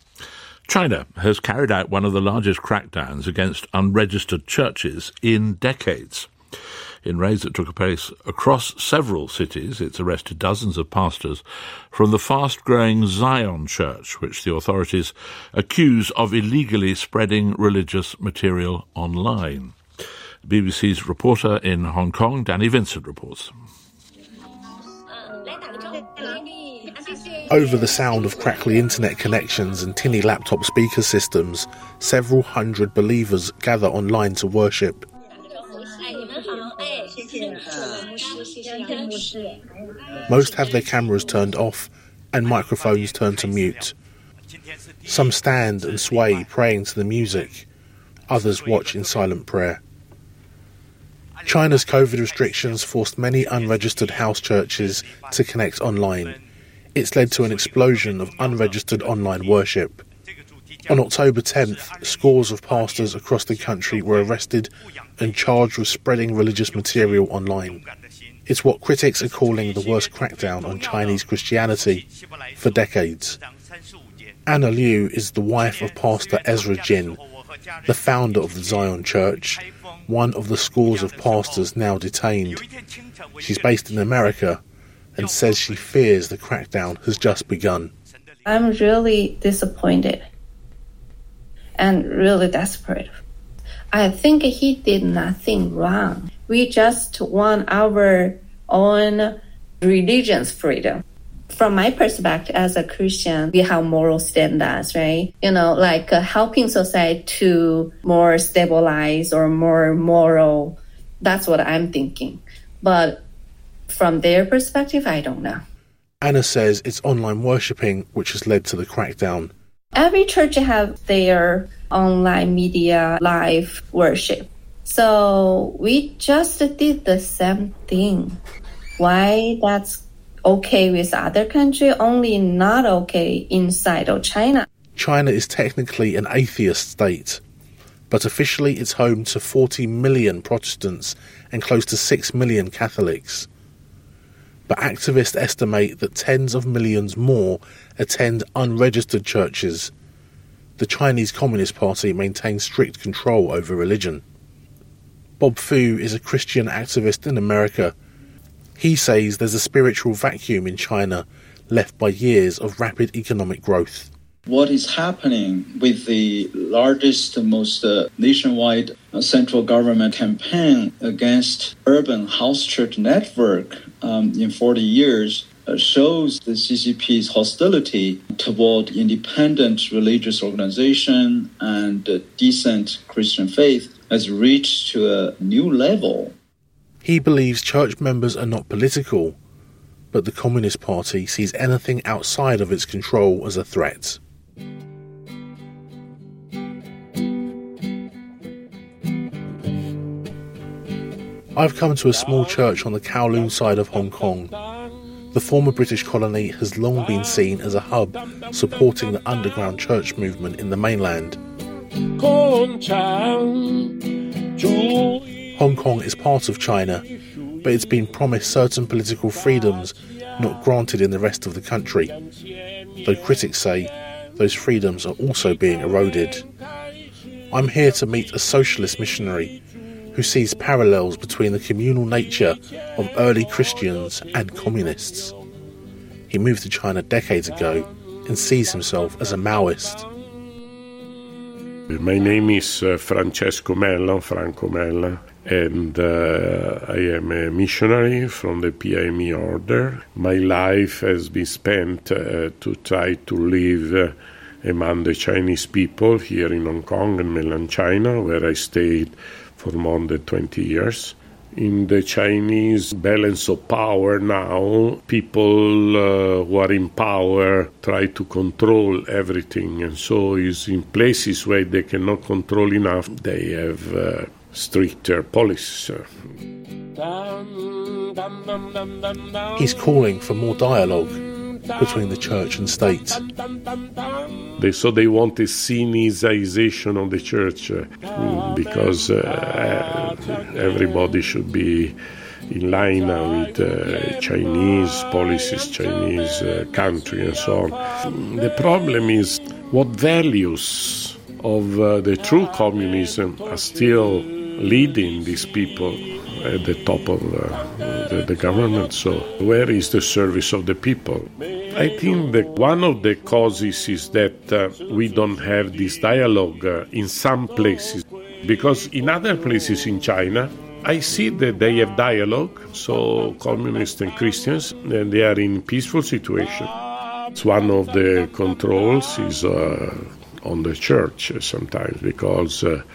China has carried out one of the largest crackdowns against unregistered churches in decades. In raids that took place across several cities, it's arrested dozens of pastors from the fast-growing Zion Church, which the authorities accuse of illegally spreading religious material online. B B C's reporter in Hong Kong, Danny Vincent, reports. Over the sound of crackly internet connections and tinny laptop speaker systems, several hundred believers gather online to worship. Most have their cameras turned off and microphones turned to mute. Some stand and sway, praying to the music. Others watch in silent prayer. China's COVID restrictions forced many unregistered house churches to connect online. It's led to an explosion of unregistered online worship. On October tenth, scores of pastors across the country were arrested and charged with spreading religious material online. It's what critics are calling the worst crackdown on Chinese Christianity for decades. Anna Liu is the wife of Pastor Ezra Jin, the founder of the Zion Church, one of the scores of pastors now detained. She's based in America and says she fears the crackdown has just begun. I'm really disappointed and really desperate. I think he did nothing wrong. We just want our own religion's freedom. From my perspective as a Christian, we have moral standards, right? You know, like uh, helping society to more stabilize or more moral. That's what I'm thinking. But from their perspective, I don't know. Anna says it's online worshipping which has led to the crackdown. Every church have their online media live worship. So we just did the same thing. Why that's okay with other countries, only not okay inside of China? China is technically an atheist state, but officially it's home to forty million Protestants and close to six million Catholics. But activists estimate that tens of millions more attend unregistered churches. The Chinese Communist Party maintains strict control over religion. Bob Fu is a Christian activist in America. He says there's a spiritual vacuum in China left by years of rapid economic growth. What is happening with the largest, most uh, nationwide uh, central government campaign against urban house church network um, in forty years uh, shows the C C P's hostility toward independent religious organization and uh, decent Christian faith has reached to a new level. He believes church members are not political, but the Communist Party sees anything outside of its control as a threat. I've come to a small church on the Kowloon side of Hong Kong. The former British colony has long been seen as a hub supporting the underground church movement in the mainland. Hong Kong is part of China, but it's been promised certain political freedoms not granted in the rest of the country, though critics say those freedoms are also being eroded. I'm here to meet a socialist missionary who sees parallels between the communal nature of early Christians and communists. He moved to China decades ago and sees himself as a Maoist. My name is uh, Francesco Mella, Franco Mella, and uh, I am a missionary from the P I M E order. My life has been spent uh, to try to live uh, among the Chinese people here in Hong Kong and mainland China, where I stayed for more than twenty years. In the Chinese balance of power now, people uh, who are in power try to control everything, and so is in places where they cannot control enough, they have uh, stricter policies. He's calling for more dialogue between the church and state. They, so they want a Sinicization of the church uh, because uh, everybody should be in line with uh, Chinese policies, Chinese uh, country and so on. The problem is what values of uh, the true communism are still leading these people at the top of uh, the, the government. So where is the service of the people? I think that one of the causes is that uh, we don't have this dialogue uh, in some places. Because in other places in China, I see that they have dialogue, so communists and Christians, and they are in peaceful situation. It's one of the controls is uh, on the church sometimes, because uh,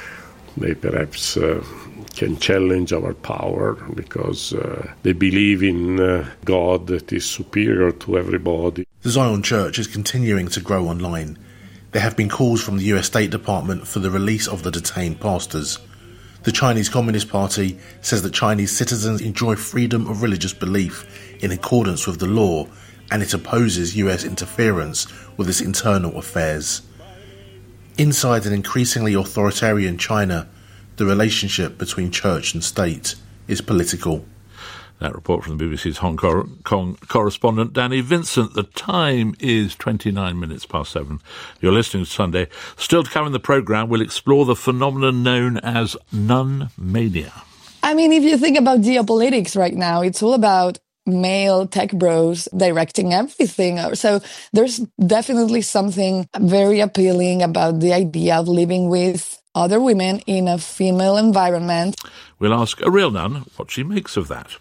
they perhaps uh, can challenge our power, because uh, they believe in uh, God that is superior to everybody. The Zion Church is continuing to grow online. There have been calls from the U S State Department for the release of the detained pastors. The Chinese Communist Party says that Chinese citizens enjoy freedom of religious belief in accordance with the law, and it opposes U S interference with its internal affairs. Inside an increasingly authoritarian China, the relationship between church and state is political. That report from the B B C's Hong Kong correspondent Danny Vincent. The time is twenty-nine minutes past seven. You're listening to Sunday. Still to come in the programme, we'll explore the phenomenon known as nun mania. I mean, if you think about geopolitics right now, it's all about male tech bros directing everything. So there's definitely something very appealing about the idea of living with other women in a female environment. We'll ask a real nun what she makes of that.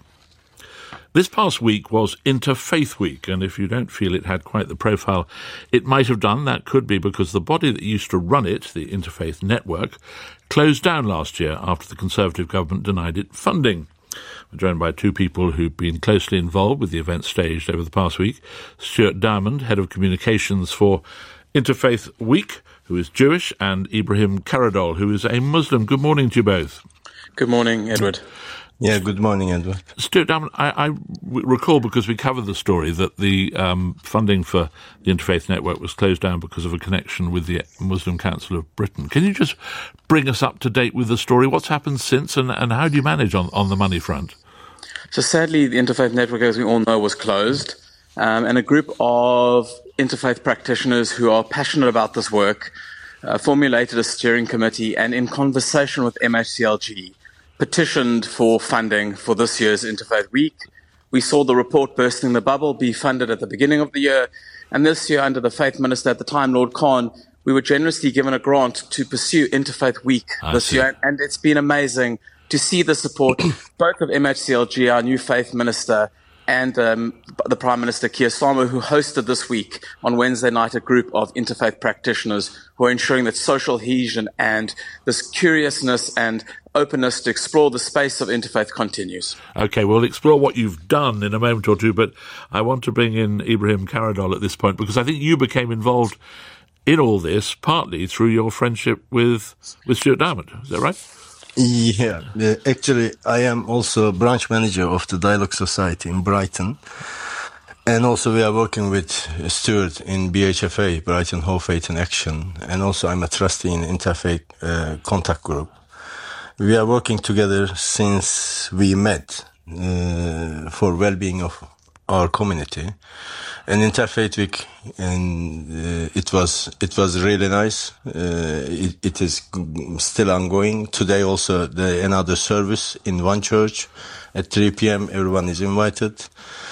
This past week was Interfaith Week, and if you don't feel it had quite the profile it might have done, that could be because the body that used to run it, the Interfaith Network, closed down last year after the Conservative government denied it funding. We're joined by two people who've been closely involved with the event staged over the past week. Stuart Diamond, Head of Communications for Interfaith Week, who is Jewish, and Ibrahim Karadol, who is a Muslim. Good morning to you both. Good morning, Edward. Yeah, good morning, Edward. Stuart Diamond, I, I recall, because we covered the story, that the um, funding for the Interfaith Network was closed down because of a connection with the Muslim Council of Britain. Can you just bring us up to date with the story? What's happened since, and, and how do you manage on, on the money front? So sadly, the Interfaith Network, as we all know, was closed, um, and a group of interfaith practitioners who are passionate about this work uh, formulated a steering committee, and in conversation with M H C L G, petitioned for funding for this year's Interfaith Week. We saw the report Bursting the Bubble be funded at the beginning of the year, and this year, under the Faith Minister at the time, Lord Khan, we were generously given a grant to pursue Interfaith Week I this see. year, and it's been amazing to see the support both of M H C L G, our new Faith Minister, and um, the Prime Minister, Keir Starmer, who hosted this week on Wednesday night a group of interfaith practitioners who are ensuring that social cohesion and this curiousness and openness to explore the space of interfaith continues. OK, we'll explore what you've done in a moment or two, but I want to bring in Ibrahim Karadol at this point, because I think you became involved in all this partly through your friendship with, with Stuart Diamond. Is that right? Yeah, uh, actually, I am also branch manager of the Dialogue Society in Brighton. And also we are working with Stuart in B H F A, Brighton Hope, Faith and Action. And also I'm a trustee in Interfaith uh, Contact Group. We are working together since we met uh, for well-being of our community. And Interfaith Week, and uh, it was it was really nice. Uh, it, it is still ongoing today. Also, the another service in one church at three p.m. Everyone is invited.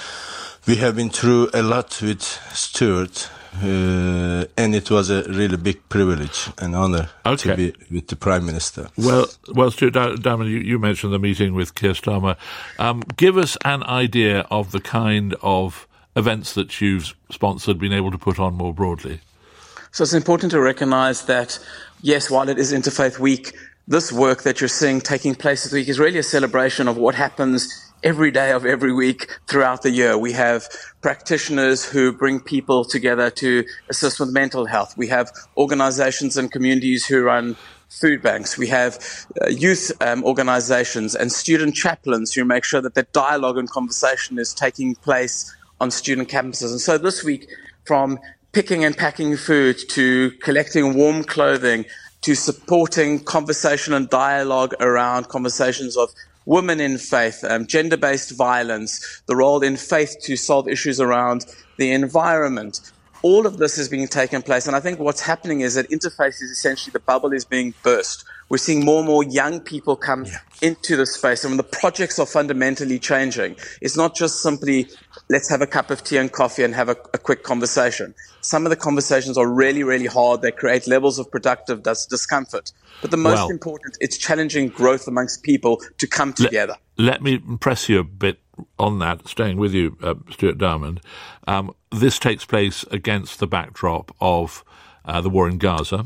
We have been through a lot with Stuart, uh, and it was a really big privilege and honor okay. to be with the Prime Minister. Well, well, Stuart Diamond, you, you mentioned the meeting with Keir Starmer. Um, give us an idea of the kind of events that you've sponsored, been able to put on more broadly. So it's important to recognise that, yes, while it is Interfaith Week, this work that you're seeing taking place this week is really a celebration of what happens every day of every week throughout the year. We have practitioners who bring people together to assist with mental health. We have organisations and communities who run food banks. We have uh, youth um, organisations and student chaplains who make sure that the dialogue and conversation is taking place on student campuses. And so this week, from picking and packing food to collecting warm clothing to supporting conversation and dialogue around conversations of women in faith, um, gender-based violence, the role in faith to solve issues around the environment. All of this is being taken place. And I think what's happening is that interfaith is essentially the bubble is being burst. We're seeing more and more young people come yeah. into the space, and the projects are fundamentally changing. It's not just simply let's have a cup of tea and coffee and have a, a quick conversation. Some of the conversations are really, really hard. They create levels of productive dis- discomfort. But the most well, important, it's challenging growth amongst people to come together. Let, let me press you a bit on that, staying with you, uh, Stuart Diamond. Um, this takes place against the backdrop of uh, the war in Gaza,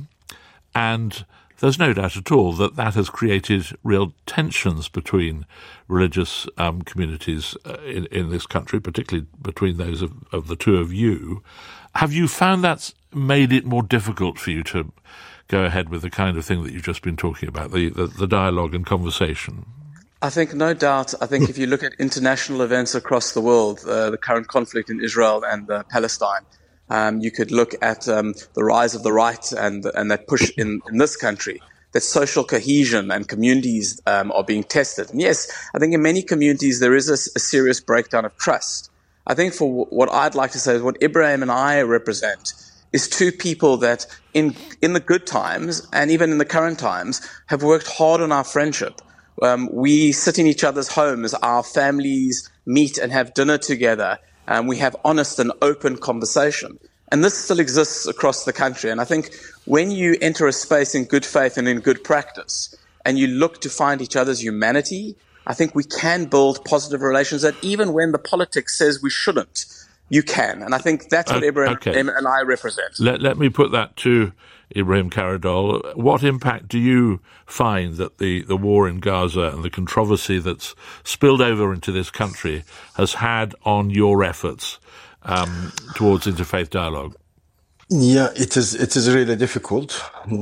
and there's no doubt at all that that has created real tensions between religious um, communities uh, in, in this country, particularly between those of, of the two of you. Have you found that's made it more difficult for you to go ahead with the kind of thing that you've just been talking about, the, the, the dialogue and conversation? I think, no doubt, I think if you look at international events across the world, uh, the current conflict in Israel and uh, Palestine, um, you could look at um, the rise of the right and and that push in, in this country, that social cohesion and communities um, are being tested. And yes, I think in many communities there is a, a serious breakdown of trust. I think for w- what I'd like to say is what Ibrahim and I represent is two people that in in the good times and even in the current times have worked hard on our friendship. Um, we sit in each other's homes, our families meet and have dinner together, and we have honest and open conversation. And this still exists across the country. And I think when you enter a space in good faith and in good practice, and you look to find each other's humanity, I think we can build positive relations that even when the politics says we shouldn't, you can. And I think that's what uh, Ibrahim okay. and I represent. Let, let me put that to Ibrahim Karadol. What impact do you find that the, the war in Gaza and the controversy that's spilled over into this country has had on your efforts um, towards interfaith dialogue? Yeah, it is it is really difficult,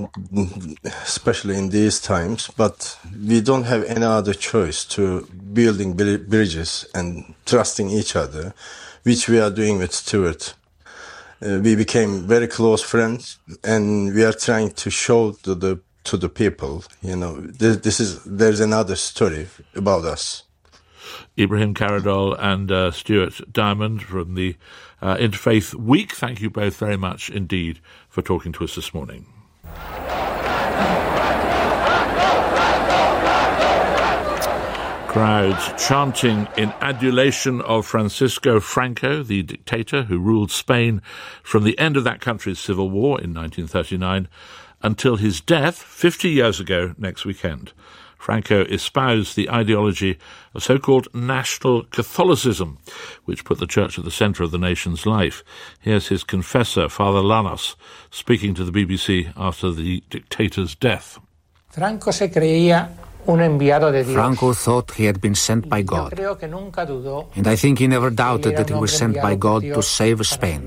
especially in these times, but we don't have any other choice to building bridges and trusting each other, which we are doing with Stuart. Uh, we became very close friends, and we are trying to show to the to the people, you know, this, this is there's another story about us. Ibrahim Karadol and uh, Stuart Diamond from the uh, Interfaith Week. Thank you both very much indeed for talking to us this morning. Crowds chanting in adulation of Francisco Franco, the dictator who ruled Spain from the end of that country's civil war in nineteen thirty-nine until his death fifty years ago next weekend. Franco espoused the ideology of so-called national Catholicism, which put the church at the centre of the nation's life. Here's his confessor, Father Llanos, speaking to the B B C after the dictator's death. Franco se creía un enviado de Dios. Franco thought he had been sent by God, and I think he never doubted that he was sent by God to save Spain.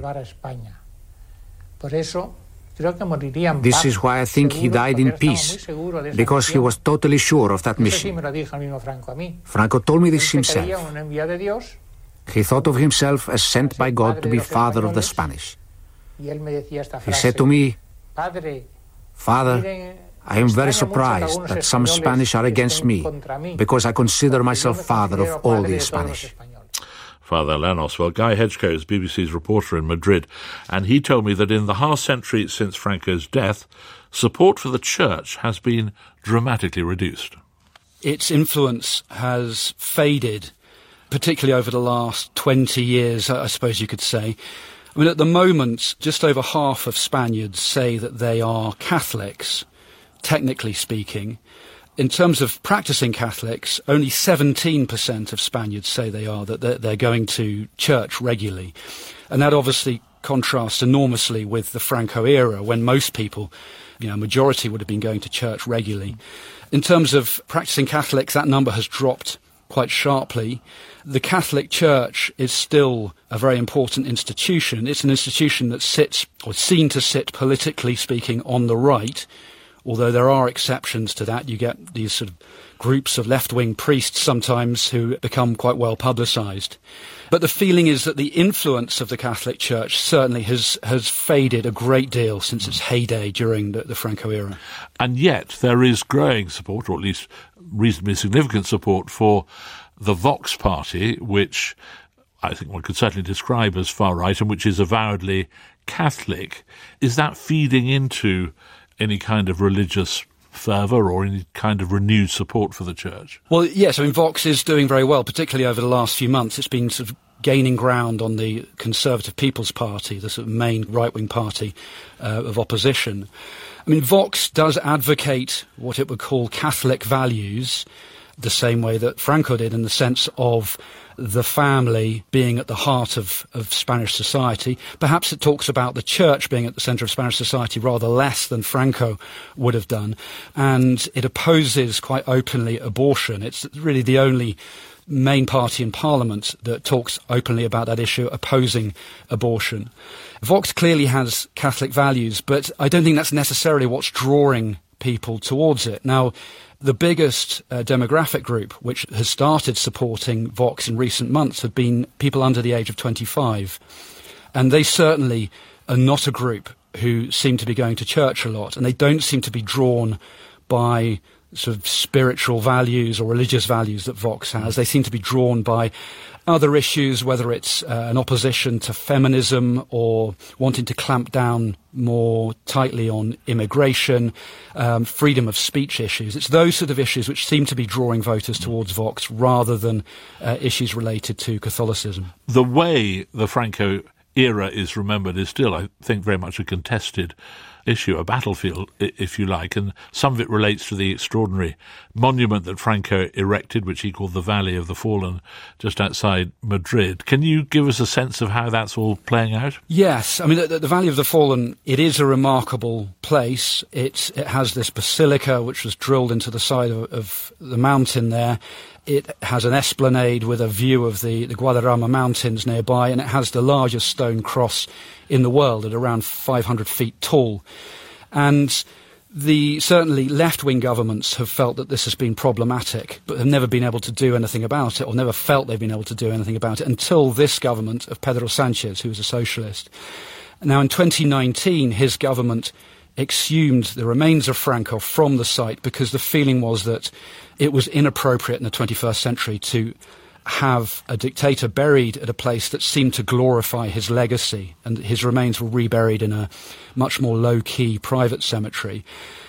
This is why I think he died in peace, because he was totally sure of that mission. Franco told me this himself. He thought of himself as sent by God to be father of the Spanish. He said to me, "Father, I am very surprised that some Spanish are against me, because I consider myself father of all the Spanish." Father Llanos. Well, Guy Hedgecoe is B B C's reporter in Madrid, and he told me that in the half century since Franco's death, support for the church has been dramatically reduced. Its influence has faded, particularly over the last twenty years, I suppose you could say. I mean, at the moment, just over half of Spaniards say that they are Catholics, technically speaking. In terms of practicing Catholics, only seventeen percent of Spaniards say they are, that they're, they're going to church regularly. And that obviously contrasts enormously with the Franco era, when most people, you know, majority would have been going to church regularly. In terms of practicing Catholics, that number has dropped quite sharply. The Catholic Church is still a very important institution. It's an institution that sits, or seen to sit, politically speaking, on the right. Although there are exceptions to that. You get these sort of groups of left-wing priests sometimes who become quite well publicised. But the feeling is that the influence of the Catholic Church certainly has, has faded a great deal since its heyday during the, the Franco era. And yet there is growing support, or at least reasonably significant support, for the Vox Party, which I think one could certainly describe as far-right and which is avowedly Catholic. Is that feeding into any kind of religious fervour or any kind of renewed support for the church? Well, yes, I mean, Vox is doing very well, particularly over the last few months. It's been sort of gaining ground on the Conservative People's Party, the sort of main right-wing party uh, of opposition. I mean, Vox does advocate what it would call Catholic values, the same way that Franco did, in the sense of the family being at the heart of, of Spanish society. Perhaps it talks about the church being at the centre of Spanish society rather less than Franco would have done. And it opposes quite openly abortion. It's really the only main party in Parliament that talks openly about that issue, opposing abortion. Vox clearly has Catholic values, but I don't think that's necessarily what's drawing people towards it. Now, the biggest uh, demographic group which has started supporting Vox in recent months have been people under the age of twenty-five. And they certainly are not a group who seem to be going to church a lot, and they don't seem to be drawn by sort of spiritual values or religious values that Vox has. They seem to be drawn by other issues, whether it's uh, an opposition to feminism or wanting to clamp down more tightly on immigration, um, freedom of speech issues. It's those sort of issues which seem to be drawing voters towards Vox rather than uh, issues related to Catholicism. The way the Franco era is remembered is still, I think, very much a contested issue, a battlefield, if you like, and some of it relates to the extraordinary monument that Franco erected, which he called the Valley of the Fallen, just outside Madrid. Can you give us a sense of how that's all playing out? Yes. I mean, the, the Valley of the Fallen, it is a remarkable place. It, it has this basilica, which was drilled into the side of, of the mountain there. It has an esplanade with a view of the, the Guadarrama Mountains nearby, and it has the largest stone cross in the world at around five hundred feet tall. And the certainly left-wing governments have felt that this has been problematic, but have never been able to do anything about it, or never felt they've been able to do anything about it, until this government of Pedro Sanchez, who was a socialist. Now, in twenty nineteen, his government exhumed the remains of Franco from the site because the feeling was that it was inappropriate in the twenty-first century to have a dictator buried at a place that seemed to glorify his legacy, and his remains were reburied in a much more low-key private cemetery.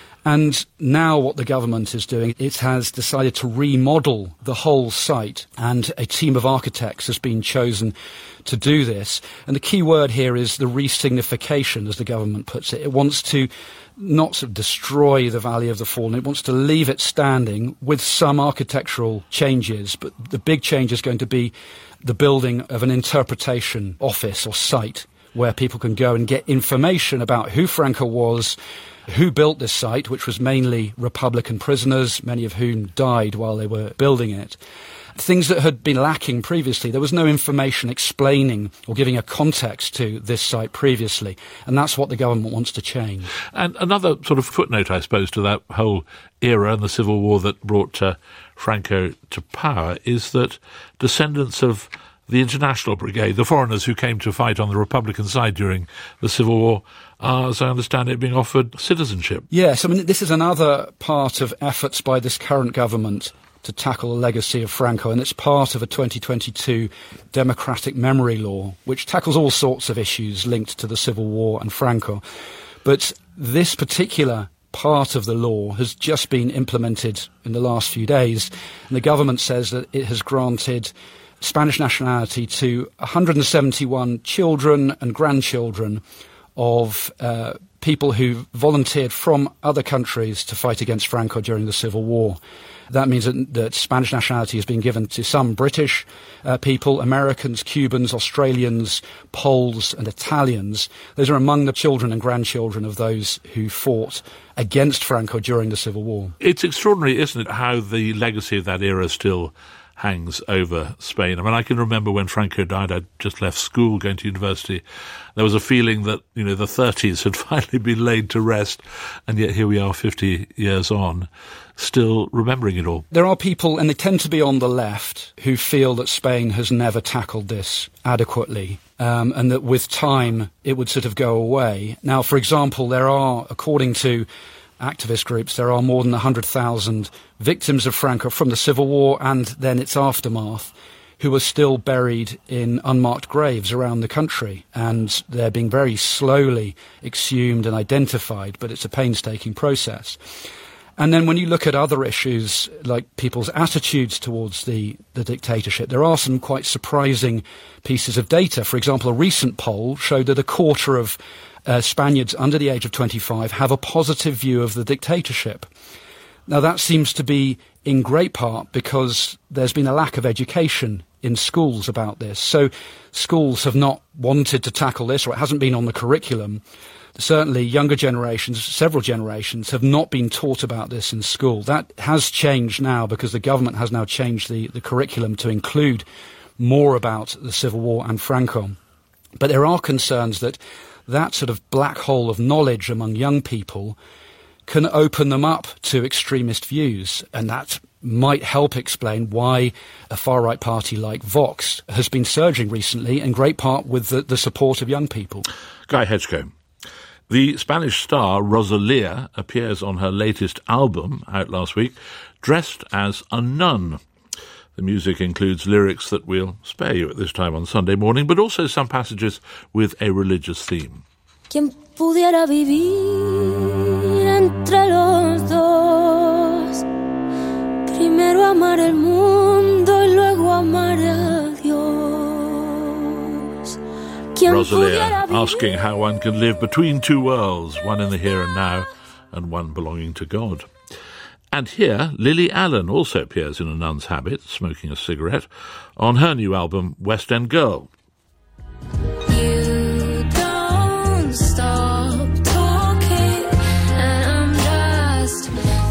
And now what the government is doing, it has decided to remodel the whole site, and a team of architects has been chosen to do this. And the key word here is the resignification, as the government puts it. It wants to not sort of destroy the Valley of the Fallen. It wants to leave it standing with some architectural changes, but the big change is going to be the building of an interpretation office or site where people can go and get information about who Franco was, who built this site, which was mainly Republican prisoners, many of whom died while they were building it. Things that had been lacking previously. There was no information explaining or giving a context to this site previously, and that's what the government wants to change. And another sort of footnote, I suppose, to that whole era and the civil war that brought uh, Franco to power is that descendants of the International Brigade, the foreigners who came to fight on the Republican side during the Civil War, are, as I understand it, being offered citizenship. Yes, I mean, this is another part of efforts by this current government to tackle the legacy of Franco, and it's part of a twenty twenty-two democratic memory law, which tackles all sorts of issues linked to the Civil War and Franco. But this particular part of the law has just been implemented in the last few days, and the government says that it has granted Spanish nationality to one hundred seventy-one children and grandchildren of uh, people who volunteered from other countries to fight against Franco during the Civil War. That means that, that Spanish nationality has been given to some British uh, people, Americans, Cubans, Australians, Poles and Italians. Those are among the children and grandchildren of those who fought against Franco during the Civil War. It's extraordinary, isn't it, how the legacy of that era still hangs over Spain. I mean, I can remember when Franco died, I'd just left school, going to university. There was a feeling that, you know, the thirties had finally been laid to rest, and yet here we are fifty years on, still remembering it all. There are people, and they tend to be on the left, who feel that Spain has never tackled this adequately, um, and that with time it would sort of go away. Now, for example, there are, according to activist groups, there are more than one hundred thousand victims of Franco from the Civil War and then its aftermath who are still buried in unmarked graves around the country, and they're being very slowly exhumed and identified, but it's a painstaking process. And then when you look at other issues, like people's attitudes towards the, the dictatorship, there are some quite surprising pieces of data. For example, a recent poll showed that a quarter of uh, Spaniards under the age of twenty-five have a positive view of the dictatorship. Now, that seems to be in great part because there's been a lack of education in schools about this. So schools have not wanted to tackle this, or it hasn't been on the curriculum. Certainly younger generations, several generations, have not been taught about this in school. That has changed now because the government has now changed the, the curriculum to include more about the Civil War and Franco. But there are concerns that that sort of black hole of knowledge among young people can open them up to extremist views, and that might help explain why a far-right party like Vox has been surging recently, in great part with the, the support of young people. Guy Hedgecoe. The Spanish star Rosalía appears on her latest album, out last week, dressed as a nun. The music includes lyrics that we'll spare you at this time on Sunday morning, but also some passages with a religious theme. Quien pudiera vivir entre los dos, primero amar el mundo y luego amar a Dios. Rosalía asking how one can live between two worlds, one in the here and now and one belonging to God. And here, Lily Allen also appears in a nun's habit, smoking a cigarette, on her new album, West End Girl. You don't stop talking, and I'm just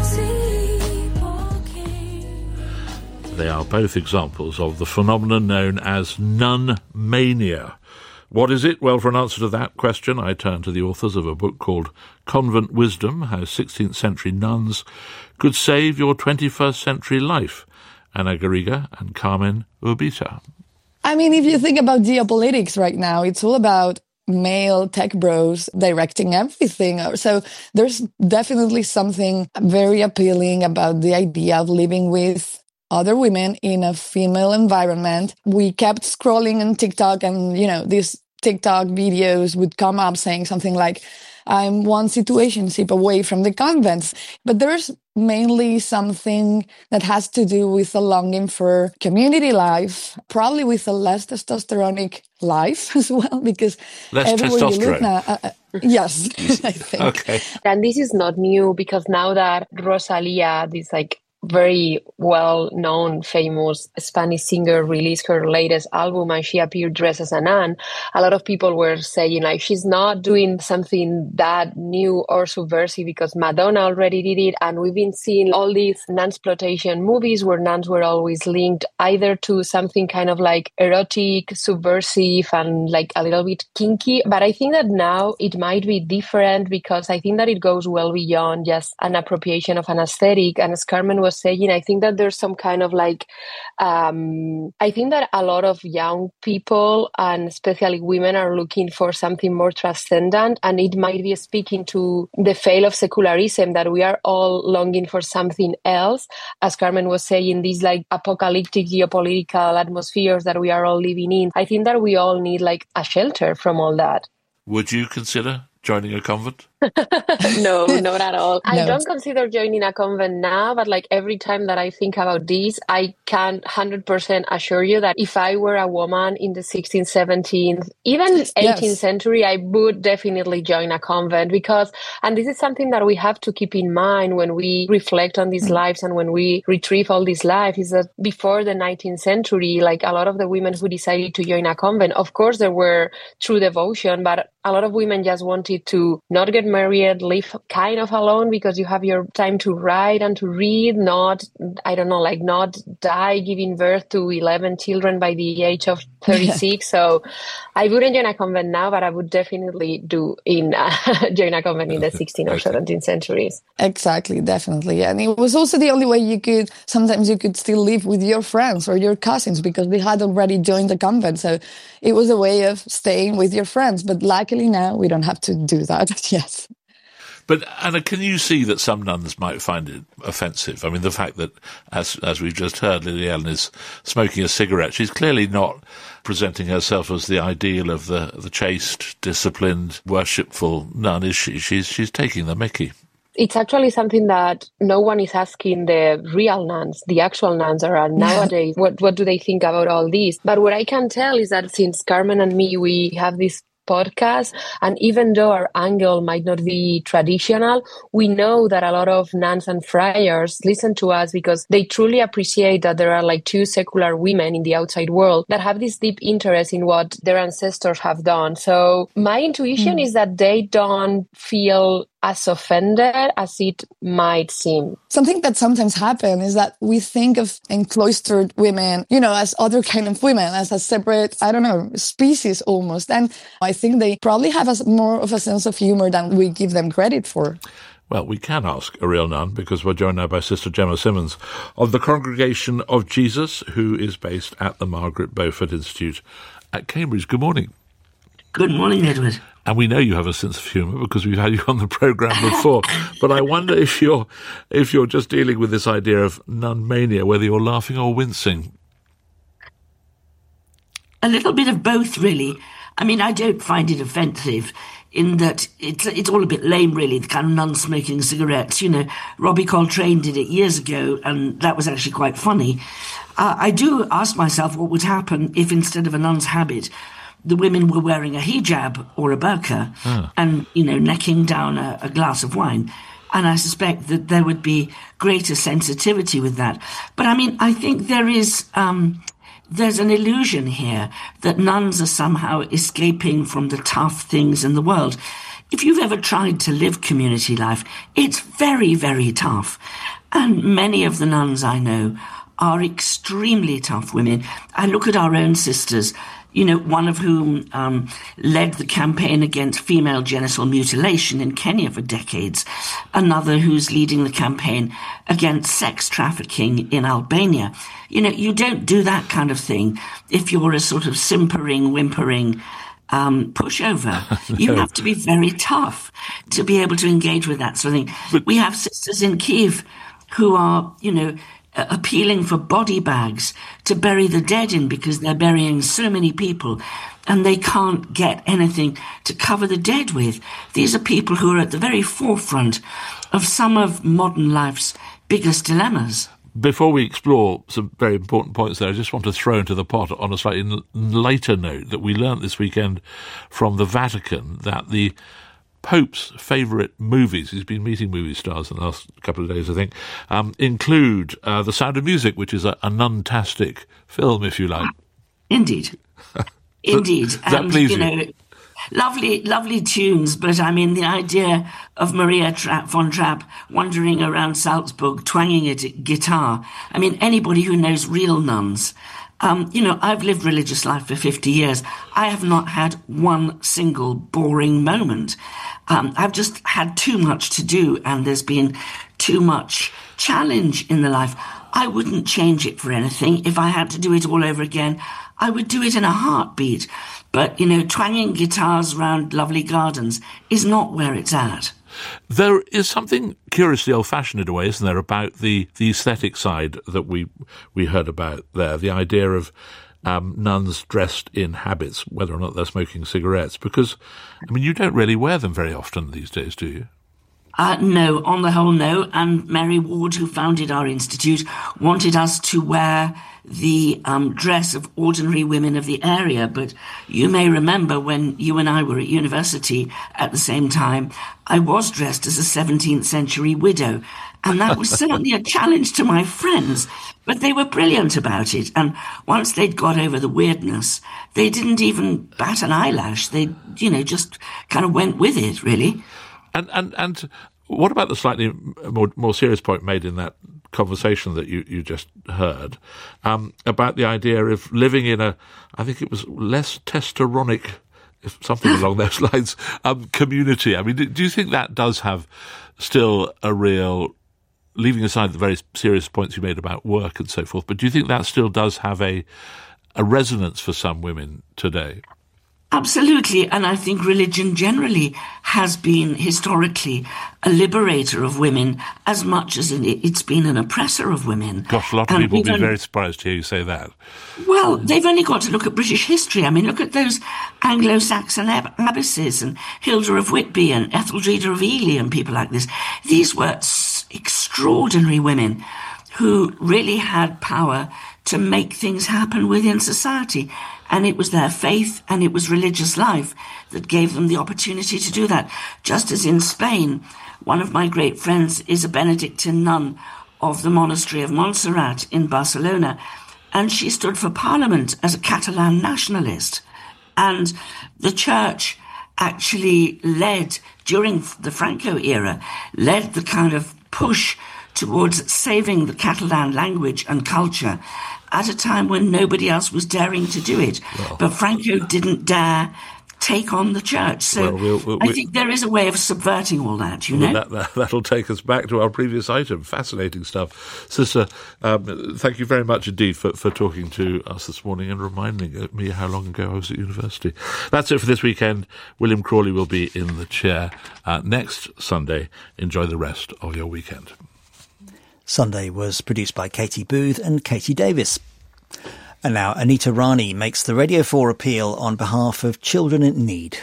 sleepwalking. They are both examples of the phenomenon known as nun mania. What is it? Well, for an answer to that question, I turn to the authors of a book called Convent Wisdom, How sixteenth Century Nuns Could Save Your twenty-first Century Life, Ana Garriga and Carmen Urbita. I mean, if you think about geopolitics right now, it's all about male tech bros directing everything. So there's definitely something very appealing about the idea of living with other women in a female environment. We kept scrolling on TikTok, and, you know, these TikTok videos would come up saying something like, I'm one situationship away from the convents. But there's mainly something that has to do with a longing for community life, probably with a less testosteronic life as well, because less everywhere testosterone. you look now, uh, uh, yes, I think. Okay. And this is not new, because now that Rosalía, this like very well-known, famous Spanish singer, released her latest album and she appeared dressed as a nun, a lot of people were saying, like, she's not doing something that new or subversive because Madonna already did it. And we've been seeing all these nunsploitation movies where nuns were always linked either to something kind of like erotic, subversive, and like a little bit kinky. But I think that now it might be different, because I think that it goes well beyond just an appropriation of an aesthetic. And as Carmen was saying, I think that there's some kind of like, um, I think that a lot of young people, and especially women, are looking for something more transcendent, and it might be speaking to the fail of secularism, that we are all longing for something else. As Carmen was saying, these like apocalyptic geopolitical atmospheres that we are all living in, I think that we all need like a shelter from all that. Would you consider joining a convent? No, not at all. I No. don't consider joining a convent now, but like every time that I think about this, I can one hundred percent assure you that if I were a woman in the sixteenth, seventeenth, even eighteenth Yes. century, I would definitely join a convent, because, and this is something that we have to keep in mind when we reflect on these lives and when we retrieve all these lives, is that before the nineteenth century, like a lot of the women who decided to join a convent, of course, there were true devotion, but a lot of women just wanted to not get married, live kind of alone, because you have your time to write and to read, not, I don't know, like not die giving birth to eleven children by the age of thirty-six. So I wouldn't join a convent now, but I would definitely do in uh, join a convent in the sixteenth or seventeenth centuries. Exactly, definitely. And it was also the only way you could, sometimes you could still live with your friends or your cousins, because they had already joined the convent. So it was a way of staying with your friends. But luckily now we don't have to do that. Yes. But, Anna, can you see that some nuns might find it offensive? I mean, the fact that, as as we've just heard, Lily Allen is smoking a cigarette. She's clearly not presenting herself as the ideal of the, the chaste, disciplined, worshipful nun, is she? She's, she's taking the mickey. it's actually something that no one is asking the real nuns, the actual nuns around nowadays. What what do they think about all this? But what I can tell is that since Carmen and me, we have this podcast, and even though our angle might not be traditional, we know that a lot of nuns and friars listen to us because they truly appreciate that there are like two secular women in the outside world that have this deep interest in what their ancestors have done. So my intuition mm. is that they don't feel as offended as it might seem. Something that sometimes happens is that we think of encloistered women, you know, as other kind of women, as a separate, I don't know, species almost. And I think they probably have a, more of a sense of humor than we give them credit for. Well, we can ask a real nun because we're joined now by Sister Gemma Simmons of the Congregation of Jesus, who is based at the Margaret Beaufort Institute at Cambridge. Good morning. Good morning, Edward. And we know you have a sense of humour because we've had you on the programme before. But I wonder if you're if you're just dealing with this idea of nun mania, whether you're laughing or wincing. A little bit of both, really. I mean, I don't find it offensive in that it's it's all a bit lame, really, the kind of nuns smoking cigarettes. You know, Robbie Coltrane did it years ago, and that was actually quite funny. Uh, I do ask myself what would happen if instead of a nun's habit, the women were wearing a hijab or a burqa ah. and, you know, necking down a, a glass of wine. And I suspect that there would be greater sensitivity with that. But, I mean, I think there is... Um, there's an illusion here that nuns are somehow escaping from the tough things in the world. If you've ever tried to live community life, it's very, very tough. And many of the nuns I know are extremely tough women. I look at our own sisters, you know, one of whom um, led the campaign against female genital mutilation in Kenya for decades, another who's leading the campaign against sex trafficking in Albania. You know, you don't do that kind of thing if you're a sort of simpering, whimpering um, pushover. No. You have to be very tough to be able to engage with that sort of thing. But we have sisters in Kiev who are, you know, appealing for body bags to bury the dead in because they're burying so many people and they can't get anything to cover the dead with. These are people who are at the very forefront of some of modern life's biggest dilemmas. Before we explore some very important points there, I just want to throw into the pot on a slightly lighter note that we learnt this weekend from the Vatican that the Pope's favourite movies, he's been meeting movie stars in the last couple of days, I think, um, include uh, The Sound of Music, which is a, a nun-tastic film, if you like. Indeed. Indeed. Does that and, please you? you? Know, lovely, lovely tunes, but I mean, the idea of Maria Trapp, von Trapp wandering around Salzburg, twanging a guitar. I mean, anybody who knows real nuns... Um, you know, I've lived religious life for fifty years. I have not had one single boring moment. Um, I've just had too much to do and there's been too much challenge in the life. I wouldn't change it for anything. If I had to do it all over again, I would do it in a heartbeat. But, you know, twanging guitars around lovely gardens is not where it's at. There is something curiously old-fashioned in a way, isn't there, about the, the aesthetic side that we we heard about there, the idea of um, nuns dressed in habits, whether or not they're smoking cigarettes, because, I mean, you don't really wear them very often these days, do you? Uh, no, on the whole, no. And Mary Ward, who founded our institute, wanted us to wear the um, dress of ordinary women of the area. But you may remember when you and I were at university at the same time, I was dressed as a seventeenth century widow. And that was certainly a challenge to my friends. But they were brilliant about it. And once they'd got over the weirdness, they didn't even bat an eyelash. They, you know, just kind of went with it, really. And and and what about the slightly more more serious point made in that conversation that you, you just heard um, about the idea of living in a, I think it was less testosteronic, if something along those lines, um, community? I mean, do, do you think that does have still a real, leaving aside the very serious points you made about work and so forth, but do you think that still does have a a resonance for some women today? Absolutely, and I think religion generally has been historically a liberator of women as much as it's been an oppressor of women. Gosh, a lot of And people will be even- very surprised to hear you say that. Well, they've only got to look at British history. I mean, look at those Anglo-Saxon ab- abbesses and Hilda of Whitby and Etheldreda of Ely and people like this. These were s- extraordinary women who really had power to make things happen within society. And it was their faith and it was religious life that gave them the opportunity to do that. Just as in Spain, one of my great friends is a Benedictine nun of the monastery of Montserrat in Barcelona, and she stood for parliament as a Catalan nationalist. And the church actually led, during the Franco era, led the kind of push towards saving the Catalan language and culture at a time when nobody else was daring to do it. Well. But Franco didn't dare take on the church. So Well, we'll- we'll- I we- think there is a way of subverting all that, you know? Well, that, that, that'll take us back to our previous item. Fascinating stuff. Sister, um, thank you very much indeed for, for talking to us this morning and reminding me how long ago I was at university. That's it for this weekend. William Crawley will be in the chair uh, next Sunday. Enjoy the rest of your weekend. Sunday was produced by Katie Booth and Katie Davis. And now Anita Rani makes the Radio four appeal on behalf of children in need.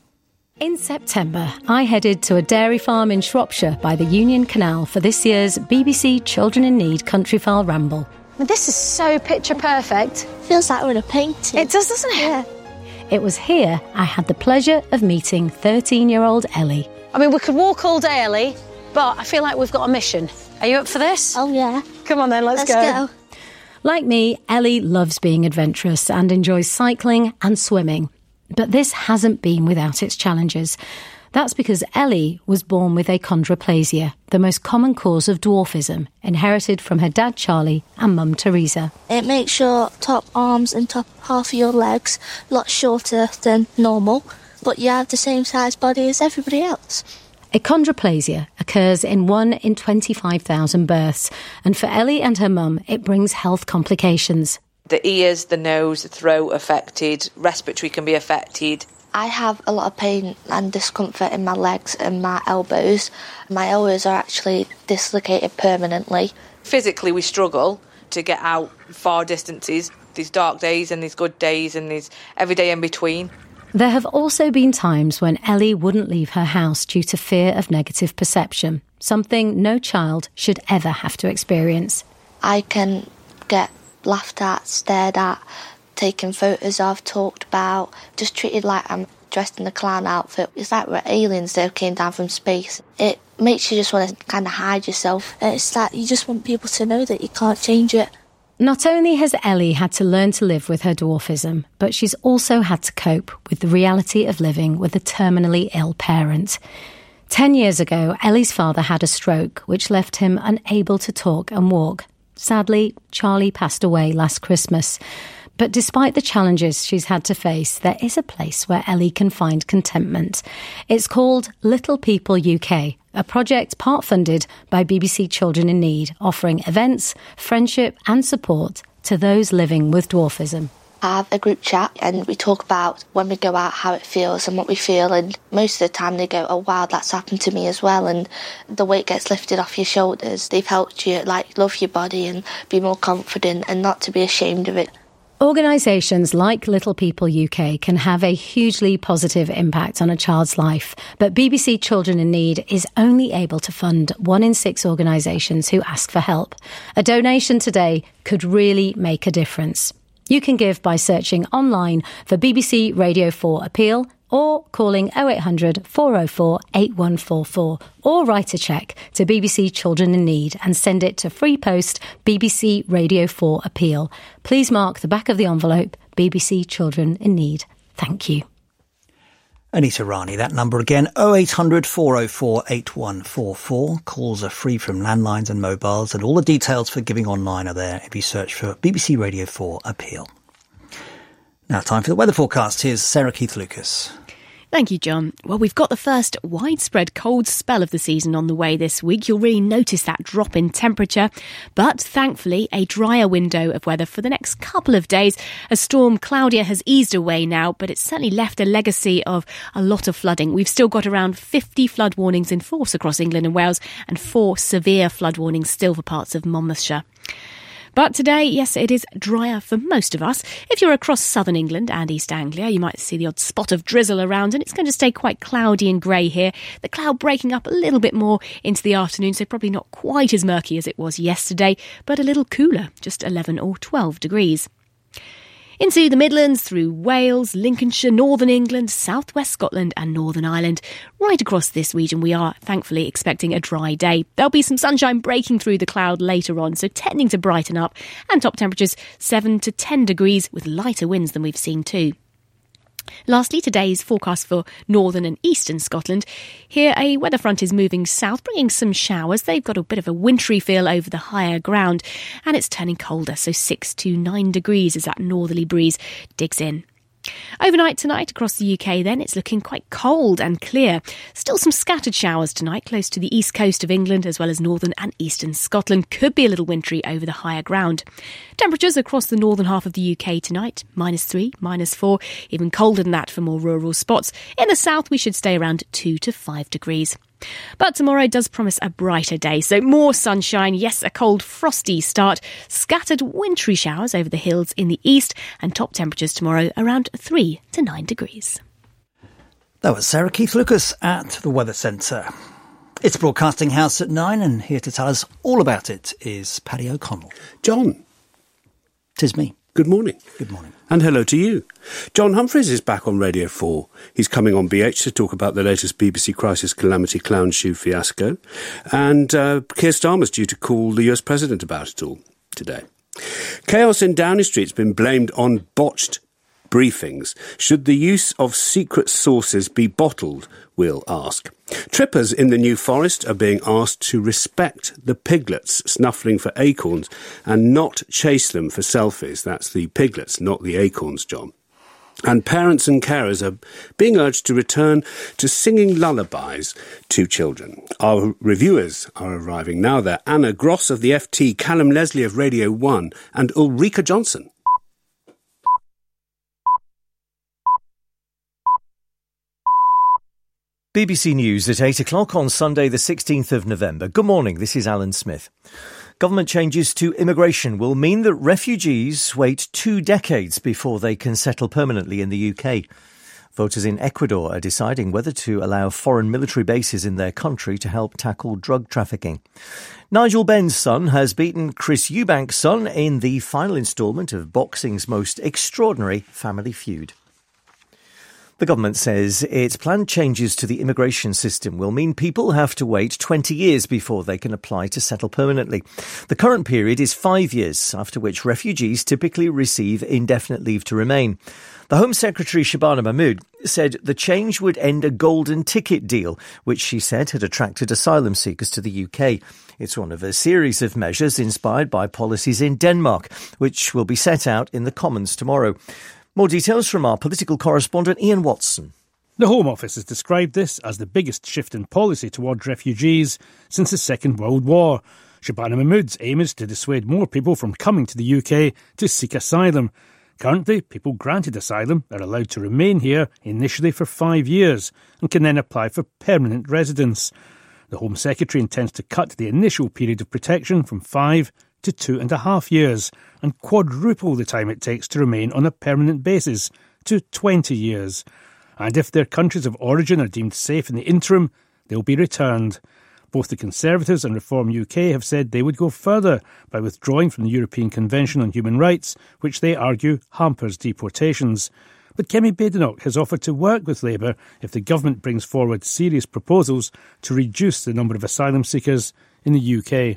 In September, I headed to a dairy farm in Shropshire by the Union Canal for this year's B B C Children in Need Countryfile Ramble. This is so picture perfect. Feels like we're in a painting. It does, doesn't it? Yeah. It was here I had the pleasure of meeting thirteen-year-old Ellie. I mean, we could walk all day, Ellie, but I feel like we've got a mission. Are you up for this? Oh, yeah. Come on then, let's, Let's go. go. Like me, Ellie loves being adventurous and enjoys cycling and swimming. But this hasn't been without its challenges. That's because Ellie was born with achondroplasia, the most common cause of dwarfism, inherited from her dad Charlie and mum Teresa. It makes your top arms and top half of your legs a lot shorter than normal, but you have the same size body as everybody else. Achondroplasia occurs in one in twenty-five thousand births, and for Ellie and her mum, it brings health complications. The ears, the nose, the throat affected, respiratory can be affected. I have a lot of pain and discomfort in my legs and my elbows. My elbows are actually dislocated permanently. Physically, we struggle to get out far distances. There's dark days and there's good days and there's every day in between. There have also been times when Ellie wouldn't leave her house due to fear of negative perception, something no child should ever have to experience. I can get laughed at, stared at, taken photos of, talked about, just treated like I'm dressed in a clown outfit. It's like we're aliens that came down from space. It makes you just want to kind of hide yourself. And it's like you just want people to know that you can't change it. Not only has Ellie had to learn to live with her dwarfism, but she's also had to cope with the reality of living with a terminally ill parent. Ten years ago, Ellie's father had a stroke, which left him unable to talk and walk. Sadly, Charlie passed away last Christmas. But despite the challenges she's had to face, there is a place where Ellie can find contentment. It's called Little People U K, a project part-funded by B B C Children in Need, offering events, friendship and support to those living with dwarfism. I have a group chat and we talk about when we go out how it feels and what we feel, and most of the time they go, oh wow, that's happened to me as well, and the weight gets lifted off your shoulders. They've helped you like love your body and be more confident and not to be ashamed of it. Organisations like Little People U K can have a hugely positive impact on a child's life, but B B C Children in Need is only able to fund one in six organisations who ask for help. A donation today could really make a difference. You can give by searching online for B B C Radio four Appeal or calling oh eight hundred, four oh four, eight one four four, or write a cheque to B B C Children in Need and send it to Free Post B B C Radio four Appeal. Please mark the back of the envelope B B C Children in Need. Thank you. Anita Rani, that number again, oh eight hundred, four oh four, eight one four four. Calls are free from landlines and mobiles, and all the details for giving online are there if you search for B B C Radio four Appeal. Now time for the weather forecast. Here's Sarah Keith-Lucas. Thank you, John. Well, we've got the first widespread cold spell of the season on the way this week. You'll really notice that drop in temperature. But thankfully, a drier window of weather for the next couple of days. As Storm Claudia has eased away now, but it's certainly left a legacy of a lot of flooding. We've still got around fifty flood warnings in force across England and Wales, and four severe flood warnings still for parts of Monmouthshire. But today, yes, it is drier for most of us. If you're across southern England and East Anglia, you might see the odd spot of drizzle around, and it's going to stay quite cloudy and grey here. The cloud breaking up a little bit more into the afternoon, so probably not quite as murky as it was yesterday, but a little cooler, just eleven or twelve degrees. Into the Midlands, through Wales, Lincolnshire, Northern England, South West Scotland and Northern Ireland. Right across this region, we are thankfully expecting a dry day. There'll be some sunshine breaking through the cloud later on, so tending to brighten up, and top temperatures seven to ten degrees with lighter winds than we've seen too. Lastly, today's forecast for northern and eastern Scotland. Here, a weather front is moving south, bringing some showers. They've got a bit of a wintry feel over the higher ground, and it's turning colder, so six to nine degrees as that northerly breeze digs in. Overnight tonight across the U K then, it's looking quite cold and clear. Still some scattered showers tonight close to the east coast of England as well as northern and eastern Scotland. Could be a little wintry over the higher ground. Temperatures across the northern half of the U K tonight, minus three, minus four, even colder than that for more rural spots. In the south we should stay around two to five degrees. But tomorrow does promise a brighter day, so more sunshine, yes, a cold frosty start, scattered wintry showers over the hills in the east, and top temperatures tomorrow around three to nine degrees. That was Sarah Keith Lucas at the Weather Centre. It's Broadcasting House at nine, and here to tell us all about it is Paddy O'Connell. John. 'Tis me. Good morning. Good morning. And hello to you. John Humphreys is back on Radio four. He's coming on B H to talk about the latest B B C Crisis Calamity clown shoe fiasco. And uh, Keir Starmer's due to call the U S President about it all today. Chaos in Downing Street's been blamed on botched briefings. Should the use of secret sources be bottled, we'll ask. Trippers in the New Forest are being asked to respect the piglets snuffling for acorns and not chase them for selfies. That's the piglets, not the acorns, John. And parents and carers are being urged to return to singing lullabies to children. Our reviewers are arriving now. They're Anna Gross of the F T, Callum Leslie of Radio one and Ulrika Johnson. B B C News at eight o'clock on Sunday the sixteenth of November. Good morning, this is Alan Smith. Government changes to immigration will mean that refugees wait two decades before they can settle permanently in the U K. Voters in Ecuador are deciding whether to allow foreign military bases in their country to help tackle drug trafficking. Nigel Benn's son has beaten Chris Eubank's son in the final instalment of boxing's most extraordinary family feud. The government says its planned changes to the immigration system will mean people have to wait twenty years before they can apply to settle permanently. The current period is five years, after which refugees typically receive indefinite leave to remain. The Home Secretary Shabana Mahmood said the change would end a golden ticket deal, which she said had attracted asylum seekers to the U K. It's one of a series of measures inspired by policies in Denmark, which will be set out in the Commons tomorrow. More details from our political correspondent Ian Watson. The Home Office has described this as the biggest shift in policy towards refugees since the Second World War. Shabana Mahmood's aim is to dissuade more people from coming to the U K to seek asylum. Currently, people granted asylum are allowed to remain here initially for five years and can then apply for permanent residence. The Home Secretary intends to cut the initial period of protection from five to two and a half years and quadruple the time it takes to remain on a permanent basis to twenty years. And if their countries of origin are deemed safe in the interim, they'll be returned. Both the Conservatives and Reform U K have said they would go further by withdrawing from the European Convention on Human Rights, which they argue hampers deportations. But Kemi Badenoch has offered to work with Labour if the government brings forward serious proposals to reduce the number of asylum seekers in the U K.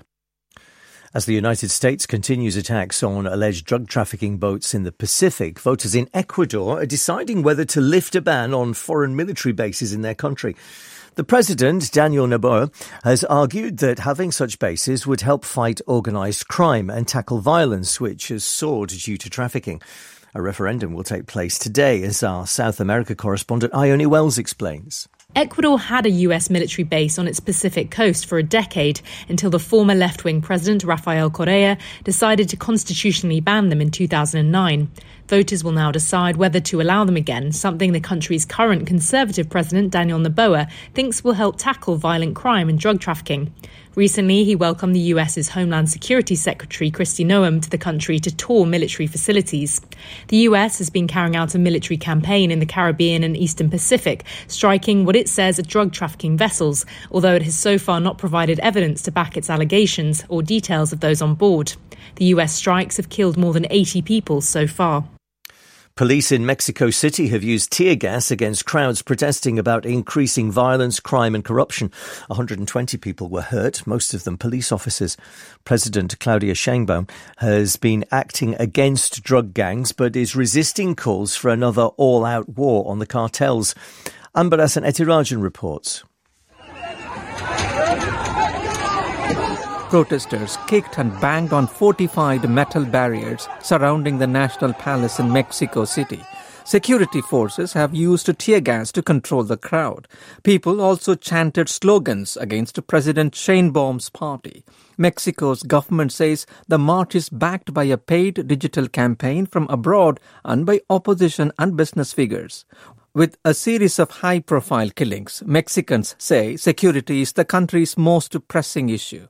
As the United States continues attacks on alleged drug trafficking boats in the Pacific, voters in Ecuador are deciding whether to lift a ban on foreign military bases in their country. The president, Daniel Noboa, has argued that having such bases would help fight organised crime and tackle violence, which has soared due to trafficking. A referendum will take place today, as our South America correspondent Ione Wells explains. Ecuador had a U S military base on its Pacific coast for a decade until the former left-wing president, Rafael Correa, decided to constitutionally ban them in two thousand nine. Voters will now decide whether to allow them again, something the country's current conservative president, Daniel Noboa, thinks will help tackle violent crime and drug trafficking. Recently, he welcomed the U S's Homeland Security Secretary Kristi Noem to the country to tour military facilities. The U S has been carrying out a military campaign in the Caribbean and Eastern Pacific, striking what it says are drug trafficking vessels, although it has so far not provided evidence to back its allegations or details of those on board. The U S strikes have killed more than eighty people so far. Police in Mexico City have used tear gas against crowds protesting about increasing violence, crime and corruption. one hundred twenty people were hurt, most of them police officers. President Claudia Sheinbaum has been acting against drug gangs but is resisting calls for another all-out war on the cartels. Ambarasan Etirajan reports. Protesters kicked and banged on fortified metal barriers surrounding the National Palace in Mexico City. Security forces have used tear gas to control the crowd. People also chanted slogans against President Sheinbaum's party. Mexico's government says the march is backed by a paid digital campaign from abroad and by opposition and business figures. With a series of high-profile killings, Mexicans say security is the country's most pressing issue.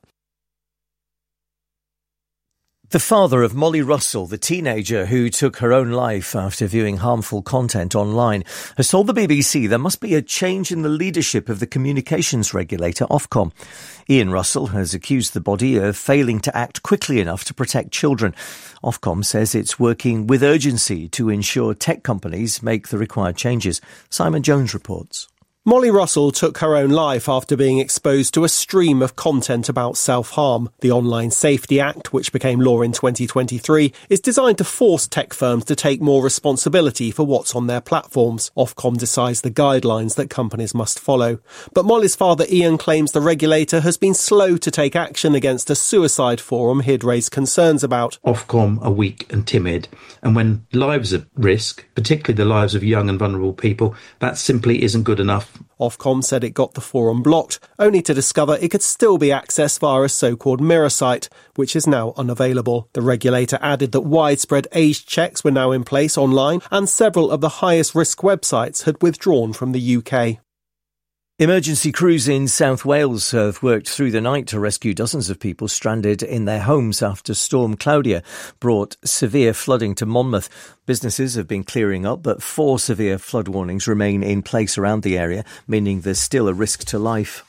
The father of Molly Russell, the teenager who took her own life after viewing harmful content online, has told the B B C there must be a change in the leadership of the communications regulator, Ofcom. Ian Russell has accused the body of failing to act quickly enough to protect children. Ofcom says it's working with urgency to ensure tech companies make the required changes. Simon Jones reports. Molly Russell took her own life after being exposed to a stream of content about self-harm. The Online Safety Act, which became law in twenty twenty-three, is designed to force tech firms to take more responsibility for what's on their platforms. Ofcom decides the guidelines that companies must follow. But Molly's father Ian claims the regulator has been slow to take action against a suicide forum he'd raised concerns about. Ofcom are weak and timid, and when lives are at risk, particularly the lives of young and vulnerable people, that simply isn't good enough. Ofcom said it got the forum blocked, only to discover it could still be accessed via a so-called mirror site, which is now unavailable. The regulator added that widespread age checks were now in place online, and several of the highest risk websites had withdrawn from the U K. Emergency crews in South Wales have worked through the night to rescue dozens of people stranded in their homes after Storm Claudia brought severe flooding to Monmouth. Businesses have been clearing up, but four severe flood warnings remain in place around the area, meaning there's still a risk to life.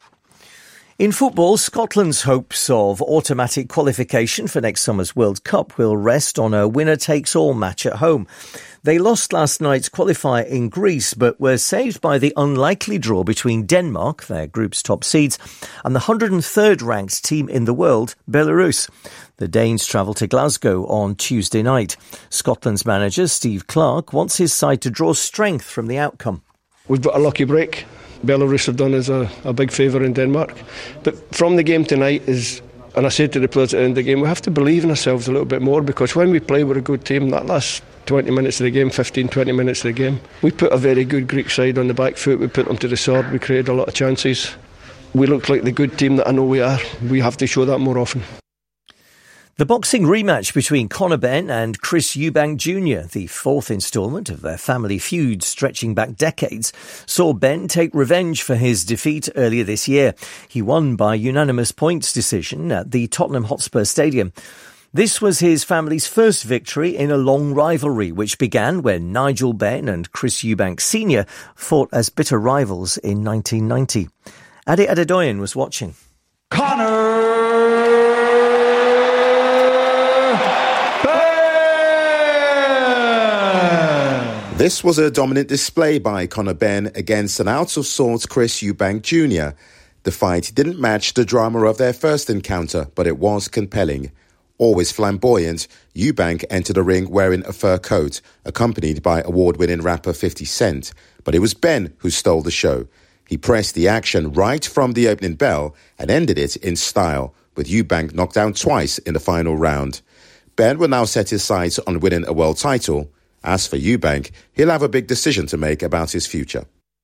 In football, Scotland's hopes of automatic qualification for next summer's World Cup will rest on a winner-takes-all match at home. They lost last night's qualifier in Greece, but were saved by the unlikely draw between Denmark, their group's top seeds, and the one hundred third ranked team in the world, Belarus. The Danes travel to Glasgow on Tuesday night. Scotland's manager, Steve Clarke, wants his side to draw strength from the outcome. We've got a lucky break. Belarus have done us a, a big favour in Denmark. But from the game tonight is, and I said to the players at the end of the game, we have to believe in ourselves a little bit more, because when we play, we're a good team. That last twenty minutes of the game, fifteen, twenty minutes of the game, we put a very good Greek side on the back foot. We put them to the sword. We created a lot of chances. We looked like the good team that I know we are. We have to show that more often. The boxing rematch between Conor Benn and Chris Eubank Junior, the fourth instalment of their family feud stretching back decades, saw Benn take revenge for his defeat earlier this year. He won by unanimous points decision at the Tottenham Hotspur Stadium. This was his family's first victory in a long rivalry, which began when Nigel Benn and Chris Eubank Senior fought as bitter rivals in nineteen ninety. Ade Adedoyin was watching. Conor This was a dominant display by Conor Benn against an out-of-sorts Chris Eubank Junior The fight didn't match the drama of their first encounter, but it was compelling. Always flamboyant, Eubank entered the ring wearing a fur coat, accompanied by award-winning rapper fifty cent. But it was Benn who stole the show. He pressed the action right from the opening bell and ended it in style, with Eubank knocked down twice in the final round. Ben will now set his sights on winning a world title. As for Eubank, he'll have a big decision to make about his future.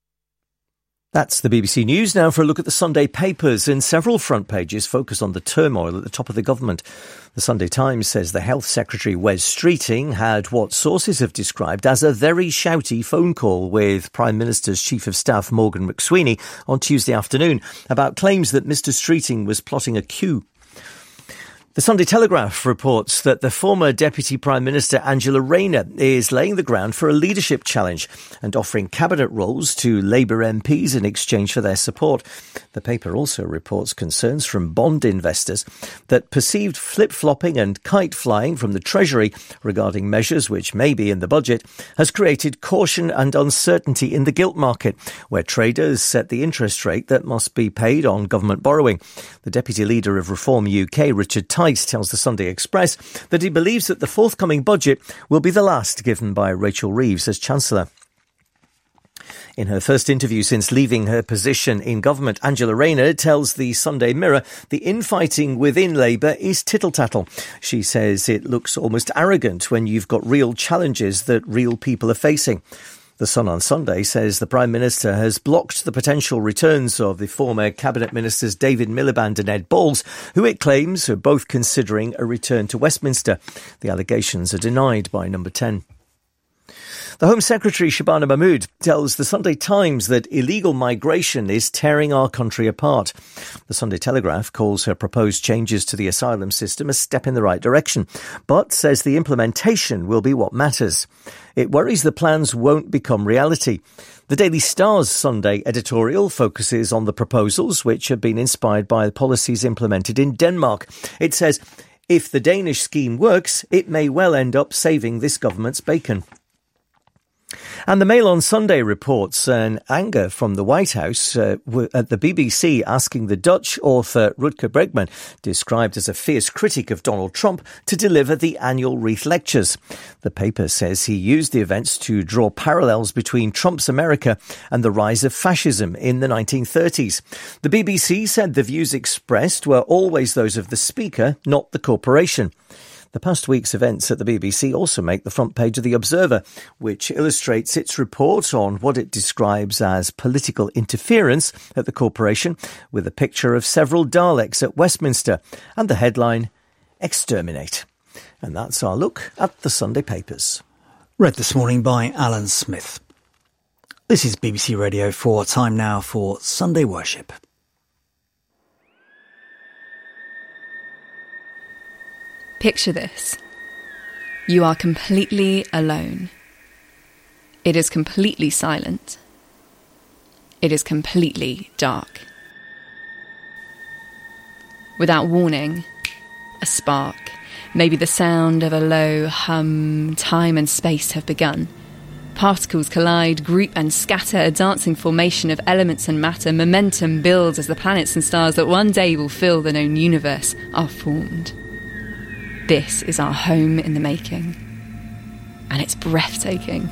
That's the B B C News. Now for a look at the Sunday papers, and several front pages focus on the turmoil at the top of the government. The Sunday Times says the Health Secretary Wes Streeting had what sources have described as a very shouty phone call with Prime Minister's Chief of Staff Morgan McSweeney on Tuesday afternoon about claims that Mr Streeting was plotting a coup. The Sunday Telegraph reports that the former Deputy Prime Minister Angela Rayner is laying the ground for a leadership challenge and offering cabinet roles to Labour M Ps in exchange for their support. The paper also reports concerns from bond investors that perceived flip-flopping and kite-flying from the Treasury regarding measures which may be in the budget has created caution and uncertainty in the gilt market, where traders set the interest rate that must be paid on government borrowing. The Deputy Leader of Reform U K, Richard Tice, tells the Sunday Express that he believes that the forthcoming budget will be the last given by Rachel Reeves as Chancellor. In her first interview since leaving her position in government, Angela Rayner tells the Sunday Mirror the infighting within Labour is tittle-tattle. She says it looks almost arrogant when you've got real challenges that real people are facing. The Sun on Sunday says the Prime Minister has blocked the potential returns of the former Cabinet Ministers David Miliband and Ed Balls, who it claims are both considering a return to Westminster. The allegations are denied by Number ten. The Home Secretary Shabana Mahmood tells the Sunday Times that illegal migration is tearing our country apart. The Sunday Telegraph calls her proposed changes to the asylum system a step in the right direction, but says the implementation will be what matters. It worries the plans won't become reality. The Daily Star's Sunday editorial focuses on the proposals, which have been inspired by the policies implemented in Denmark. It says, if the Danish scheme works, it may well end up saving this government's bacon. And the Mail on Sunday reports an anger from the White House uh, at the B B C asking the Dutch author Rutger Bregman, described as a fierce critic of Donald Trump, to deliver the annual Reith Lectures. The paper says he used the events to draw parallels between Trump's America and the rise of fascism in the nineteen thirties. The B B C said the views expressed were always those of the speaker, not the corporation. The past week's events at the B B C also make the front page of The Observer, which illustrates its report on what it describes as political interference at the corporation, with a picture of several Daleks at Westminster and the headline, Exterminate. And that's our look at the Sunday papers. Read this morning by Alan Smith. This is B B C Radio four, time now for Sunday Worship. Picture this. You are completely alone. It is completely silent. It is completely dark. Without warning, a spark, maybe the sound of a low hum, time and space have begun. Particles collide, group and scatter, a dancing formation of elements and matter. Momentum builds as the planets and stars that one day will fill the known universe are formed. This is our home in the making, and it's breathtaking.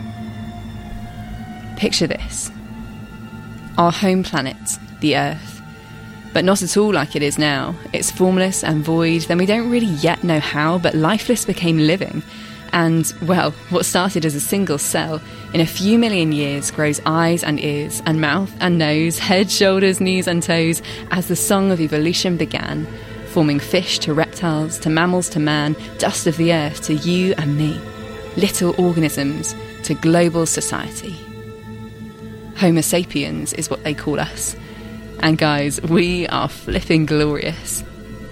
Picture this. Our home planet, the Earth, but not at all like it is now. It's formless and void, then we don't really yet know how, but lifeless became living. And, well, what started as a single cell, in a few million years grows eyes and ears, and mouth and nose, head, shoulders, knees and toes, as the song of evolution began, forming fish to reptiles, to mammals to man, dust of the earth to you and me, little organisms to global society. Homo sapiens is what they call us. And guys, we are flipping glorious.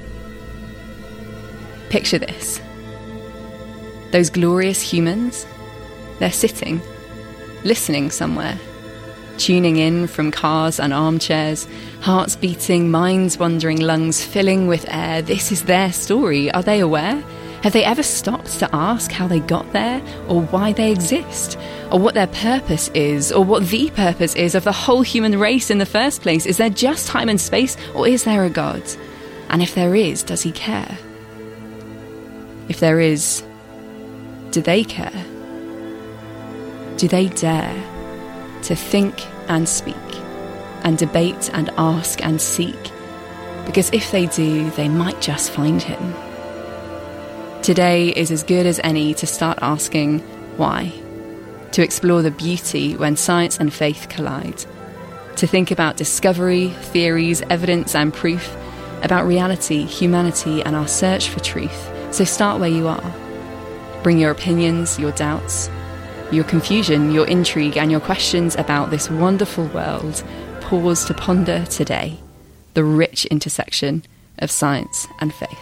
Picture this. Those glorious humans, they're sitting, listening somewhere, tuning in from cars and armchairs, hearts beating, minds wandering, lungs filling with air. This is their story. Are they aware? Have they ever stopped to ask how they got there, or why they exist, or what their purpose is, or what the purpose is of the whole human race in the first place? Is there just time and space, or is there a God? And if there is, does he care? If there is, do they care? Do they dare to think and speak, and debate and ask and seek? Because if they do, they might just find him. Today is as good as any to start asking why, to explore the beauty when science and faith collide, to think about discovery, theories, evidence and proof, about reality, humanity and our search for truth. So start where you are. Bring your opinions, your doubts, your confusion, your intrigue and your questions about this wonderful world. Pause to ponder today the rich intersection of science and faith.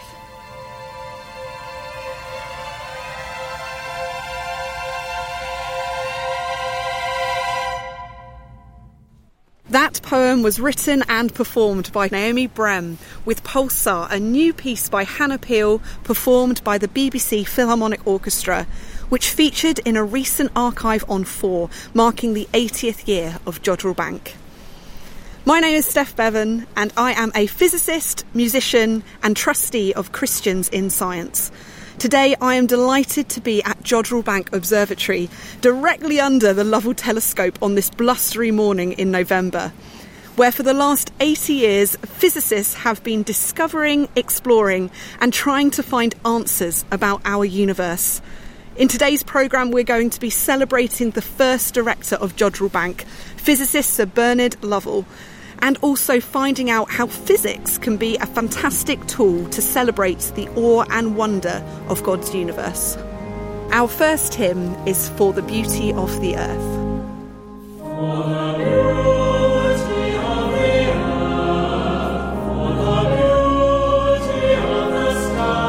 That poem was written and performed by Naomi Brehm, with Pulsar, a new piece by Hannah Peel, performed by the B B C Philharmonic Orchestra, which featured in a recent archive on four, marking the eightieth year of Jodrell Bank. My name is Steph Bevan, and I am a physicist, musician and trustee of Christians in Science. Today I am delighted to be at Jodrell Bank Observatory, directly under the Lovell Telescope on this blustery morning in November, where for the last eighty years physicists have been discovering, exploring and trying to find answers about our universe. In today's programme we're going to be celebrating the first director of Jodrell Bank, physicist Sir Bernard Lovell, and also finding out how physics can be a fantastic tool to celebrate the awe and wonder of God's universe. Our first hymn is For the Beauty of the Earth. For the beauty of the earth, for the beauty of the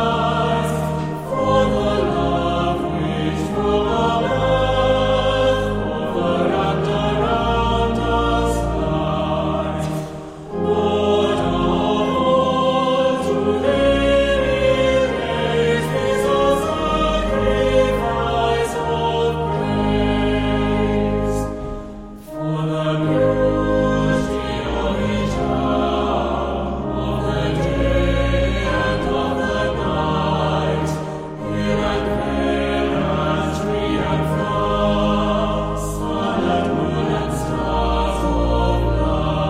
skies, for the love which from above overwrapped around us lies. Lord of all, to thee we raise this our sacrifice of praise. For the beauty of each hour, of the day and of the night, hill and vale and tree and flower, sun and moon and stars of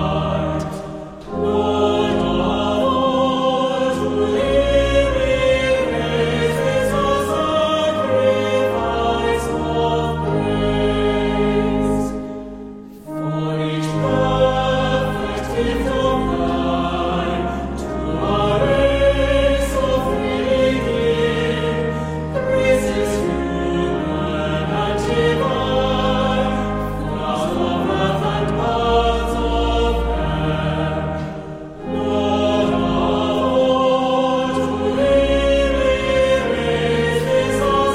light. Lord of all, to thee we raise this our sacrifice of praise. For each perfect gift of thine, to our race of freely give, praises human and divine, flowers of earth and birds of air. Lord of all, to thee we raise this our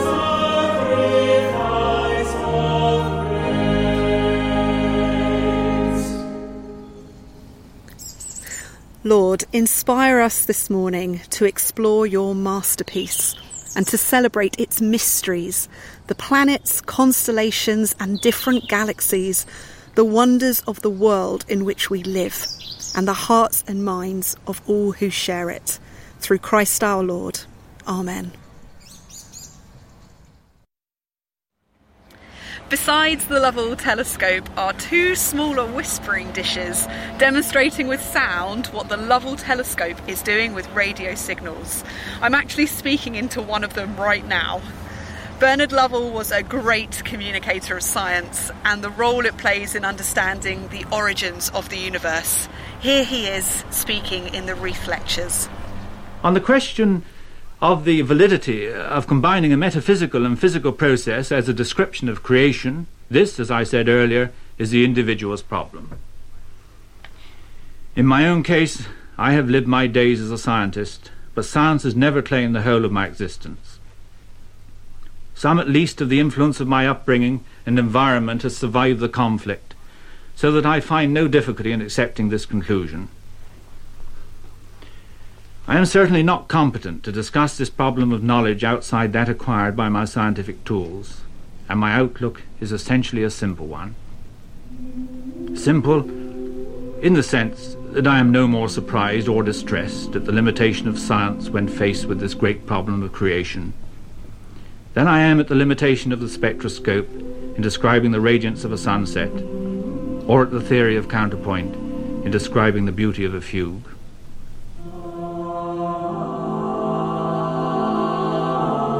sacrifice of praise. Lord, inspire us this morning to explore your masterpiece and to celebrate its mysteries, the planets, constellations and different galaxies, the wonders of the world in which we live, and the hearts and minds of all who share it. Through Christ our Lord. Amen. Besides the Lovell Telescope are two smaller whispering dishes demonstrating with sound what the Lovell Telescope is doing with radio signals. I'm actually speaking into one of them right now. Bernard Lovell was a great communicator of science and the role it plays in understanding the origins of the universe. Here he is speaking in the Reef Lectures. On the question of the validity of combining a metaphysical and physical process as a description of creation, this, as I said earlier, is the individual's problem. In my own case, I have lived my days as a scientist, but science has never claimed the whole of my existence. Some at least of the influence of my upbringing and environment has survived the conflict, so that I find no difficulty in accepting this conclusion. I am certainly not competent to discuss this problem of knowledge outside that acquired by my scientific tools, and my outlook is essentially a simple one. Simple in the sense that I am no more surprised or distressed at the limitation of science when faced with this great problem of creation than I am at the limitation of the spectroscope in describing the radiance of a sunset, or at the theory of counterpoint in describing the beauty of a fugue.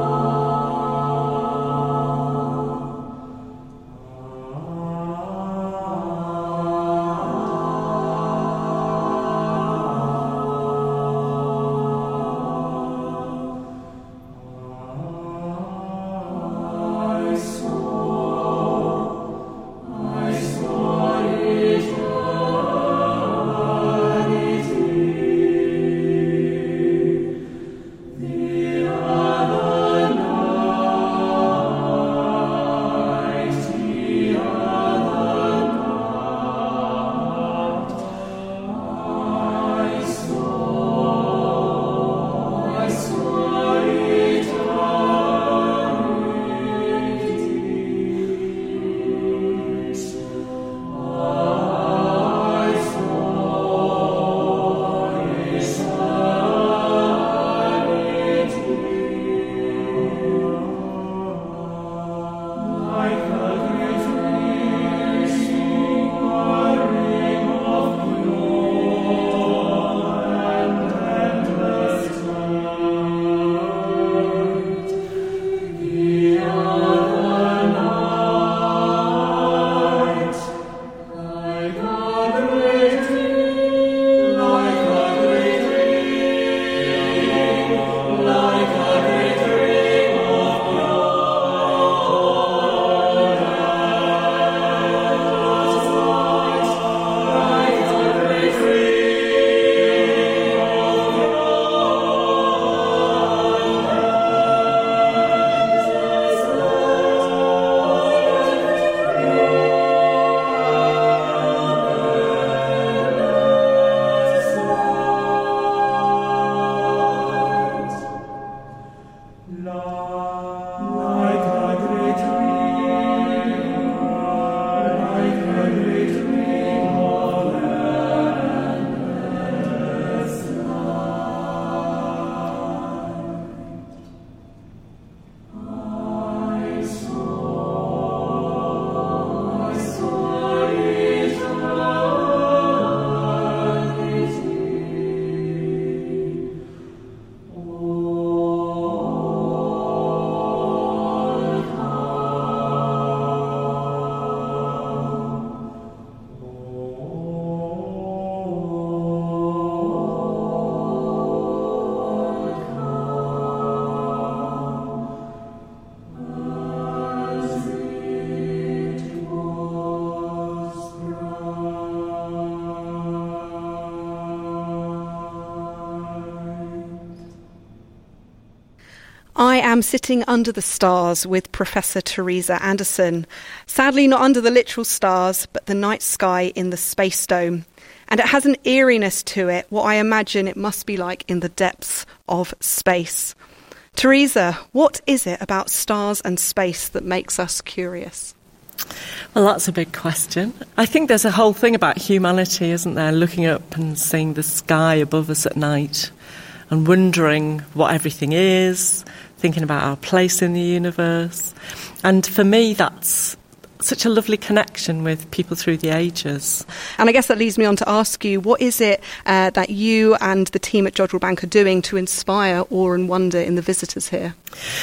I am sitting under the stars with Professor Teresa Anderson. Sadly, not under the literal stars, but the night sky in the Space Dome. And it has an eeriness to it, what I imagine it must be like in the depths of space. Teresa, what is it about stars and space that makes us curious? Well, that's a big question. I think there's a whole thing about humanity, isn't there? Looking up and seeing the sky above us at night and wondering what everything is, thinking about our place in the universe. And for me, that's such a lovely connection with people through the ages. And I guess that leads me on to ask you, what is it uh, that you and the team at Jodrell Bank are doing to inspire awe and wonder in the visitors here?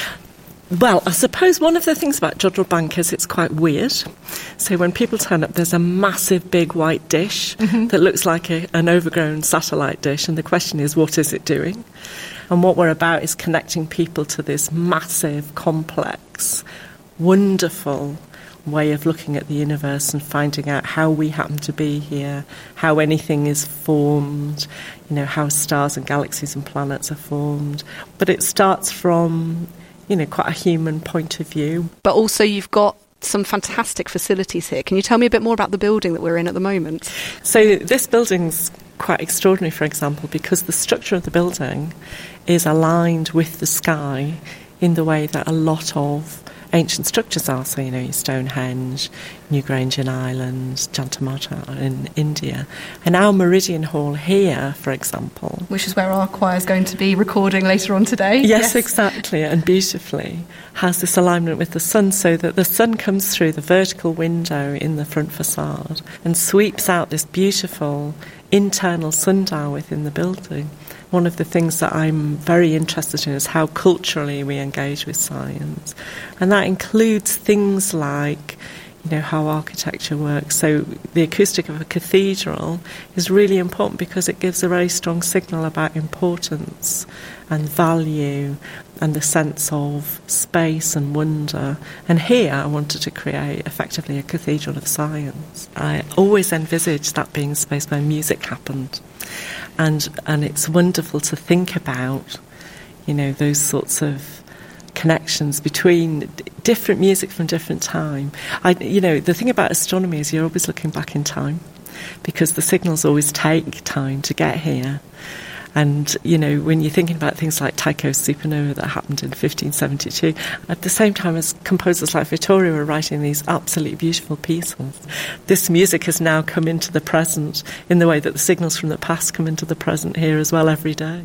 Well, I suppose one of the things about Jodrell Bank is it's quite weird. So when people turn up, there's a massive big white dish mm-hmm. that looks like a, an overgrown satellite dish, and the question is, what is it doing? And what we're about is connecting people to this massive, complex, wonderful way of looking at the universe and finding out how we happen to be here, how anything is formed, you know, how stars and galaxies and planets are formed. But it starts from, you know, quite a human point of view. But also you've got some fantastic facilities here. Can you tell me a bit more about the building that we're in at the moment? So this building's quite extraordinary, for example, because the structure of the building is aligned with the sky in the way that a lot of ancient structures are. So, you know, your Stonehenge, Newgrange in Ireland, Jantamata in India. And our Meridian Hall here, for example, which is where our choir is going to be recording later on today. Yes, yes, exactly, and beautifully, has this alignment with the sun, so that the sun comes through the vertical window in the front facade and sweeps out this beautiful internal sundial within the building. One of the things that I'm very interested in is how culturally we engage with science. And that includes things like, you know, how architecture works. So the acoustic of a cathedral is really important because it gives a very strong signal about importance and value and the sense of space and wonder. And here I wanted to create effectively a cathedral of science. I always envisaged that being a space where music happened. And and it's wonderful to think about, you know, those sorts of connections between d- different music from different time. I, you know, the thing about astronomy is you're always looking back in time because the signals always take time to get here. And, you know, when you're thinking about things like Tycho's supernova that happened in fifteen seventy-two, at the same time as composers like Vittorio were writing these absolutely beautiful pieces, this music has now come into the present in the way that the signals from the past come into the present here as well every day.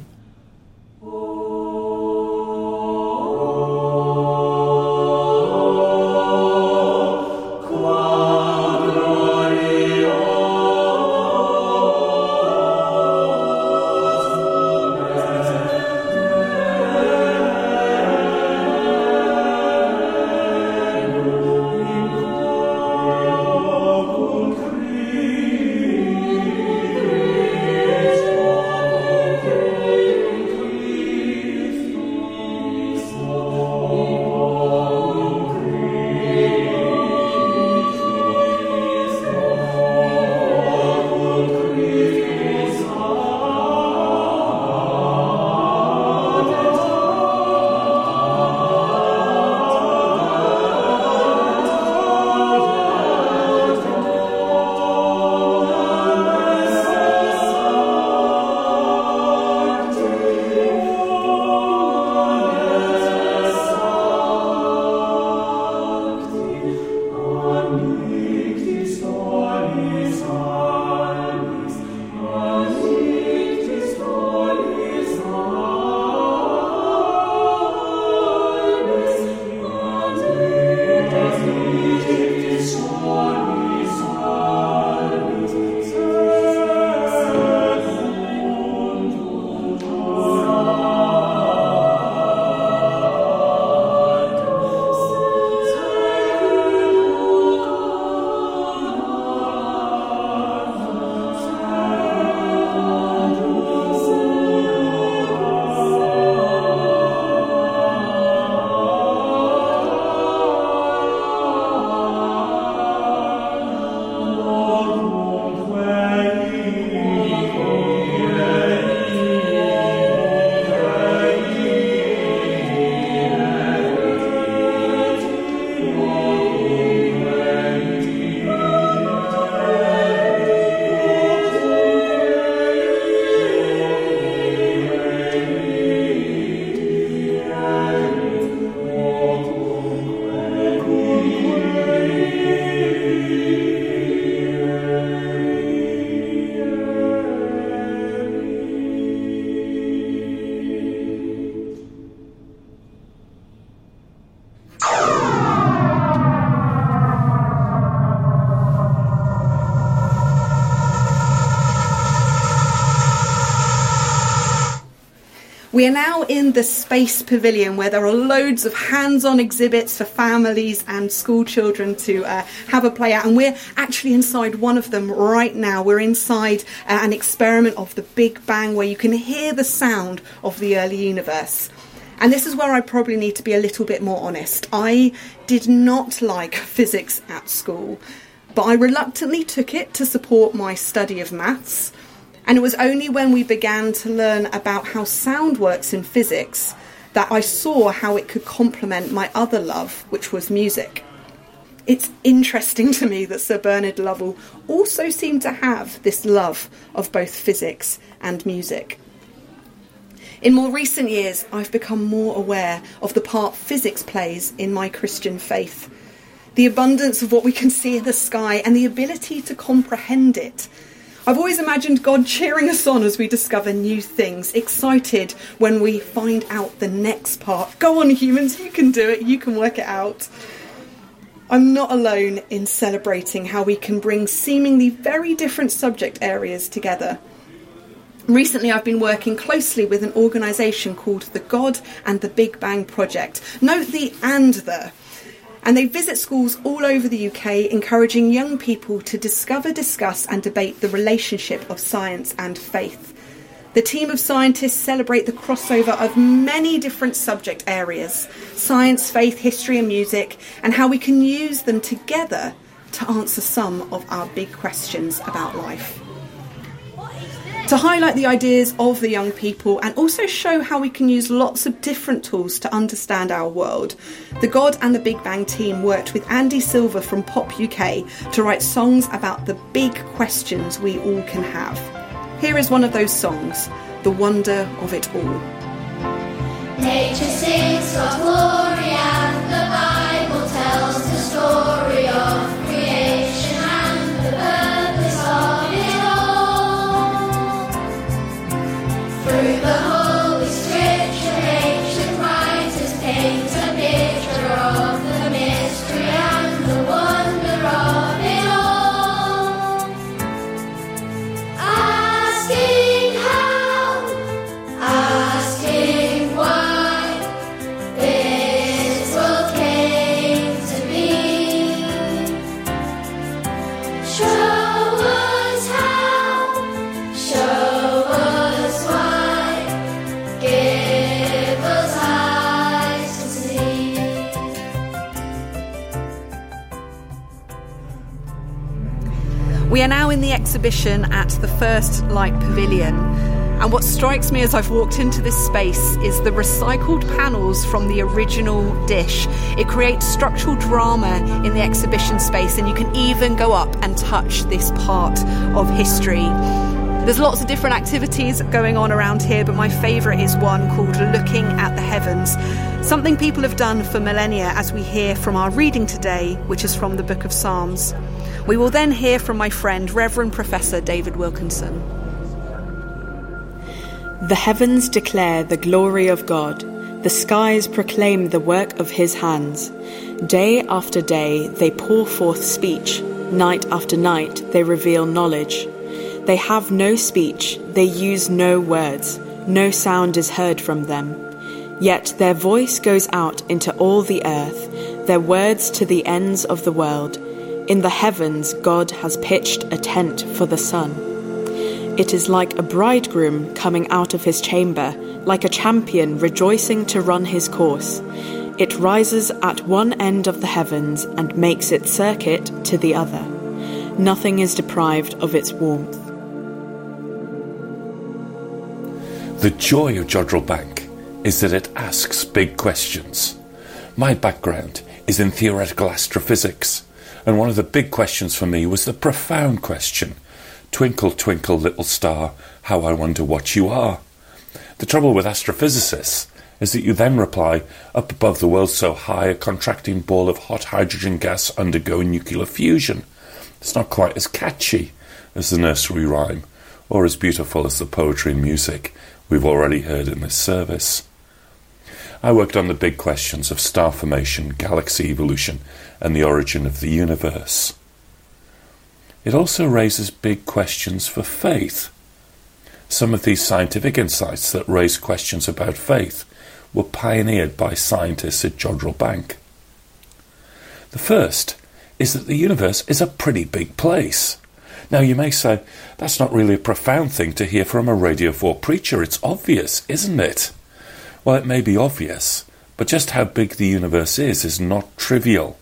We are now in the Space Pavilion, where there are loads of hands-on exhibits for families and school children to uh, have a play at, and we're actually inside one of them right now. We're inside uh, an experiment of the Big Bang, where you can hear the sound of the early universe. And this is where I probably need to be a little bit more honest. I did not like physics at school, but I reluctantly took it to support my study of maths. And it was only when we began to learn about how sound works in physics that I saw how it could complement my other love, which was music. It's interesting to me that Sir Bernard Lovell also seemed to have this love of both physics and music. In more recent years, I've become more aware of the part physics plays in my Christian faith. The abundance of what we can see in the sky and the ability to comprehend it. I've always imagined God cheering us on as we discover new things, excited when we find out the next part. Go on, humans, you can do it, you can work it out. I'm not alone in celebrating how we can bring seemingly very different subject areas together. Recently, I've been working closely with an organisation called the God and the Big Bang Project. Note the and the. And they visit schools all over the U K, encouraging young people to discover, discuss and debate the relationship of science and faith. The team of scientists celebrate the crossover of many different subject areas, science, faith, history and music, and how we can use them together to answer some of our big questions about life. To highlight the ideas of the young people and also show how we can use lots of different tools to understand our world, the God and the Big Bang team worked with Andy Silver from Pop U K to write songs about the big questions we all can have. Here is one of those songs, The Wonder of It All. Nature sings God's glory and the Bible tells the story of creation and the purpose of it all. Through the Holy Scripture, ancient writers paint a picture of the mystery and the wonder of it all. Asking how, asking why this world came to be. Show us how, show us why, give us eyes to see. We are now in the exhibition at the First Light Pavilion, and what strikes me as I've walked into this space is the recycled panels from the original dish. It creates structural drama in the exhibition space, and you can even go up and touch this part of history. There's lots of different activities going on around here, but my favourite is one called Looking at the Heavens, something people have done for millennia, as we hear from our reading today, which is from the Book of Psalms. We will then hear from my friend, Reverend Professor David Wilkinson. The heavens declare the glory of God. The skies proclaim the work of his hands. Day after day they pour forth speech. Night after night they reveal knowledge. They have no speech, they use no words. No sound is heard from them. Yet their voice goes out into all the earth, their words to the ends of the world. In the heavens God has pitched a tent for the sun. It is like a bridegroom coming out of his chamber, like a champion rejoicing to run his course. It rises at one end of the heavens and makes its circuit to the other. Nothing is deprived of its warmth. The joy of Jodrell Bank is that it asks big questions. My background is in theoretical astrophysics, and one of the big questions for me was the profound question, twinkle, twinkle, little star, how I wonder what you are. The trouble with astrophysicists is that you then reply, up above the world so high, a contracting ball of hot hydrogen gas undergoing nuclear fusion. It's not quite as catchy as the nursery rhyme, or as beautiful as the poetry and music we've already heard in this service. I worked on the big questions of star formation, galaxy evolution, and the origin of the universe. It also raises big questions for faith. Some of these scientific insights that raise questions about faith were pioneered by scientists at Jodrell Bank. The first is that the universe is a pretty big place. Now you may say, that's not really a profound thing to hear from a Radio four preacher. It's obvious, isn't it? Well, it may be obvious, but just how big the universe is is not trivial.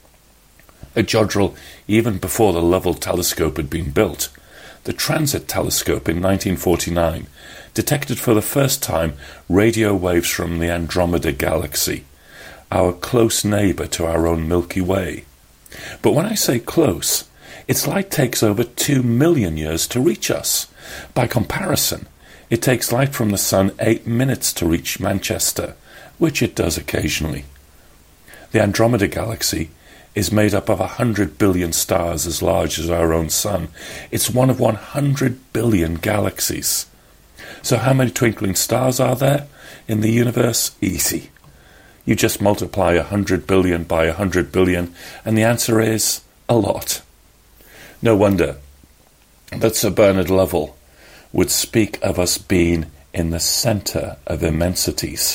At Jodrell, even before the Lovell telescope had been built, the Transit telescope in nineteen forty-nine detected for the first time radio waves from the Andromeda Galaxy, our close neighbour to our own Milky Way. But when I say close, its light takes over two million years to reach us. By comparison, it takes light from the Sun eight minutes to reach Manchester, which it does occasionally. The Andromeda Galaxy is made up of a hundred billion stars as large as our own Sun. It's one of one hundred billion galaxies. So how many twinkling stars are there in the universe? Easy. You just multiply a hundred billion by a hundred billion, and the answer is a lot. No wonder that Sir Bernard Lovell would speak of us being in the centre of immensities.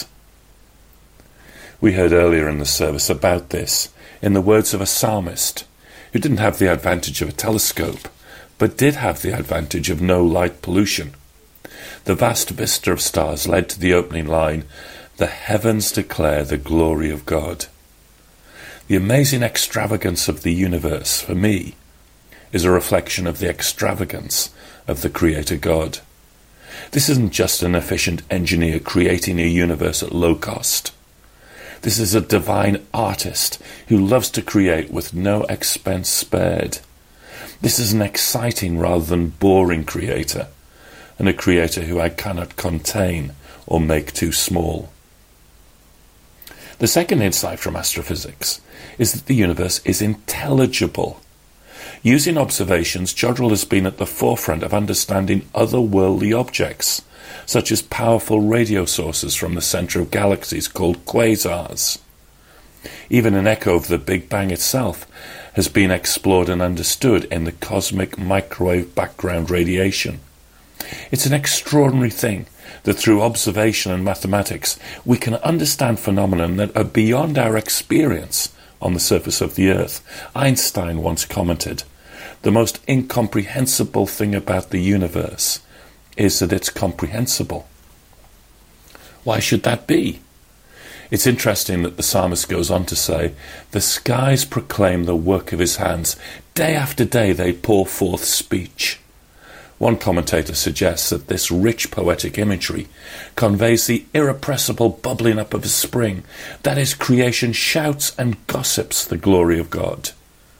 We heard earlier in the service about this in the words of a psalmist who didn't have the advantage of a telescope, but did have the advantage of no light pollution. The vast vista of stars led to the opening line, "The heavens declare the glory of God." The amazing extravagance of the universe, for me, is a reflection of the extravagance of the Creator God. This isn't just an efficient engineer creating a universe at low cost. This is a divine artist who loves to create with no expense spared. This is an exciting rather than boring creator, and a creator who I cannot contain or make too small. The second insight from astrophysics is that the universe is intelligible. Using observations, Jodrell has been at the forefront of understanding otherworldly objects, such as powerful radio sources from the centre of galaxies called quasars. Even an echo of the Big Bang itself has been explored and understood in the cosmic microwave background radiation. It's an extraordinary thing that through observation and mathematics we can understand phenomena that are beyond our experience on the surface of the Earth. Einstein once commented, "The most incomprehensible thing about the universe is that it's comprehensible." Why should that be? It's interesting that the psalmist goes on to say, "The skies proclaim the work of his hands. Day after day they pour forth speech." One commentator suggests that this rich poetic imagery conveys the irrepressible bubbling up of a spring, that is, creation shouts and gossips the glory of God.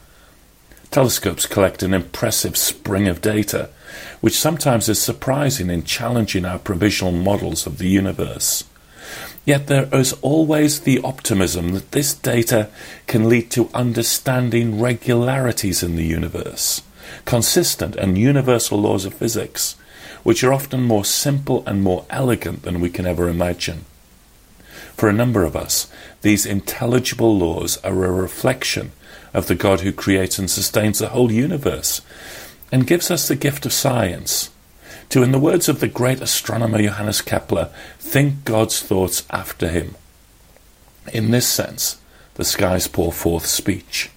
Telescopes collect an impressive spring of data, which sometimes is surprising in challenging our provisional models of the universe. Yet there is always the optimism that this data can lead to understanding regularities in the universe, consistent and universal laws of physics, which are often more simple and more elegant than we can ever imagine. For a number of us, these intelligible laws are a reflection of the God who creates and sustains the whole universe and gives us the gift of science to, in the words of the great astronomer Johannes Kepler, think God's thoughts after him. In this sense, the skies pour forth speech.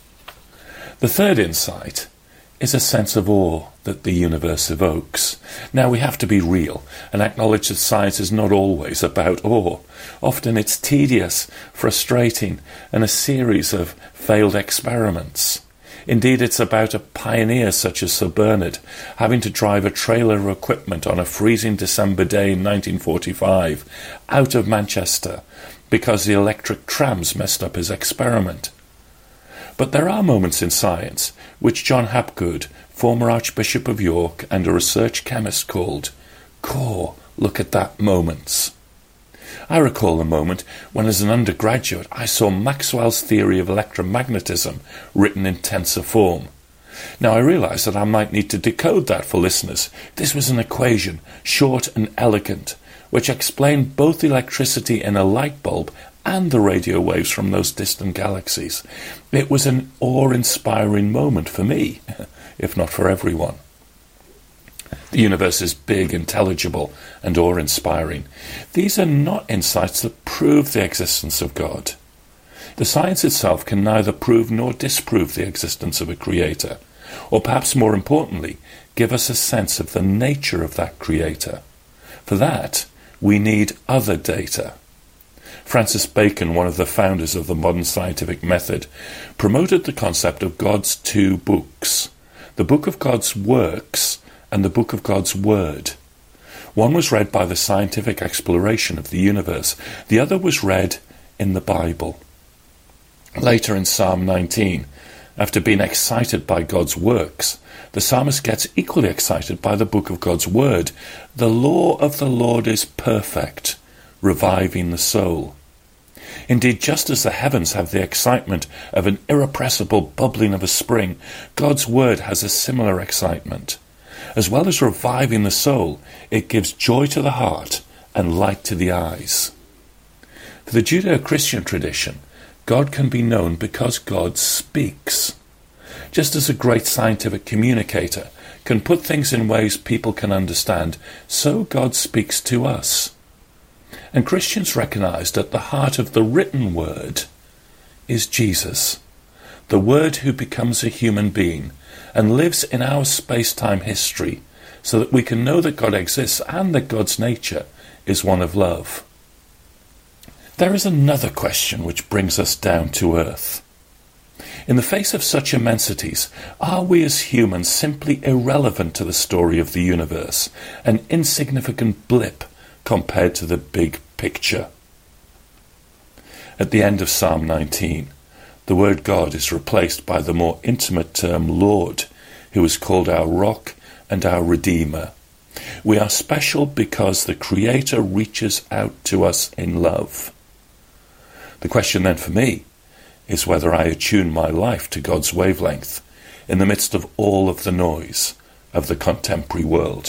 The third insight is a sense of awe that the universe evokes. Now, we have to be real and acknowledge that science is not always about awe. Often it's tedious, frustrating, and a series of failed experiments. Indeed, it's about a pioneer such as Sir Bernard having to drive a trailer of equipment on a freezing December day in nineteen forty-five out of Manchester because the electric trams messed up his experiment. But there are moments in science which John Hapgood, former Archbishop of York and a research chemist, called core look at that moments. I recall a moment when, as an undergraduate, I saw Maxwell's theory of electromagnetism written in tensor form. Now, I realised that I might need to decode that for listeners. This was an equation, short and elegant, which explained both electricity in a light bulb and the radio waves from those distant galaxies. It was an awe-inspiring moment for me, if not for everyone. The universe is big, intelligible, and awe-inspiring. These are not insights that prove the existence of God. The science itself can neither prove nor disprove the existence of a creator, or perhaps more importantly, give us a sense of the nature of that creator. For that, we need other data. Francis Bacon, one of the founders of the modern scientific method, promoted the concept of God's two books, the book of God's works and the book of God's word. One was read by the scientific exploration of the universe. The other was read in the Bible. Later in Psalm nineteen, after being excited by God's works, the psalmist gets equally excited by the book of God's word. The law of the Lord is perfect, reviving the soul. Indeed, just as the heavens have the excitement of an irrepressible bubbling of a spring, God's word has a similar excitement. As well as reviving the soul, it gives joy to the heart and light to the eyes. For the Judeo-Christian tradition, God can be known because God speaks. Just as a great scientific communicator can put things in ways people can understand, so God speaks to us. And Christians recognize that the heart of the written word is Jesus, the Word who becomes a human being and lives in our space-time history so that we can know that God exists and that God's nature is one of love. There is another question which brings us down to earth. In the face of such immensities, are we as humans simply irrelevant to the story of the universe, an insignificant blip compared to the big picture? At the end of Psalm nineteen, the word God is replaced by the more intimate term Lord, who is called our rock and our Redeemer. We are special because the Creator reaches out to us in love. The question then for me is whether I attune my life to God's wavelength in the midst of all of the noise of the contemporary world.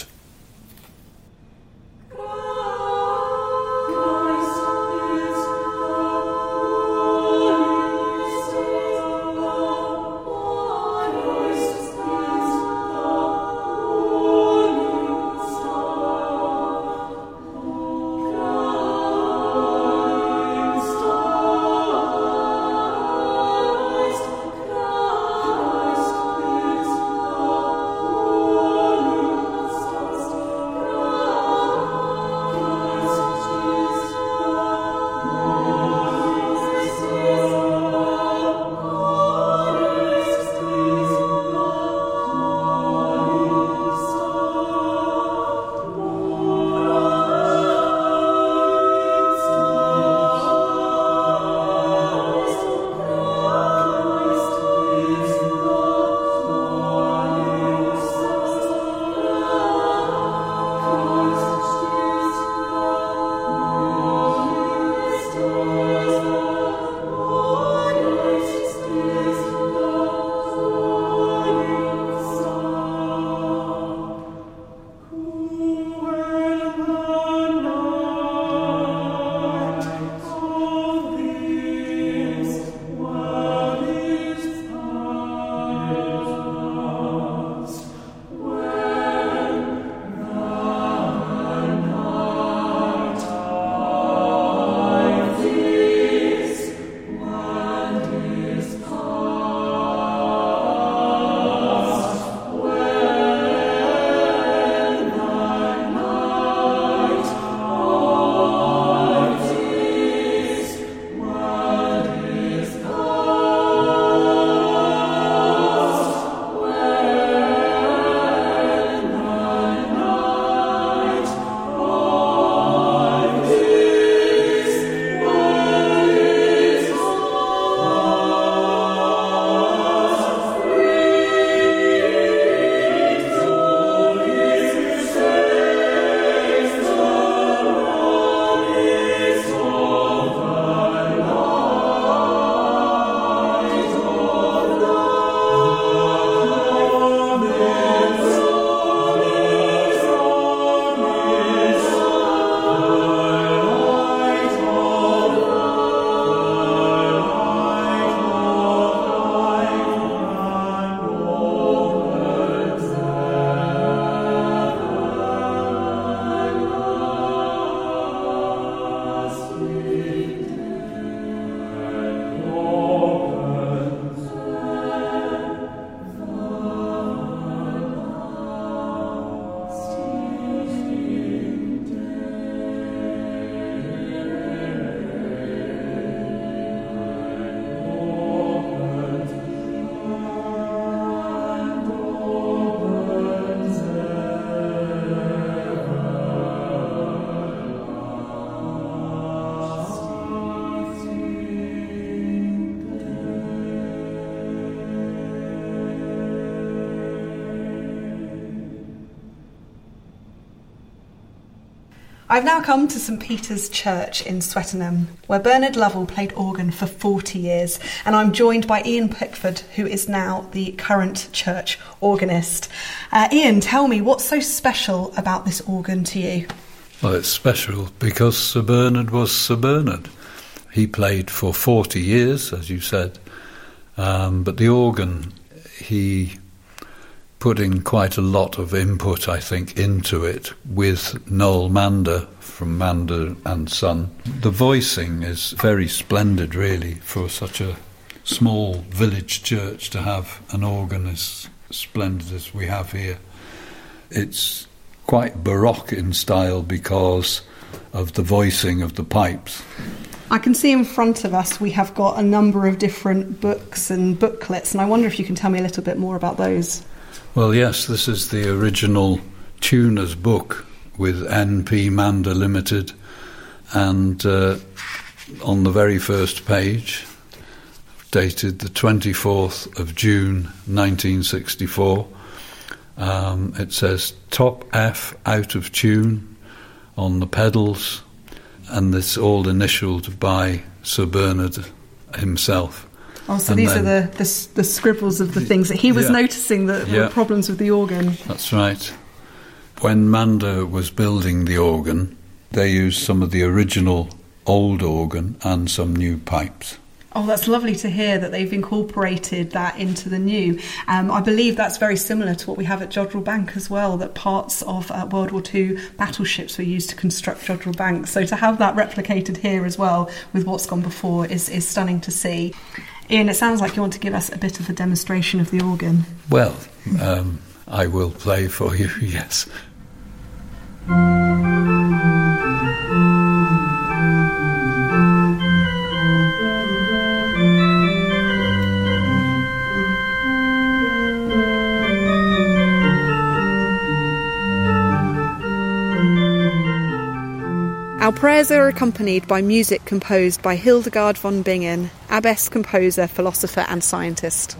I've now come to St Peter's Church in Swettenham, where Bernard Lovell played organ for forty years, and I'm joined by Ian Pickford, who is now the current church organist. Uh, Ian, tell me, what's so special about this organ to you? Well, it's special because Sir Bernard was Sir Bernard. He played for forty years, as you said, um, but the organ, he put in quite a lot of input, I think, into it with Noel Mander from Mander and Son. The voicing is very splendid, really, for such a small village church to have an organ as splendid as we have here. It's quite baroque in style because of the voicing of the pipes. I can see in front of us we have got a number of different books and booklets, and I wonder if you can tell me a little bit more about those. Well, yes, this is the original tuner's book with N P Mander Limited, and uh, on the very first page, dated the twenty-fourth of June nineteen sixty-four, um, it says top F out of tune on the pedals, and it's all initialed by Sir Bernard himself. Oh, so and these then, are the, the the scribbles of the things that he was yeah, noticing that yeah. were problems with the organ. That's right. When Mander was building the organ, they used some of the original old organ and some new pipes. Oh, that's lovely to hear that they've incorporated that into the new. Um, I believe that's very similar to what we have at Jodrell Bank as well, that parts of uh, World War Two battleships were used to construct Jodrell Bank. So to have that replicated here as well with what's gone before is, is stunning to see. Ian, it sounds like you want to give us a bit of a demonstration of the organ. Well, um, I will play for you, yes. Our prayers are accompanied by music composed by Hildegard von Bingen, abbess, composer, philosopher and scientist.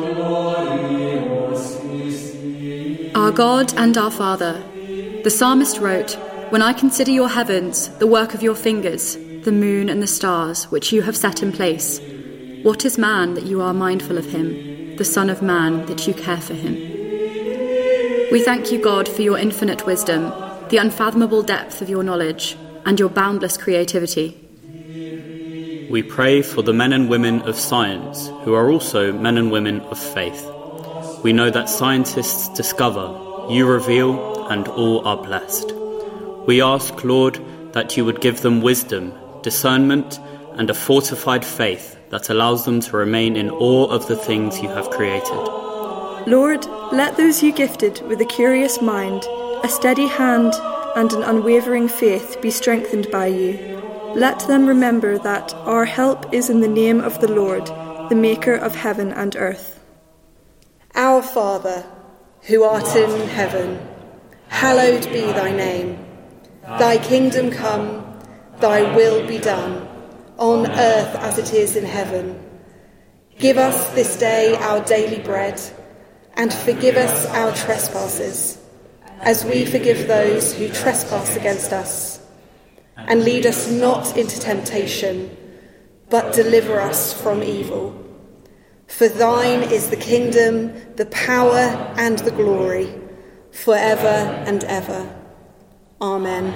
Our God and our Father, the psalmist wrote, "When I consider your heavens, the work of your fingers, the moon and the stars, which you have set in place, what is man that you are mindful of him, the Son of Man that you care for him?" We thank you, God, for your infinite wisdom, the unfathomable depth of your knowledge, and your boundless creativity. We pray for the men and women of science, who are also men and women of faith. We know that scientists discover, you reveal, and all are blessed. We ask, Lord, that you would give them wisdom, discernment, and a fortified faith that allows them to remain in awe of the things you have created. Lord, let those you gifted with a curious mind, a steady hand, and an unwavering faith be strengthened by you. Let them remember that our help is in the name of the Lord, the maker of heaven and earth. Our Father, who art in heaven, hallowed be thy name. Thy kingdom come, thy will be done, on earth as it is in heaven. Give us this day our daily bread, and forgive us our trespasses, as we forgive those who trespass against us. And lead us not into temptation, but deliver us from evil. For thine is the kingdom, the power, and the glory, forever and ever. Amen.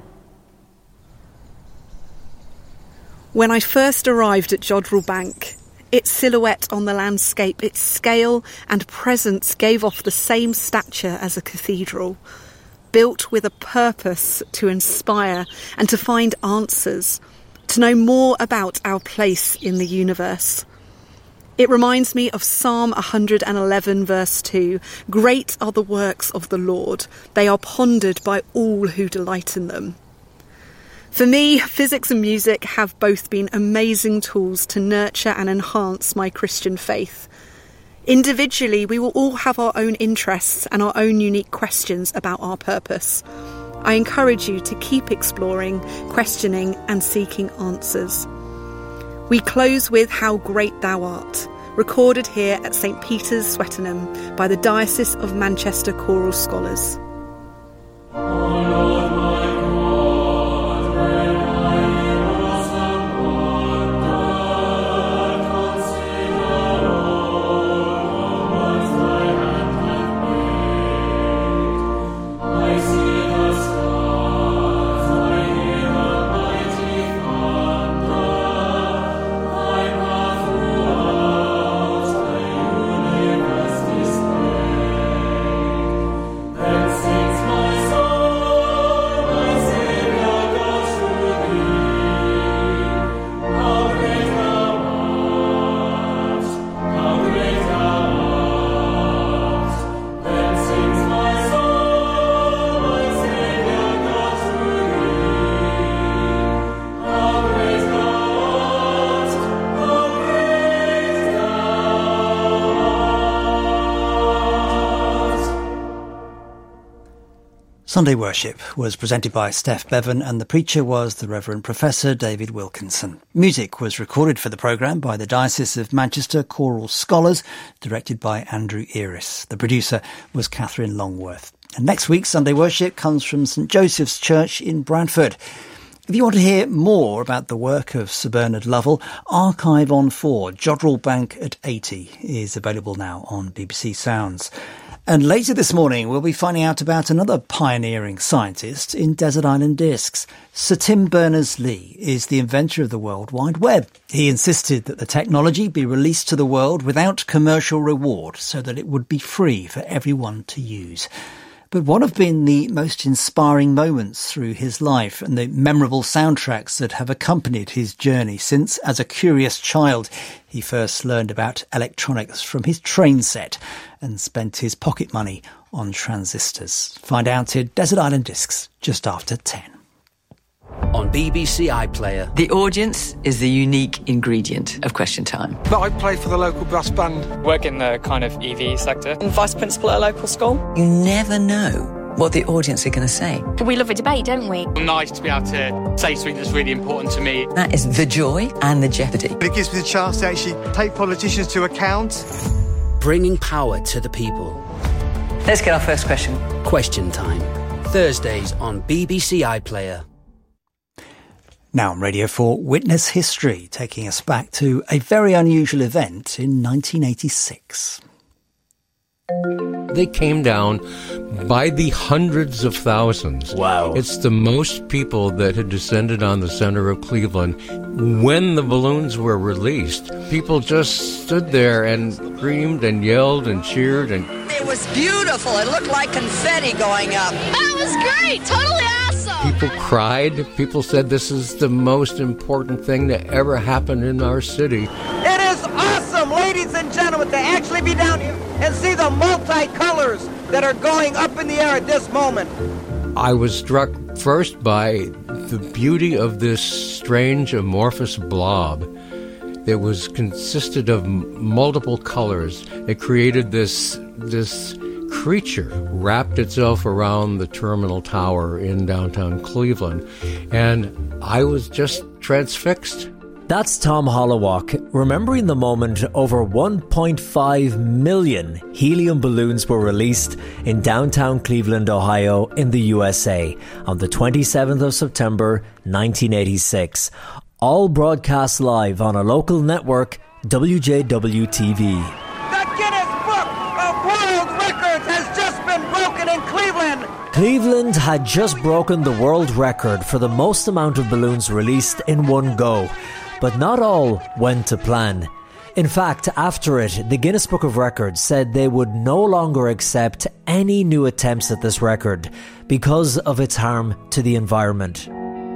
When I first arrived at Jodrell Bank, its silhouette on the landscape, its scale and presence gave off the same stature as a cathedral, built with a purpose to inspire and to find answers, to know more about our place in the universe. It reminds me of Psalm one hundred eleven verse two, "Great are the works of the Lord, they are pondered by all who delight in them." For me, physics and music have both been amazing tools to nurture and enhance my Christian faith. Individually, we will all have our own interests and our own unique questions about our purpose. I encourage you to keep exploring, questioning, and seeking answers. We close with How Great Thou Art, recorded here at St Peter's, Swettenham, by the Diocese of Manchester Choral Scholars. O Lord my God, Sunday Worship was presented by Steph Bevan and the preacher was the Reverend Professor David Wilkinson. Music was recorded for the programme by the Diocese of Manchester Choral Scholars, directed by Andrew Eris. The producer was Catherine Longworth. And next week's Sunday Worship comes from St Joseph's Church in Bradford. If you want to hear more about the work of Sir Bernard Lovell, Archive on four, Jodrell Bank at eighty, is available now on B B C Sounds. And later this morning, we'll be finding out about another pioneering scientist in desert island discs. Sir Tim Berners-Lee is the inventor of the World Wide Web. He insisted that the technology be released to the world without commercial reward so that it would be free for everyone to use. But what have been the most inspiring moments through his life and the memorable soundtracks that have accompanied his journey since, as a curious child, he first learned about electronics from his train set and spent his pocket money on transistors? Find out in Desert Island Discs just after ten. On B B C iPlayer, the audience is the unique ingredient of Question Time. But I play for the local brass band. Work in the kind of E V sector. I'm vice principal at a local school. You never know what the audience are going to say. We love a debate, don't we? Nice to be able to say something that's really important to me. That is the joy and the jeopardy. It gives me the chance to actually take politicians to account. Bringing power to the people. Let's get our first question. Question Time. Thursdays on B B C iPlayer. Now on Radio four, Witness History, taking us back to a very unusual event in nineteen eighty-six. They came down by the hundreds of thousands. Wow. It's the most people that had descended on the center of Cleveland when the balloons were released. People just stood there and screamed and yelled and cheered. And it was beautiful. It looked like confetti going up. That was great. Totally awesome. People cried. People said this is the most important thing that ever happened in our city. It is awesome, ladies and gentlemen, to actually be down here and see the multicolors that are going up in the air at this moment. I was struck first by the beauty of this strange amorphous blob that was consisted of m- multiple colors. It created this this creature, wrapped itself around the terminal tower in downtown Cleveland, and I was just transfixed. That's Tom Hollowak, remembering the moment over one point five million helium balloons were released in downtown Cleveland, Ohio, in the U S A on the twenty-seventh of September, nineteen eighty-six. All broadcast live on a local network, W J W T V. The Guinness Book of World Records has just been broken in Cleveland. Cleveland had just broken the world record for the most amount of balloons released in one go. But not all went to plan. In fact, after it, the Guinness Book of Records said they would no longer accept any new attempts at this record because of its harm to the environment.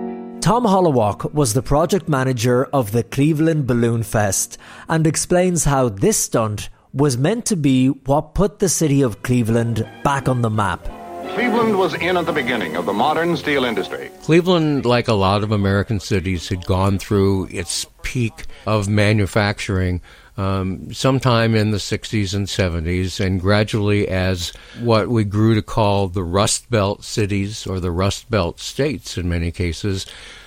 Tom Hollowak was the project manager of the Cleveland Balloon Fest and explains how this stunt was meant to be what put the city of Cleveland back on the map. Cleveland was in at the beginning of the modern steel industry. Cleveland, like a lot of American cities, had gone through its peak of manufacturing um, sometime in the sixties and seventies, and gradually as what we grew to call the Rust Belt cities, or the Rust Belt states in many cases,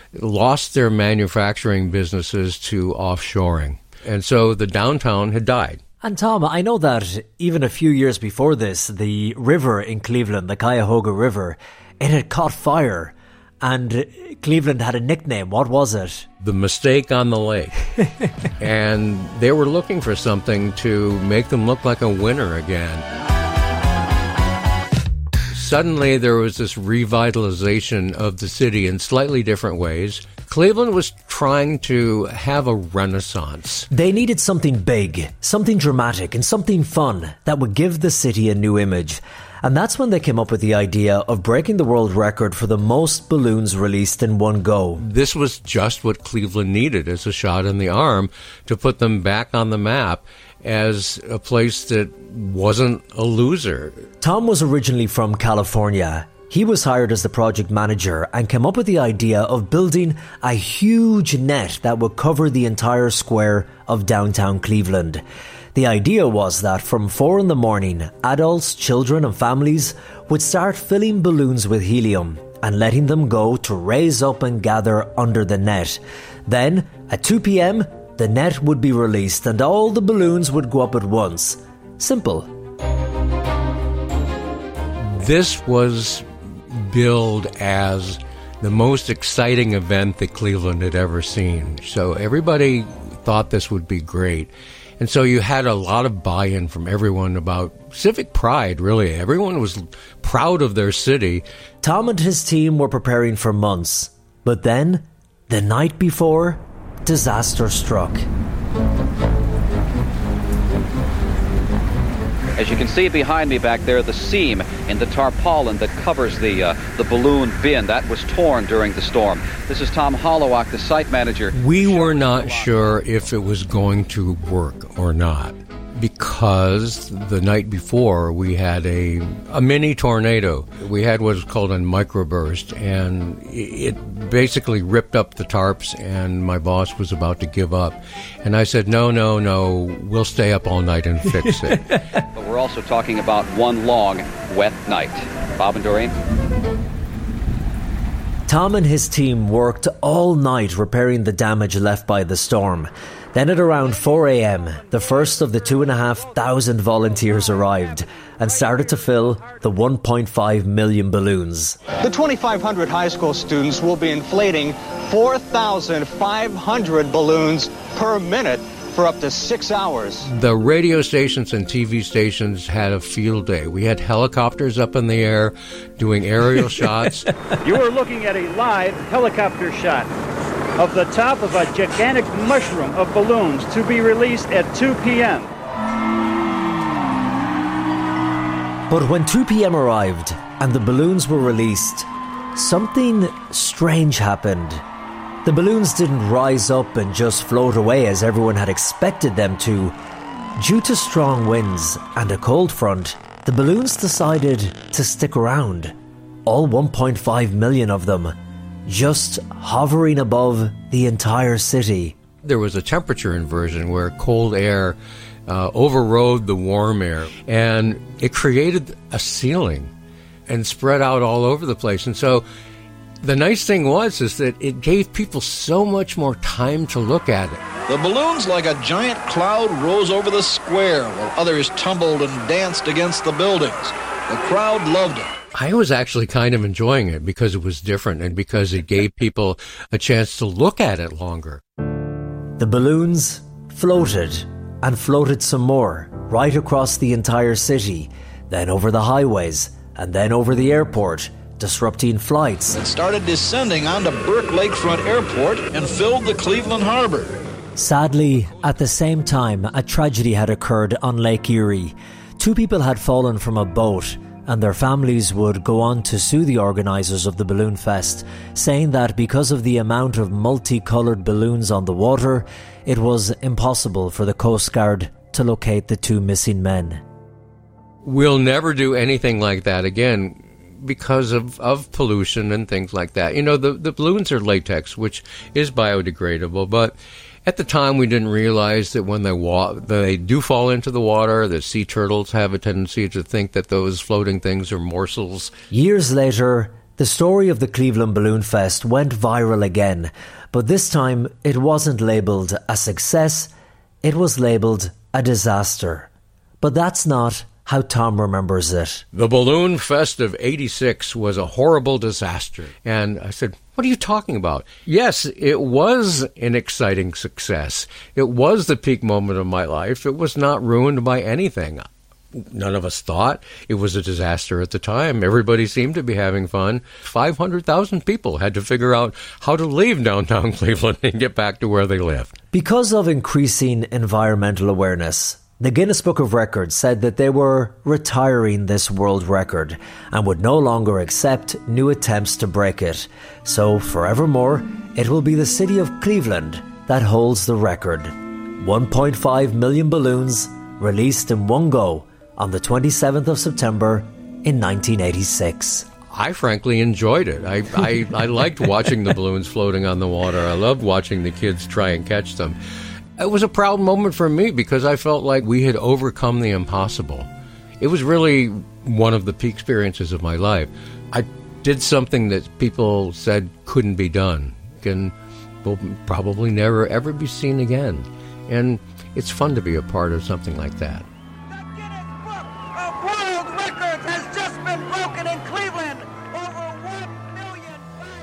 lost their manufacturing businesses to offshoring. And so the downtown had died. And Tom, I know that even a few years before this, the river in Cleveland, the Cuyahoga River, it had caught fire. And Cleveland had a nickname. What was it? The Mistake on the Lake. And they were looking for something to make them look like a winner again. Suddenly there was this revitalization of the city in slightly different ways. Cleveland was trying to have a renaissance. They needed something big, something dramatic, and something fun that would give the city a new image. And that's when they came up with the idea of breaking the world record for the most balloons released in one go. This was just what Cleveland needed as a shot in the arm to put them back on the map as a place that wasn't a loser. Tom was originally from California. He was hired as the project manager and came up with the idea of building a huge net that would cover the entire square of downtown Cleveland. The idea was that from four in the morning, adults, children and families would start filling balloons with helium and letting them go to raise up and gather under the net. Then, at two p.m, the net would be released and all the balloons would go up at once. Simple. This was billed as the most exciting event that Cleveland had ever seen. So everybody thought this would be great. And so you had a lot of buy-in from everyone about civic pride, really. Everyone was proud of their city. Tom and his team were preparing for months. But then, the night before, disaster struck. As you can see behind me back there, the seam in the tarpaulin that covers the uh, the balloon bin, that was torn during the storm. This is Tom Hollowak, the site manager. We were not sure if it was going to work or not, because the night before we had a, a mini tornado. We had what was called a microburst, and it basically ripped up the tarps, and my boss was about to give up. And I said, no, no, no, we'll stay up all night and fix it. But we're also talking about one long, wet night. Bob and Doreen? Tom and his team worked all night repairing the damage left by the storm. Then at around four a.m, the first of the two and a half thousand volunteers arrived and started to fill the one point five million balloons. The twenty-five hundred high school students will be inflating four thousand five hundred balloons per minute for up to six hours. The radio stations and T V stations had a field day. We had helicopters up in the air doing aerial shots. You are looking at a live helicopter shot of the top of a gigantic mushroom of balloons to be released at two p.m. But when two p.m. arrived and the balloons were released, something strange happened. The balloons didn't rise up and just float away as everyone had expected them to. Due to strong winds and a cold front, the balloons decided to stick around. All one point five million of them, just hovering above the entire city. There was a temperature inversion where cold air uh, overrode the warm air, and it created a ceiling and spread out all over the place. And so the nice thing was is that it gave people so much more time to look at it. The balloons like a giant cloud rose over the square while others tumbled and danced against the buildings. The crowd loved it. I was actually kind of enjoying it because it was different and because it gave people a chance to look at it longer. The balloons floated and floated some more right across the entire city, then over the highways, and then over the airport, disrupting flights. It started descending onto Burke Lakefront Airport and filled the Cleveland Harbor. Sadly, at the same time, a tragedy had occurred on Lake Erie. Two people had fallen from a boat, and their families would go on to sue the organisers of the Balloon Fest, saying that because of the amount of multicoloured balloons on the water, it was impossible for the Coast Guard to locate the two missing men. We'll never do anything like that again because of, of pollution and things like that. You know, the, the balloons are latex, which is biodegradable, but at the time, we didn't realize that when they wa- they do fall into the water, the sea turtles have a tendency to think that those floating things are morsels. Years later, the story of the Cleveland Balloon Fest went viral again, but this time it wasn't labelled a success, it was labelled a disaster. But that's not how Tom remembers it. The Balloon Fest of eighty-six was a horrible disaster. And I said, what are you talking about? Yes, it was an exciting success. It was the peak moment of my life. It was not ruined by anything. None of us thought it was a disaster at the time. Everybody seemed to be having fun. five hundred thousand people had to figure out how to leave downtown Cleveland and get back to where they lived. Because of increasing environmental awareness, the Guinness Book of Records said that they were retiring this world record and would no longer accept new attempts to break it. So, forevermore, it will be the city of Cleveland that holds the record. one point five million balloons released in one go on the twenty-seventh of September in nineteen eighty-six. I frankly enjoyed it. I, I, I liked watching the balloons floating on the water. I loved watching the kids try and catch them. It was a proud moment for me because I felt like we had overcome the impossible. It was really one of the peak experiences of my life. I did something that people said couldn't be done, and will probably never ever be seen again. And it's fun to be a part of something like that. World record has just been broken in Cleveland. Over one million.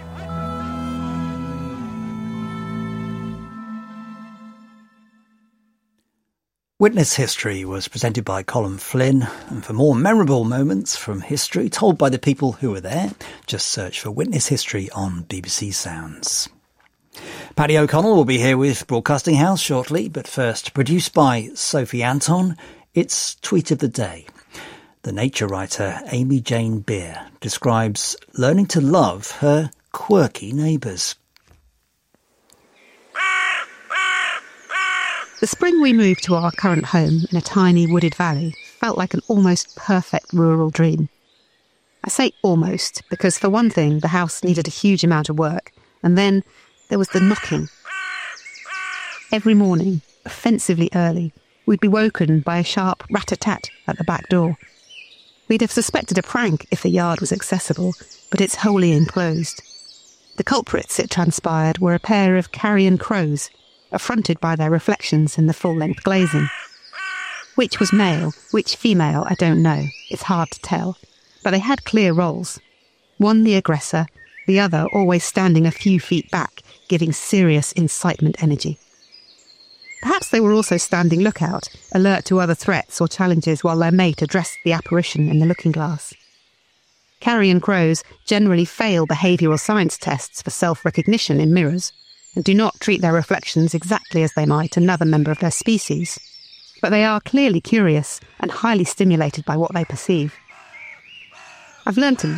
Witness History was presented by Colin Flynn, and for more memorable moments from history told by the people who were there, just search for Witness History on B B C Sounds. Paddy O'Connell will be here with Broadcasting House shortly, but first, produced by Sophie Anton, it's Tweet of the Day. The nature writer Amy Jane Beer describes learning to love her quirky neighbours. The spring we moved to our current home in a tiny wooded valley felt like an almost perfect rural dream. I say almost because, for one thing, the house needed a huge amount of work, and then there was the knocking. Every morning, offensively early, we'd be woken by a sharp rat-a-tat at the back door. We'd have suspected a prank if the yard was accessible, but it's wholly enclosed. The culprits, it transpired, were a pair of carrion crows, affronted by their reflections in the full-length glazing. Which was male, which female, I don't know. It's hard to tell. But they had clear roles. One the aggressor, the other always standing a few feet back, giving serious incitement energy. Perhaps they were also standing lookout, alert to other threats or challenges while their mate addressed the apparition in the looking glass. Carrion crows generally fail behavioural science tests for self-recognition in mirrors, and do not treat their reflections exactly as they might another member of their species. But they are clearly curious and highly stimulated by what they perceive. I've learned to